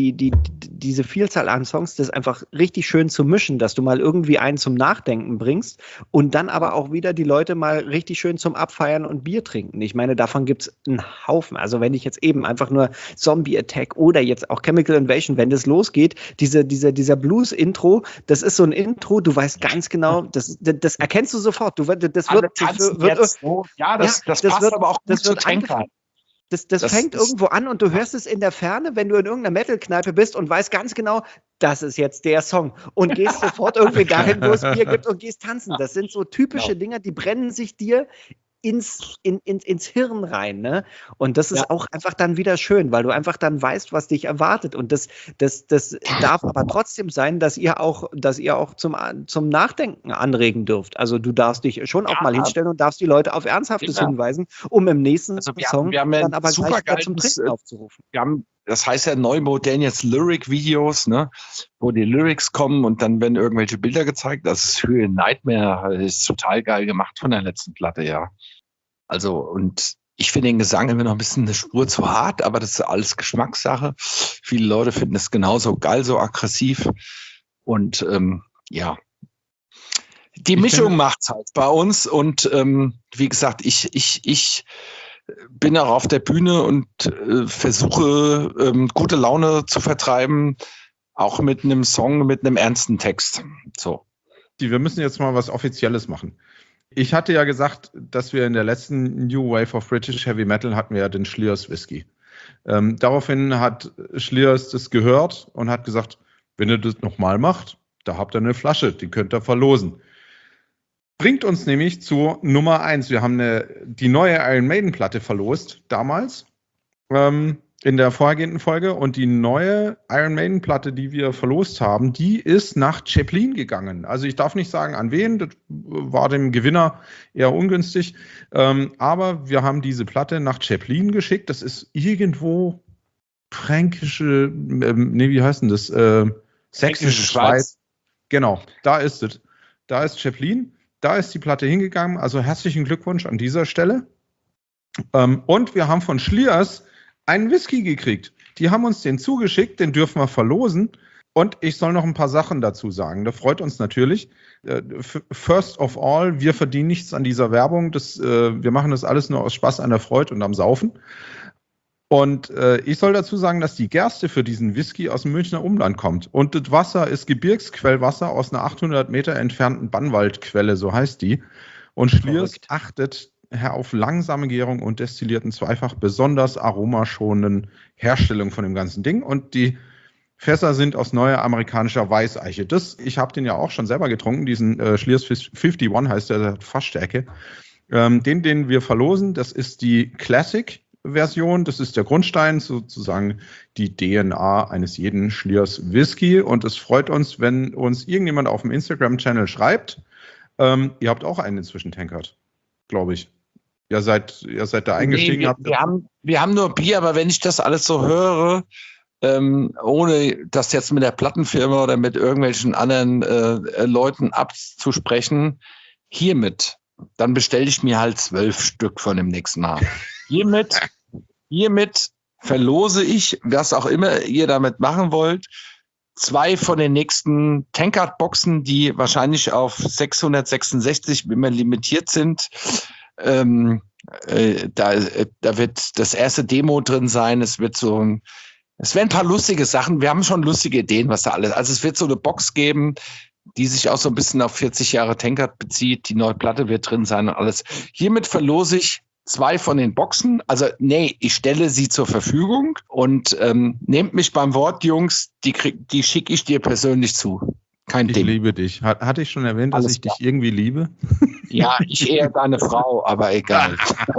diese Vielzahl an Songs, das einfach richtig schön zu mischen, dass du mal irgendwie einen zum Nachdenken bringst und dann aber auch wieder die Leute mal richtig schön zum Abfeiern und Bier trinken. Ich meine, davon gibt's einen Haufen. Also wenn ich jetzt eben einfach nur Zombie Attack oder jetzt auch Chemical Invasion, wenn das losgeht, dieser Blues-Intro, das ist so ein Intro, du weißt ganz genau, das erkennst du sofort. Das passt aber auch gut zu Tankard. Das fängt irgendwo an und du hörst es in der Ferne, wenn du in irgendeiner Metal-Kneipe bist und weißt ganz genau, das ist jetzt der Song und gehst sofort irgendwie dahin, wo es Bier gibt und gehst tanzen. Das sind so typische Dinger, die brennen sich dir ins Hirn rein, ne? Und das ist auch einfach dann wieder schön, weil du einfach dann weißt, was dich erwartet. Und das darf aber trotzdem sein, dass ihr auch zum Nachdenken anregen dürft. Also du darfst dich schon auch mal hinstellen und darfst die Leute auf Ernsthaftes hinweisen, um im nächsten Song dann aber gleich wieder zum Trinken aufzurufen. Das heißt ja neu modern jetzt Lyric-Videos, ne, wo die Lyrics kommen und dann werden irgendwelche Bilder gezeigt. Das ist für Nightmare, das ist total geil gemacht von der letzten Platte, ja. Also, und ich finde den Gesang immer noch ein bisschen eine Spur zu hart, aber das ist alles Geschmackssache. Viele Leute finden es genauso geil, so aggressiv. Und die Mischung macht's halt bei uns. Und wie gesagt, ich bin auch auf der Bühne und versuche, gute Laune zu vertreiben, auch mit einem Song, mit einem ernsten Text. So. Wir müssen jetzt mal was Offizielles machen. Ich hatte ja gesagt, dass wir in der letzten New Wave of British Heavy Metal hatten wir ja den Schliers Whisky. Daraufhin hat Schliers das gehört und hat gesagt, wenn ihr das nochmal macht, da habt ihr eine Flasche, die könnt ihr verlosen. Bringt uns nämlich zu Nummer 1. Wir haben die neue Iron Maiden Platte verlost damals. in der vorhergehenden Folge. Und die neue Iron Maiden Platte, die wir verlost haben, die ist nach Chaplin gegangen. Also ich darf nicht sagen, an wen. Das war dem Gewinner eher ungünstig. Aber wir haben diese Platte nach Chaplin geschickt. Das ist irgendwo fränkische, wie heißt denn das? Sächsische Schweiz. Genau, da ist es. Da ist Chaplin. Da ist die Platte hingegangen. Also herzlichen Glückwunsch an dieser Stelle. Und wir haben von Schliers einen Whisky gekriegt. Die haben uns den zugeschickt, den dürfen wir verlosen. Und ich soll noch ein paar Sachen dazu sagen. Das freut uns natürlich. First of all, wir verdienen nichts an dieser Werbung. Wir machen das alles nur aus Spaß an der Freude und am Saufen. Und ich soll dazu sagen, dass die Gerste für diesen Whisky aus dem Münchner Umland kommt. Und das Wasser ist Gebirgsquellwasser aus einer 800 Meter entfernten Bannwaldquelle, so heißt die. Und Schliers achtet auf langsame Gärung und destillierten zweifach besonders aromaschonenden Herstellung von dem ganzen Ding. Und die Fässer sind aus neuer amerikanischer Weißeiche. Ich habe den ja auch schon selber getrunken, diesen Schliers 51 heißt der Fassstärke. Den wir verlosen, das ist die Classic-Version, das ist der Grundstein, sozusagen die DNA eines jeden Schliers Whisky. Und es freut uns, wenn uns irgendjemand auf dem Instagram-Channel schreibt. Ihr habt auch einen inzwischen tankert, glaube ich. Ihr seid da eingestiegen. Wir haben nur Bier, aber wenn ich das alles so höre, ohne das jetzt mit der Plattenfirma oder mit irgendwelchen anderen Leuten abzusprechen, hiermit, dann bestelle ich mir halt 12 Stück von dem nächsten Mal. Hiermit verlose ich, was auch immer ihr damit machen wollt, 2 von den nächsten Tankard-Boxen, die wahrscheinlich auf 666 immer limitiert sind. Da wird das erste Demo drin sein. Es werden ein paar lustige Sachen. Wir haben schon lustige Ideen, was da alles. Also es wird so eine Box geben, die sich auch so ein bisschen auf 40 Jahre Tankard bezieht. Die neue Platte wird drin sein und alles. Hiermit verlose ich 2 von den Boxen. Also ich stelle sie zur Verfügung und nehmt mich beim Wort, Jungs. Die schicke ich dir persönlich zu. Kein Ding. Ich liebe dich. Hatte ich schon erwähnt, dass ich dich irgendwie liebe? Ja, ich eher deine Frau, aber egal.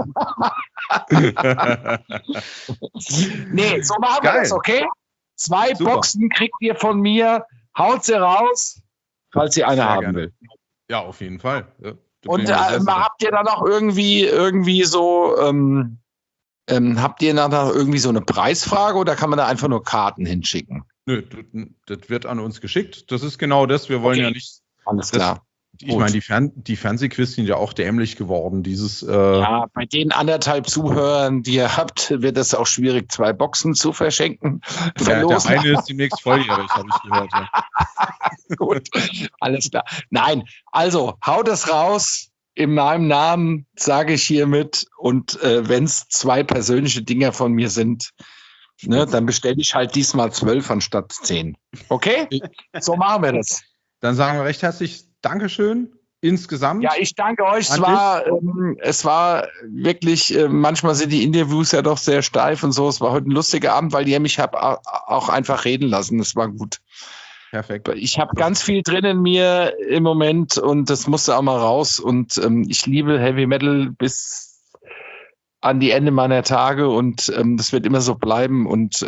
Nee, so machen wir das, okay? 2 Super. Boxen kriegt ihr von mir. Haut sie raus, falls ihr eine haben will. Ja, auf jeden Fall. Ja, und habt ihr dann auch irgendwie so, habt ihr dann auch irgendwie so eine Preisfrage oder kann man da einfach nur Karten hinschicken? Nö, das wird an uns geschickt. Das ist genau das. Wir wollen ja nicht. Alles klar. Ich meine, die Fernsehquiz sind ja auch dämlich geworden. Ja, bei den 1,5 Zuhörern, die ihr habt, wird es auch schwierig, 2 Boxen zu verschenken. Der eine ist demnächst volljährig, habe ich gehört. Ja. Gut, alles klar. Nein, also haut es raus. In meinem Namen sage ich hiermit. Und wenn es 2 persönliche Dinger von mir sind, dann bestelle ich halt diesmal 12 anstatt 10. Okay? So machen wir das. Dann sagen wir recht herzlich Dankeschön insgesamt. Ja, ich danke euch. Es war wirklich, manchmal sind die Interviews ja doch sehr steif und so. Es war heute ein lustiger Abend, weil ihr mich auch einfach reden lassen. Es war gut. Perfekt. Ich habe ganz viel drin in mir im Moment und das musste auch mal raus. Und ich liebe Heavy Metal bis an die Ende meiner Tage und das wird immer so bleiben. Und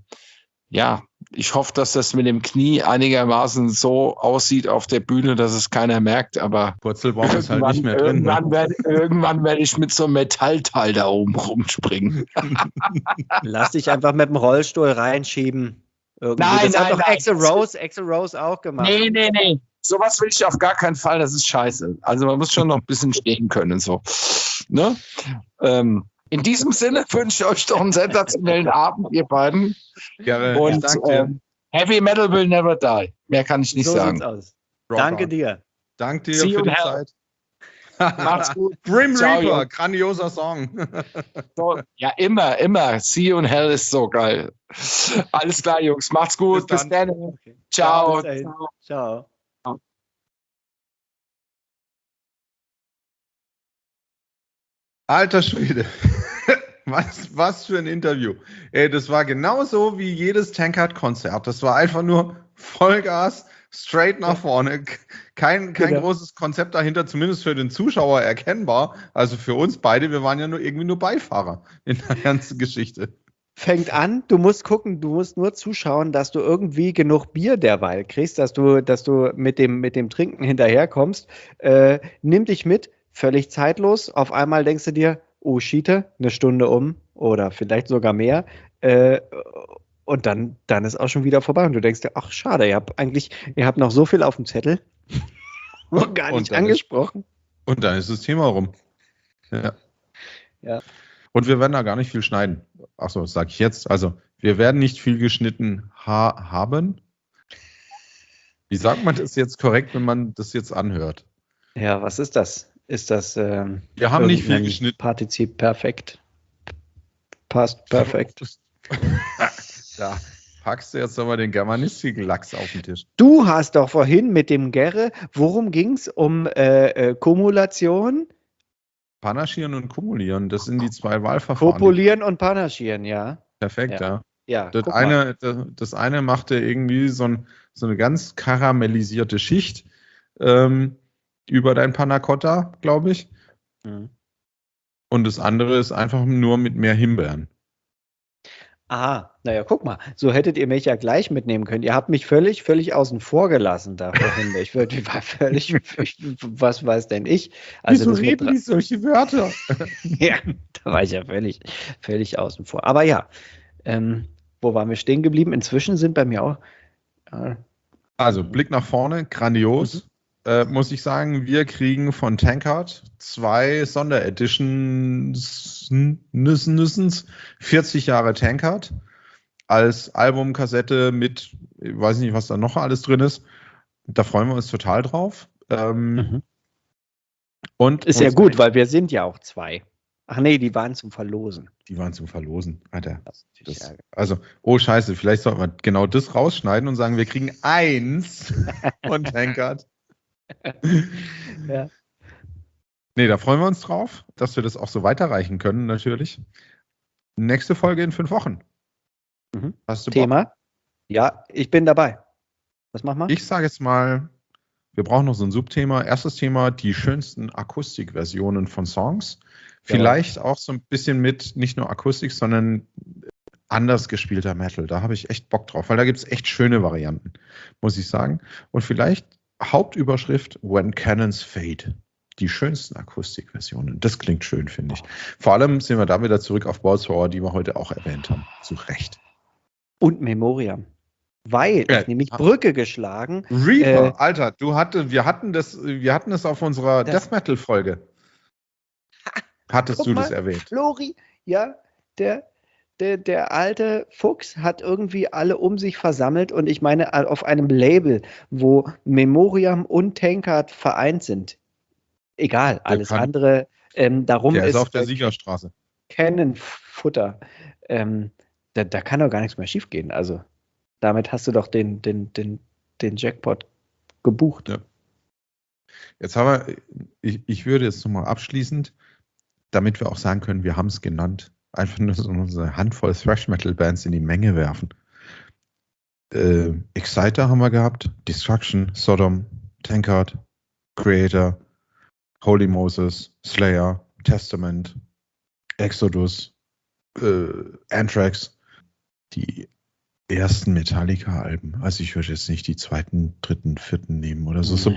ich hoffe, dass das mit dem Knie einigermaßen so aussieht auf der Bühne, dass es keiner merkt, aber Purzelbaum ist halt nicht mehr drin. Irgendwann werde ich mit so einem Metallteil da oben rumspringen. Lass dich einfach mit dem Rollstuhl reinschieben. Nein, das hat doch Axl Rose auch gemacht. Nee. Sowas will ich auf gar keinen Fall, das ist scheiße. Also man muss schon noch ein bisschen stehen können und so. Ne? In diesem Sinne wünsche ich euch doch einen sensationellen Abend, ihr beiden. Gerne. Und Heavy Metal will never die. Mehr kann ich nicht sagen. Aus. Danke dir. Danke dir für die Zeit. Macht's gut. Grim Reaper, grandioser Song. So, ja, immer. See You in Hell ist so geil. Alles klar, Jungs. Macht's gut. Bis dann. Okay. Ciao. Ciao. Alter Schwede. Was für ein Interview. Ey, das war genauso wie jedes Tankard-Konzert. Das war einfach nur Vollgas, straight nach vorne. Kein großes Konzept dahinter, zumindest für den Zuschauer erkennbar. Also für uns beide, wir waren ja irgendwie nur Beifahrer in der ganzen Geschichte. fängt an, du musst gucken, du musst nur zuschauen, dass du irgendwie genug Bier derweil kriegst, dass du mit dem Trinken hinterherkommst. Nimm dich mit, völlig zeitlos. Auf einmal denkst du dir, oh, Schiete, eine Stunde um oder vielleicht sogar mehr. Und dann ist auch schon wieder vorbei. Und du denkst dir, ach, schade, ihr habt noch so viel auf dem Zettel. Und gar nicht angesprochen. Und dann ist das Thema rum. Ja. Und wir werden da gar nicht viel schneiden. Achso, das sage ich jetzt. Also, wir werden nicht viel geschnitten haben. Wie sagt man das jetzt korrekt, wenn man das jetzt anhört? Ja, was ist das? Ist das wir haben nicht viel geschnitten. Partizip perfekt. Past perfekt. Da packst du jetzt aber den Germanistik-Lachs auf den Tisch. Du hast doch vorhin mit dem Gerre, worum ging es? Um Kumulation? Panaschieren und Kumulieren, das sind die zwei Wahlverfahren. Kopulieren und Panaschieren, ja. Perfekt, ja. Ja, das eine machte irgendwie so eine ganz karamellisierte Schicht über dein Panna Cotta, glaube ich. Mhm. Und das andere ist einfach nur mit mehr Himbeeren. Aha, naja, guck mal, so hättet ihr mich ja gleich mitnehmen können. Ihr habt mich völlig außen vor gelassen da vorhin. Was weiß denn ich? Also, wieso reden die solche Wörter? Ja, da war ich ja völlig außen vor. Aber ja, wo waren wir stehen geblieben? Inzwischen sind bei mir auch... Also, Blick nach vorne, grandios. Muss ich sagen, wir kriegen von Tankard 2 Sondereditions 40 Jahre Tankard als Albumkassette mit, ich weiß nicht, was da noch alles drin ist. Da freuen wir uns total drauf. Und ist ja gut, weil wir sind ja auch 2. Ach nee, die waren zum Verlosen. Alter. Also, oh Scheiße, vielleicht sollten wir genau das rausschneiden und sagen, wir kriegen 1 von Tankard. Ja. Nee, da freuen wir uns drauf, dass wir das auch so weiterreichen können, natürlich. Nächste Folge in 5 Wochen. Hast du Thema? Bock? Ja, ich bin dabei. Was machen wir? Ich sage jetzt mal, wir brauchen noch so ein Subthema. Erstes Thema, die schönsten Akustikversionen von Songs. Vielleicht auch so ein bisschen mit nicht nur Akustik, sondern anders gespielter Metal. Da habe ich echt Bock drauf, weil da gibt es echt schöne Varianten, muss ich sagen. Und vielleicht Hauptüberschrift When Cannons Fade. Die schönsten Akustikversionen. Das klingt schön, finde ich. Vor allem sind wir da wieder zurück auf Balls for Our, die wir heute auch erwähnt haben. Zu Recht. Und Memoriam. Weil ist nämlich Brücke geschlagen. Reaper, Alter, wir hatten das auf unserer Death Metal Folge. Hattest du das erwähnt? Flori, ja, der alte Fuchs hat irgendwie alle um sich versammelt und ich meine auf einem Label, wo Memoriam und Tankard vereint sind. Egal, alles andere. Darum der ist auf der Siegerstraße. Cannonfutter. Da kann doch gar nichts mehr schief gehen. Also damit hast du doch den Jackpot gebucht. Ja. Jetzt haben wir, ich würde jetzt nochmal abschließend, damit wir auch sagen können, wir haben es genannt, einfach nur so eine Handvoll Thrash-Metal-Bands in die Menge werfen. Exciter haben wir gehabt, Destruction, Sodom, Tankard, Creator, Holy Moses, Slayer, Testament, Exodus, Anthrax, die ersten Metallica-Alben. Also ich würde jetzt nicht die zweiten, dritten, vierten nehmen oder so.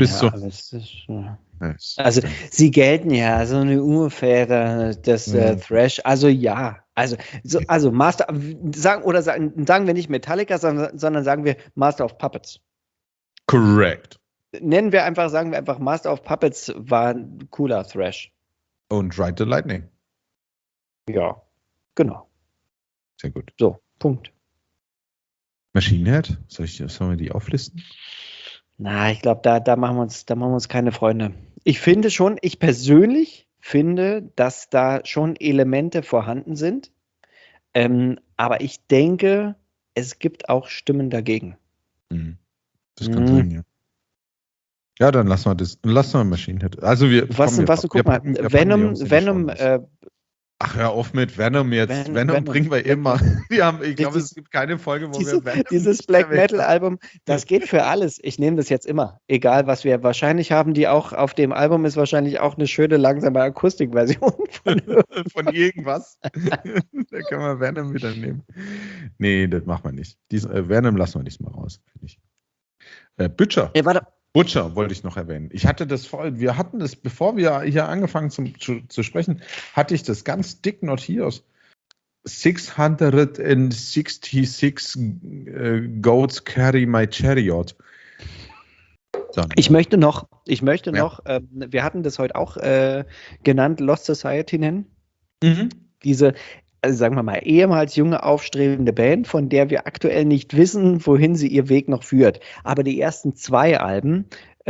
Also sie gelten ja so eine ungefähr das Thrash. Also ja, also Master sagen wir nicht Metallica, sondern sagen wir Master of Puppets. Correct. Sagen wir einfach Master of Puppets war ein cooler Thrash. Und Ride the Lightning. Ja, genau. Sehr gut. So, Punkt. Machine Head? Sollen wir die auflisten? Na, ich glaube, da machen wir uns keine Freunde. Ich persönlich finde, dass da schon Elemente vorhanden sind. Aber ich denke, es gibt auch Stimmen dagegen. Das kann sein, ja. Ja, dann lassen wir Machine Head. Also guck mal, Venom Ach, hör auf mit Venom jetzt. Venom bringen wir immer. Ich glaube, es gibt keine Folge, wo wir Venom. Dieses Black Metal Album, das geht für alles. Ich nehme das jetzt immer. Egal, was wir wahrscheinlich haben, die auch auf dem Album ist wahrscheinlich auch eine schöne, langsame Akustikversion von irgendwas. Da können wir Venom wieder nehmen. Nee, das machen wir nicht. Venom lassen wir nicht mal raus, finde ich. Butcher. Ja, warte. Butcher wollte ich noch erwähnen. Wir hatten das, bevor wir hier angefangen zu sprechen, hatte ich das ganz dick notiert. 666 goats carry my chariot. Dann, ich möchte noch, wir hatten das heute auch genannt, Lost Society nennen. Mhm. Diese, also sagen wir mal, ehemals junge, aufstrebende Band, von der wir aktuell nicht wissen, wohin sie ihr Weg noch führt. Aber die ersten 2 Alben,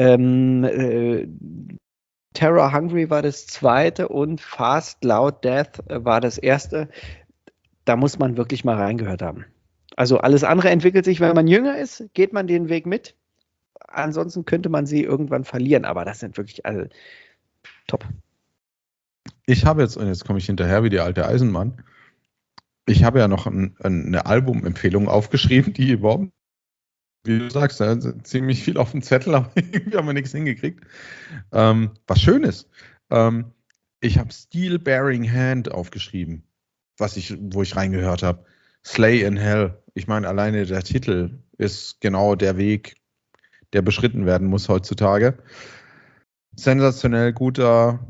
Terror Hungry war das zweite und Fast Loud Death war das erste. Da muss man wirklich mal reingehört haben. Also alles andere entwickelt sich, wenn man jünger ist, geht man den Weg mit. Ansonsten könnte man sie irgendwann verlieren, aber das sind wirklich alle top. Ich habe jetzt, und jetzt komme ich hinterher wie die alte Eisenbahn, ich habe ja noch eine Albumempfehlung aufgeschrieben, die überhaupt, wie du sagst, ziemlich viel auf dem Zettel, aber irgendwie haben wir nichts hingekriegt. Was Schönes. Ich habe Steel Bearing Hand aufgeschrieben, wo ich reingehört habe. Slay in Hell. Ich meine, alleine der Titel ist genau der Weg, der beschritten werden muss heutzutage. Sensationell guter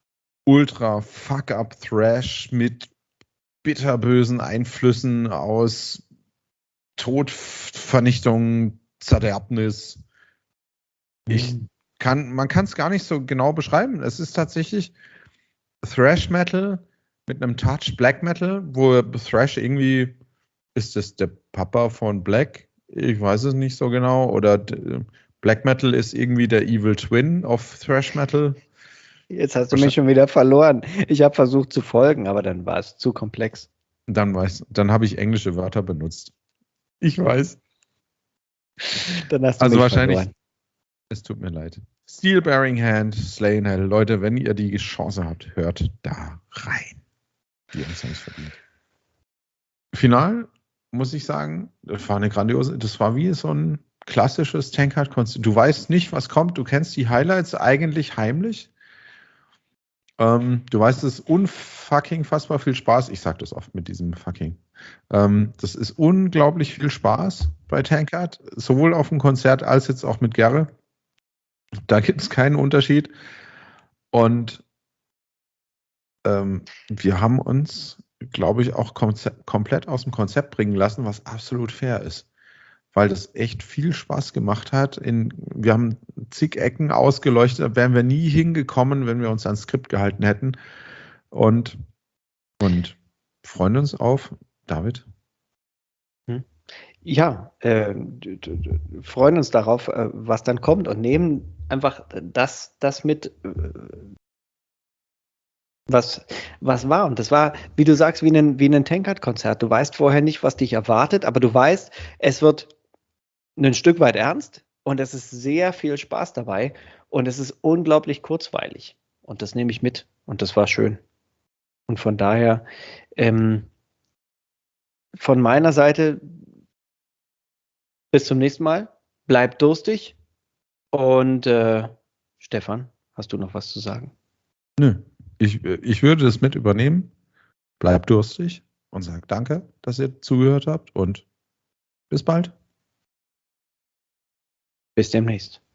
Ultra-Fuck-Up-Thrash mit bitterbösen Einflüssen aus Tod, Vernichtung, Zerderbnis. Man kann es gar nicht so genau beschreiben. Es ist tatsächlich Thrash Metal mit einem Touch Black Metal, wo Thrash irgendwie, ist das der Papa von Black? Ich weiß es nicht so genau. Oder Black Metal ist irgendwie der Evil Twin of Thrash Metal. Jetzt hast du mich schon wieder verloren. Ich habe versucht zu folgen, aber dann war es zu komplex. Dann habe ich englische Wörter benutzt. Ich weiß. Dann hast du mich wahrscheinlich verloren. Es tut mir leid. Steel Bearing Hand, Slay in Hell. Leute, wenn ihr die Chance habt, hört da rein. Die Jungs haben es verdient. Final, muss ich sagen, das war wie so ein klassisches Tankard-Konzert. Du weißt nicht, was kommt. Du kennst die Highlights eigentlich heimlich. Du weißt, es ist unfucking fassbar viel Spaß. Ich sage das oft mit diesem fucking. Das ist unglaublich viel Spaß bei Tankard, sowohl auf dem Konzert als jetzt auch mit Gerre. Da gibt es keinen Unterschied. Und wir haben uns, glaube ich, auch komplett aus dem Konzept bringen lassen, was absolut fair ist. Weil das echt viel Spaß gemacht hat. Wir haben zig Ecken ausgeleuchtet, da wären wir nie hingekommen, wenn wir uns ans Skript gehalten hätten. Und freuen uns auf David. Ja, freuen uns darauf, was dann kommt und nehmen einfach das mit, was war. Und das war, wie du sagst, wie ein Tankard-Konzert. Du weißt vorher nicht, was dich erwartet, aber du weißt, es wird ein Stück weit ernst und es ist sehr viel Spaß dabei und es ist unglaublich kurzweilig. Und das nehme ich mit und das war schön. Und von daher, von meiner Seite, bis zum nächsten Mal. Bleib durstig. Und Stefan, hast du noch was zu sagen? Nö. Ich würde das mit übernehmen. Bleib durstig und sag danke, dass ihr zugehört habt und bis bald. Bis demnächst.